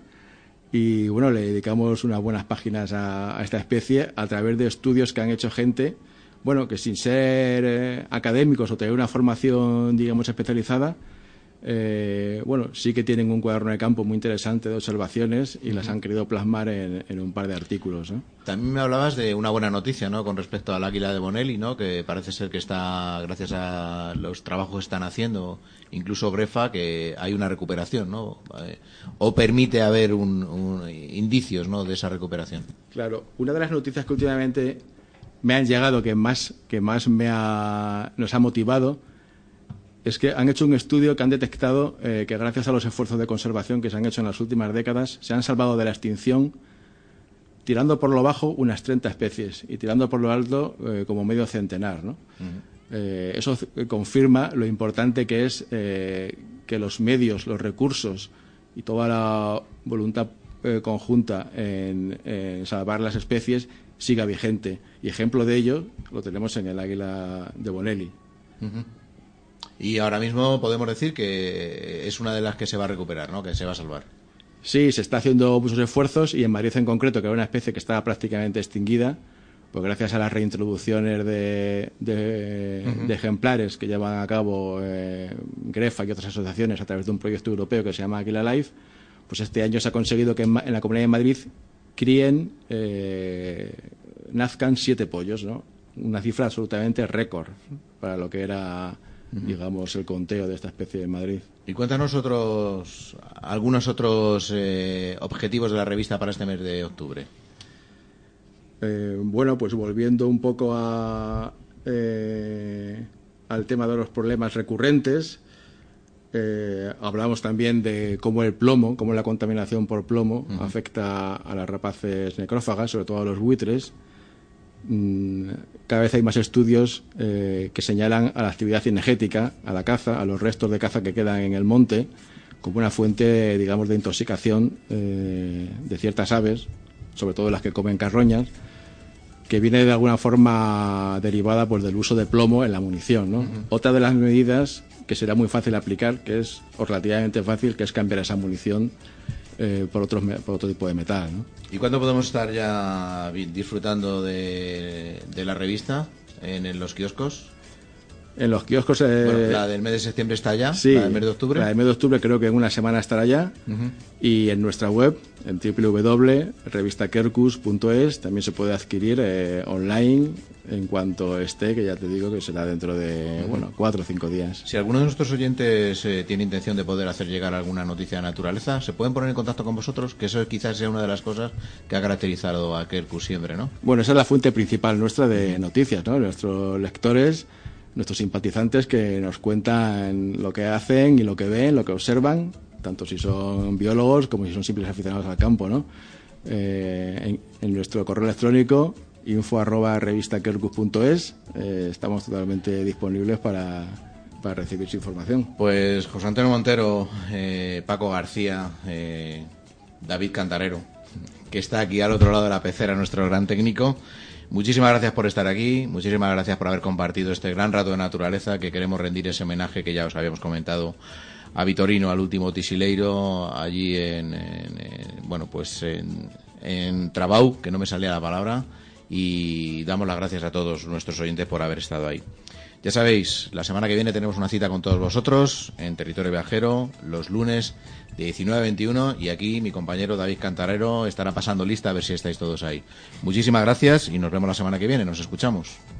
Y bueno, le dedicamos unas buenas páginas a, a esta especie a través de estudios que han hecho gente, bueno, que sin ser eh, académicos o tener una formación, digamos, especializada, eh, bueno, sí que tienen un cuaderno de campo muy interesante de observaciones y uh-huh. las han querido plasmar en, en un par de artículos, ¿no? También me hablabas de una buena noticia, ¿no?, con respecto al águila de Bonelli, ¿no?, que parece ser que está, gracias a los trabajos que están haciendo, incluso Grefa, que hay una recuperación, ¿no?, eh, o permite haber un, un, indicios, ¿no?, de esa recuperación. Claro, una de las noticias que últimamente me han llegado, que más que más me ha, nos ha motivado, es que han hecho un estudio que han detectado eh, que gracias a los esfuerzos de conservación que se han hecho en las últimas décadas, se han salvado de la extinción, tirando por lo bajo, unas treinta especies y tirando por lo alto eh, como medio centenar, ¿no? Uh-huh. eh, eso confirma lo importante que es eh, que los medios, los recursos y toda la voluntad eh, conjunta en, en salvar las especies siga vigente. Y ejemplo de ello lo tenemos en el águila de Bonelli. Uh-huh. Y ahora mismo podemos decir que es una de las que se va a recuperar, ¿no? Que se va a salvar. Sí, se está haciendo muchos esfuerzos y en Madrid en concreto, que era una especie que estaba prácticamente extinguida, pues gracias a las reintroducciones de, de, uh-huh. de ejemplares que llevan a cabo eh, Grefa y otras asociaciones a través de un proyecto europeo que se llama Águila Life, pues este año se ha conseguido que en, en la Comunidad de Madrid críen, eh, nazcan siete pollos, ¿no? Una cifra absolutamente récord para lo que era, uh-huh. digamos, el conteo de esta especie en Madrid. Y cuéntanos otros, algunos otros eh, objetivos de la revista para este mes de octubre. Eh, bueno, pues volviendo un poco a, eh, al tema de los problemas recurrentes, eh, hablamos también de cómo el plomo, cómo la contaminación por plomo uh-huh. afecta a las rapaces necrófagas, sobre todo a los buitres. Mm, cada vez hay más estudios eh, que señalan a la actividad cinegética, a la caza, a los restos de caza que quedan en el monte, como una fuente, digamos, de intoxicación eh, de ciertas aves, sobre todo las que comen carroñas, que viene de alguna forma derivada pues, del uso de plomo en la munición, ¿no? Uh-huh. Otra de las medidas que será muy fácil aplicar, que es o relativamente fácil, que es cambiar esa munición eh, por, otros, por otro tipo de metal, ¿no? ¿Y cuándo podemos estar ya disfrutando de, de la revista en, en los kioscos? En los kioscos... Eh, bueno, la del mes de septiembre está ya, sí, la del mes de octubre. La del mes de octubre creo que en una semana estará ya. Uh-huh. Y en nuestra web, en doble u doble u doble u punto revista quercus punto es, también se puede adquirir eh, online en cuanto esté, que ya te digo que será dentro de uh-huh. bueno cuatro o cinco días. Si alguno de nuestros oyentes eh, tiene intención de poder hacer llegar alguna noticia de naturaleza, ¿se pueden poner en contacto con vosotros? Que eso quizás sea una de las cosas que ha caracterizado a Quercus siempre, ¿no? Bueno, esa es la fuente principal nuestra de uh-huh. noticias, ¿no? Nuestros lectores, nuestros simpatizantes que nos cuentan lo que hacen y lo que ven, lo que observan, tanto si son biólogos como si son simples aficionados al campo, ¿no? Eh, en, en nuestro correo electrónico info arroba revista quercus punto es eh, estamos totalmente disponibles para, para recibir su información. Pues José Antonio Montero, eh, Paco García, eh, David Cantarero, que está aquí al otro lado de la pecera, nuestro gran técnico. Muchísimas gracias por estar aquí, muchísimas gracias por haber compartido este gran rato de naturaleza, que queremos rendir ese homenaje que ya os habíamos comentado a Vitorino, al último tisileiro, allí en, en, en bueno, pues en, en Trabau, que no me salía la palabra, y damos las gracias a todos nuestros oyentes por haber estado ahí. Ya sabéis, la semana que viene tenemos una cita con todos vosotros en Territorio Viajero, los lunes de diecinueve a veintiuno, y aquí mi compañero David Cantarero estará pasando lista a ver si estáis todos ahí. Muchísimas gracias y nos vemos la semana que viene, nos escuchamos.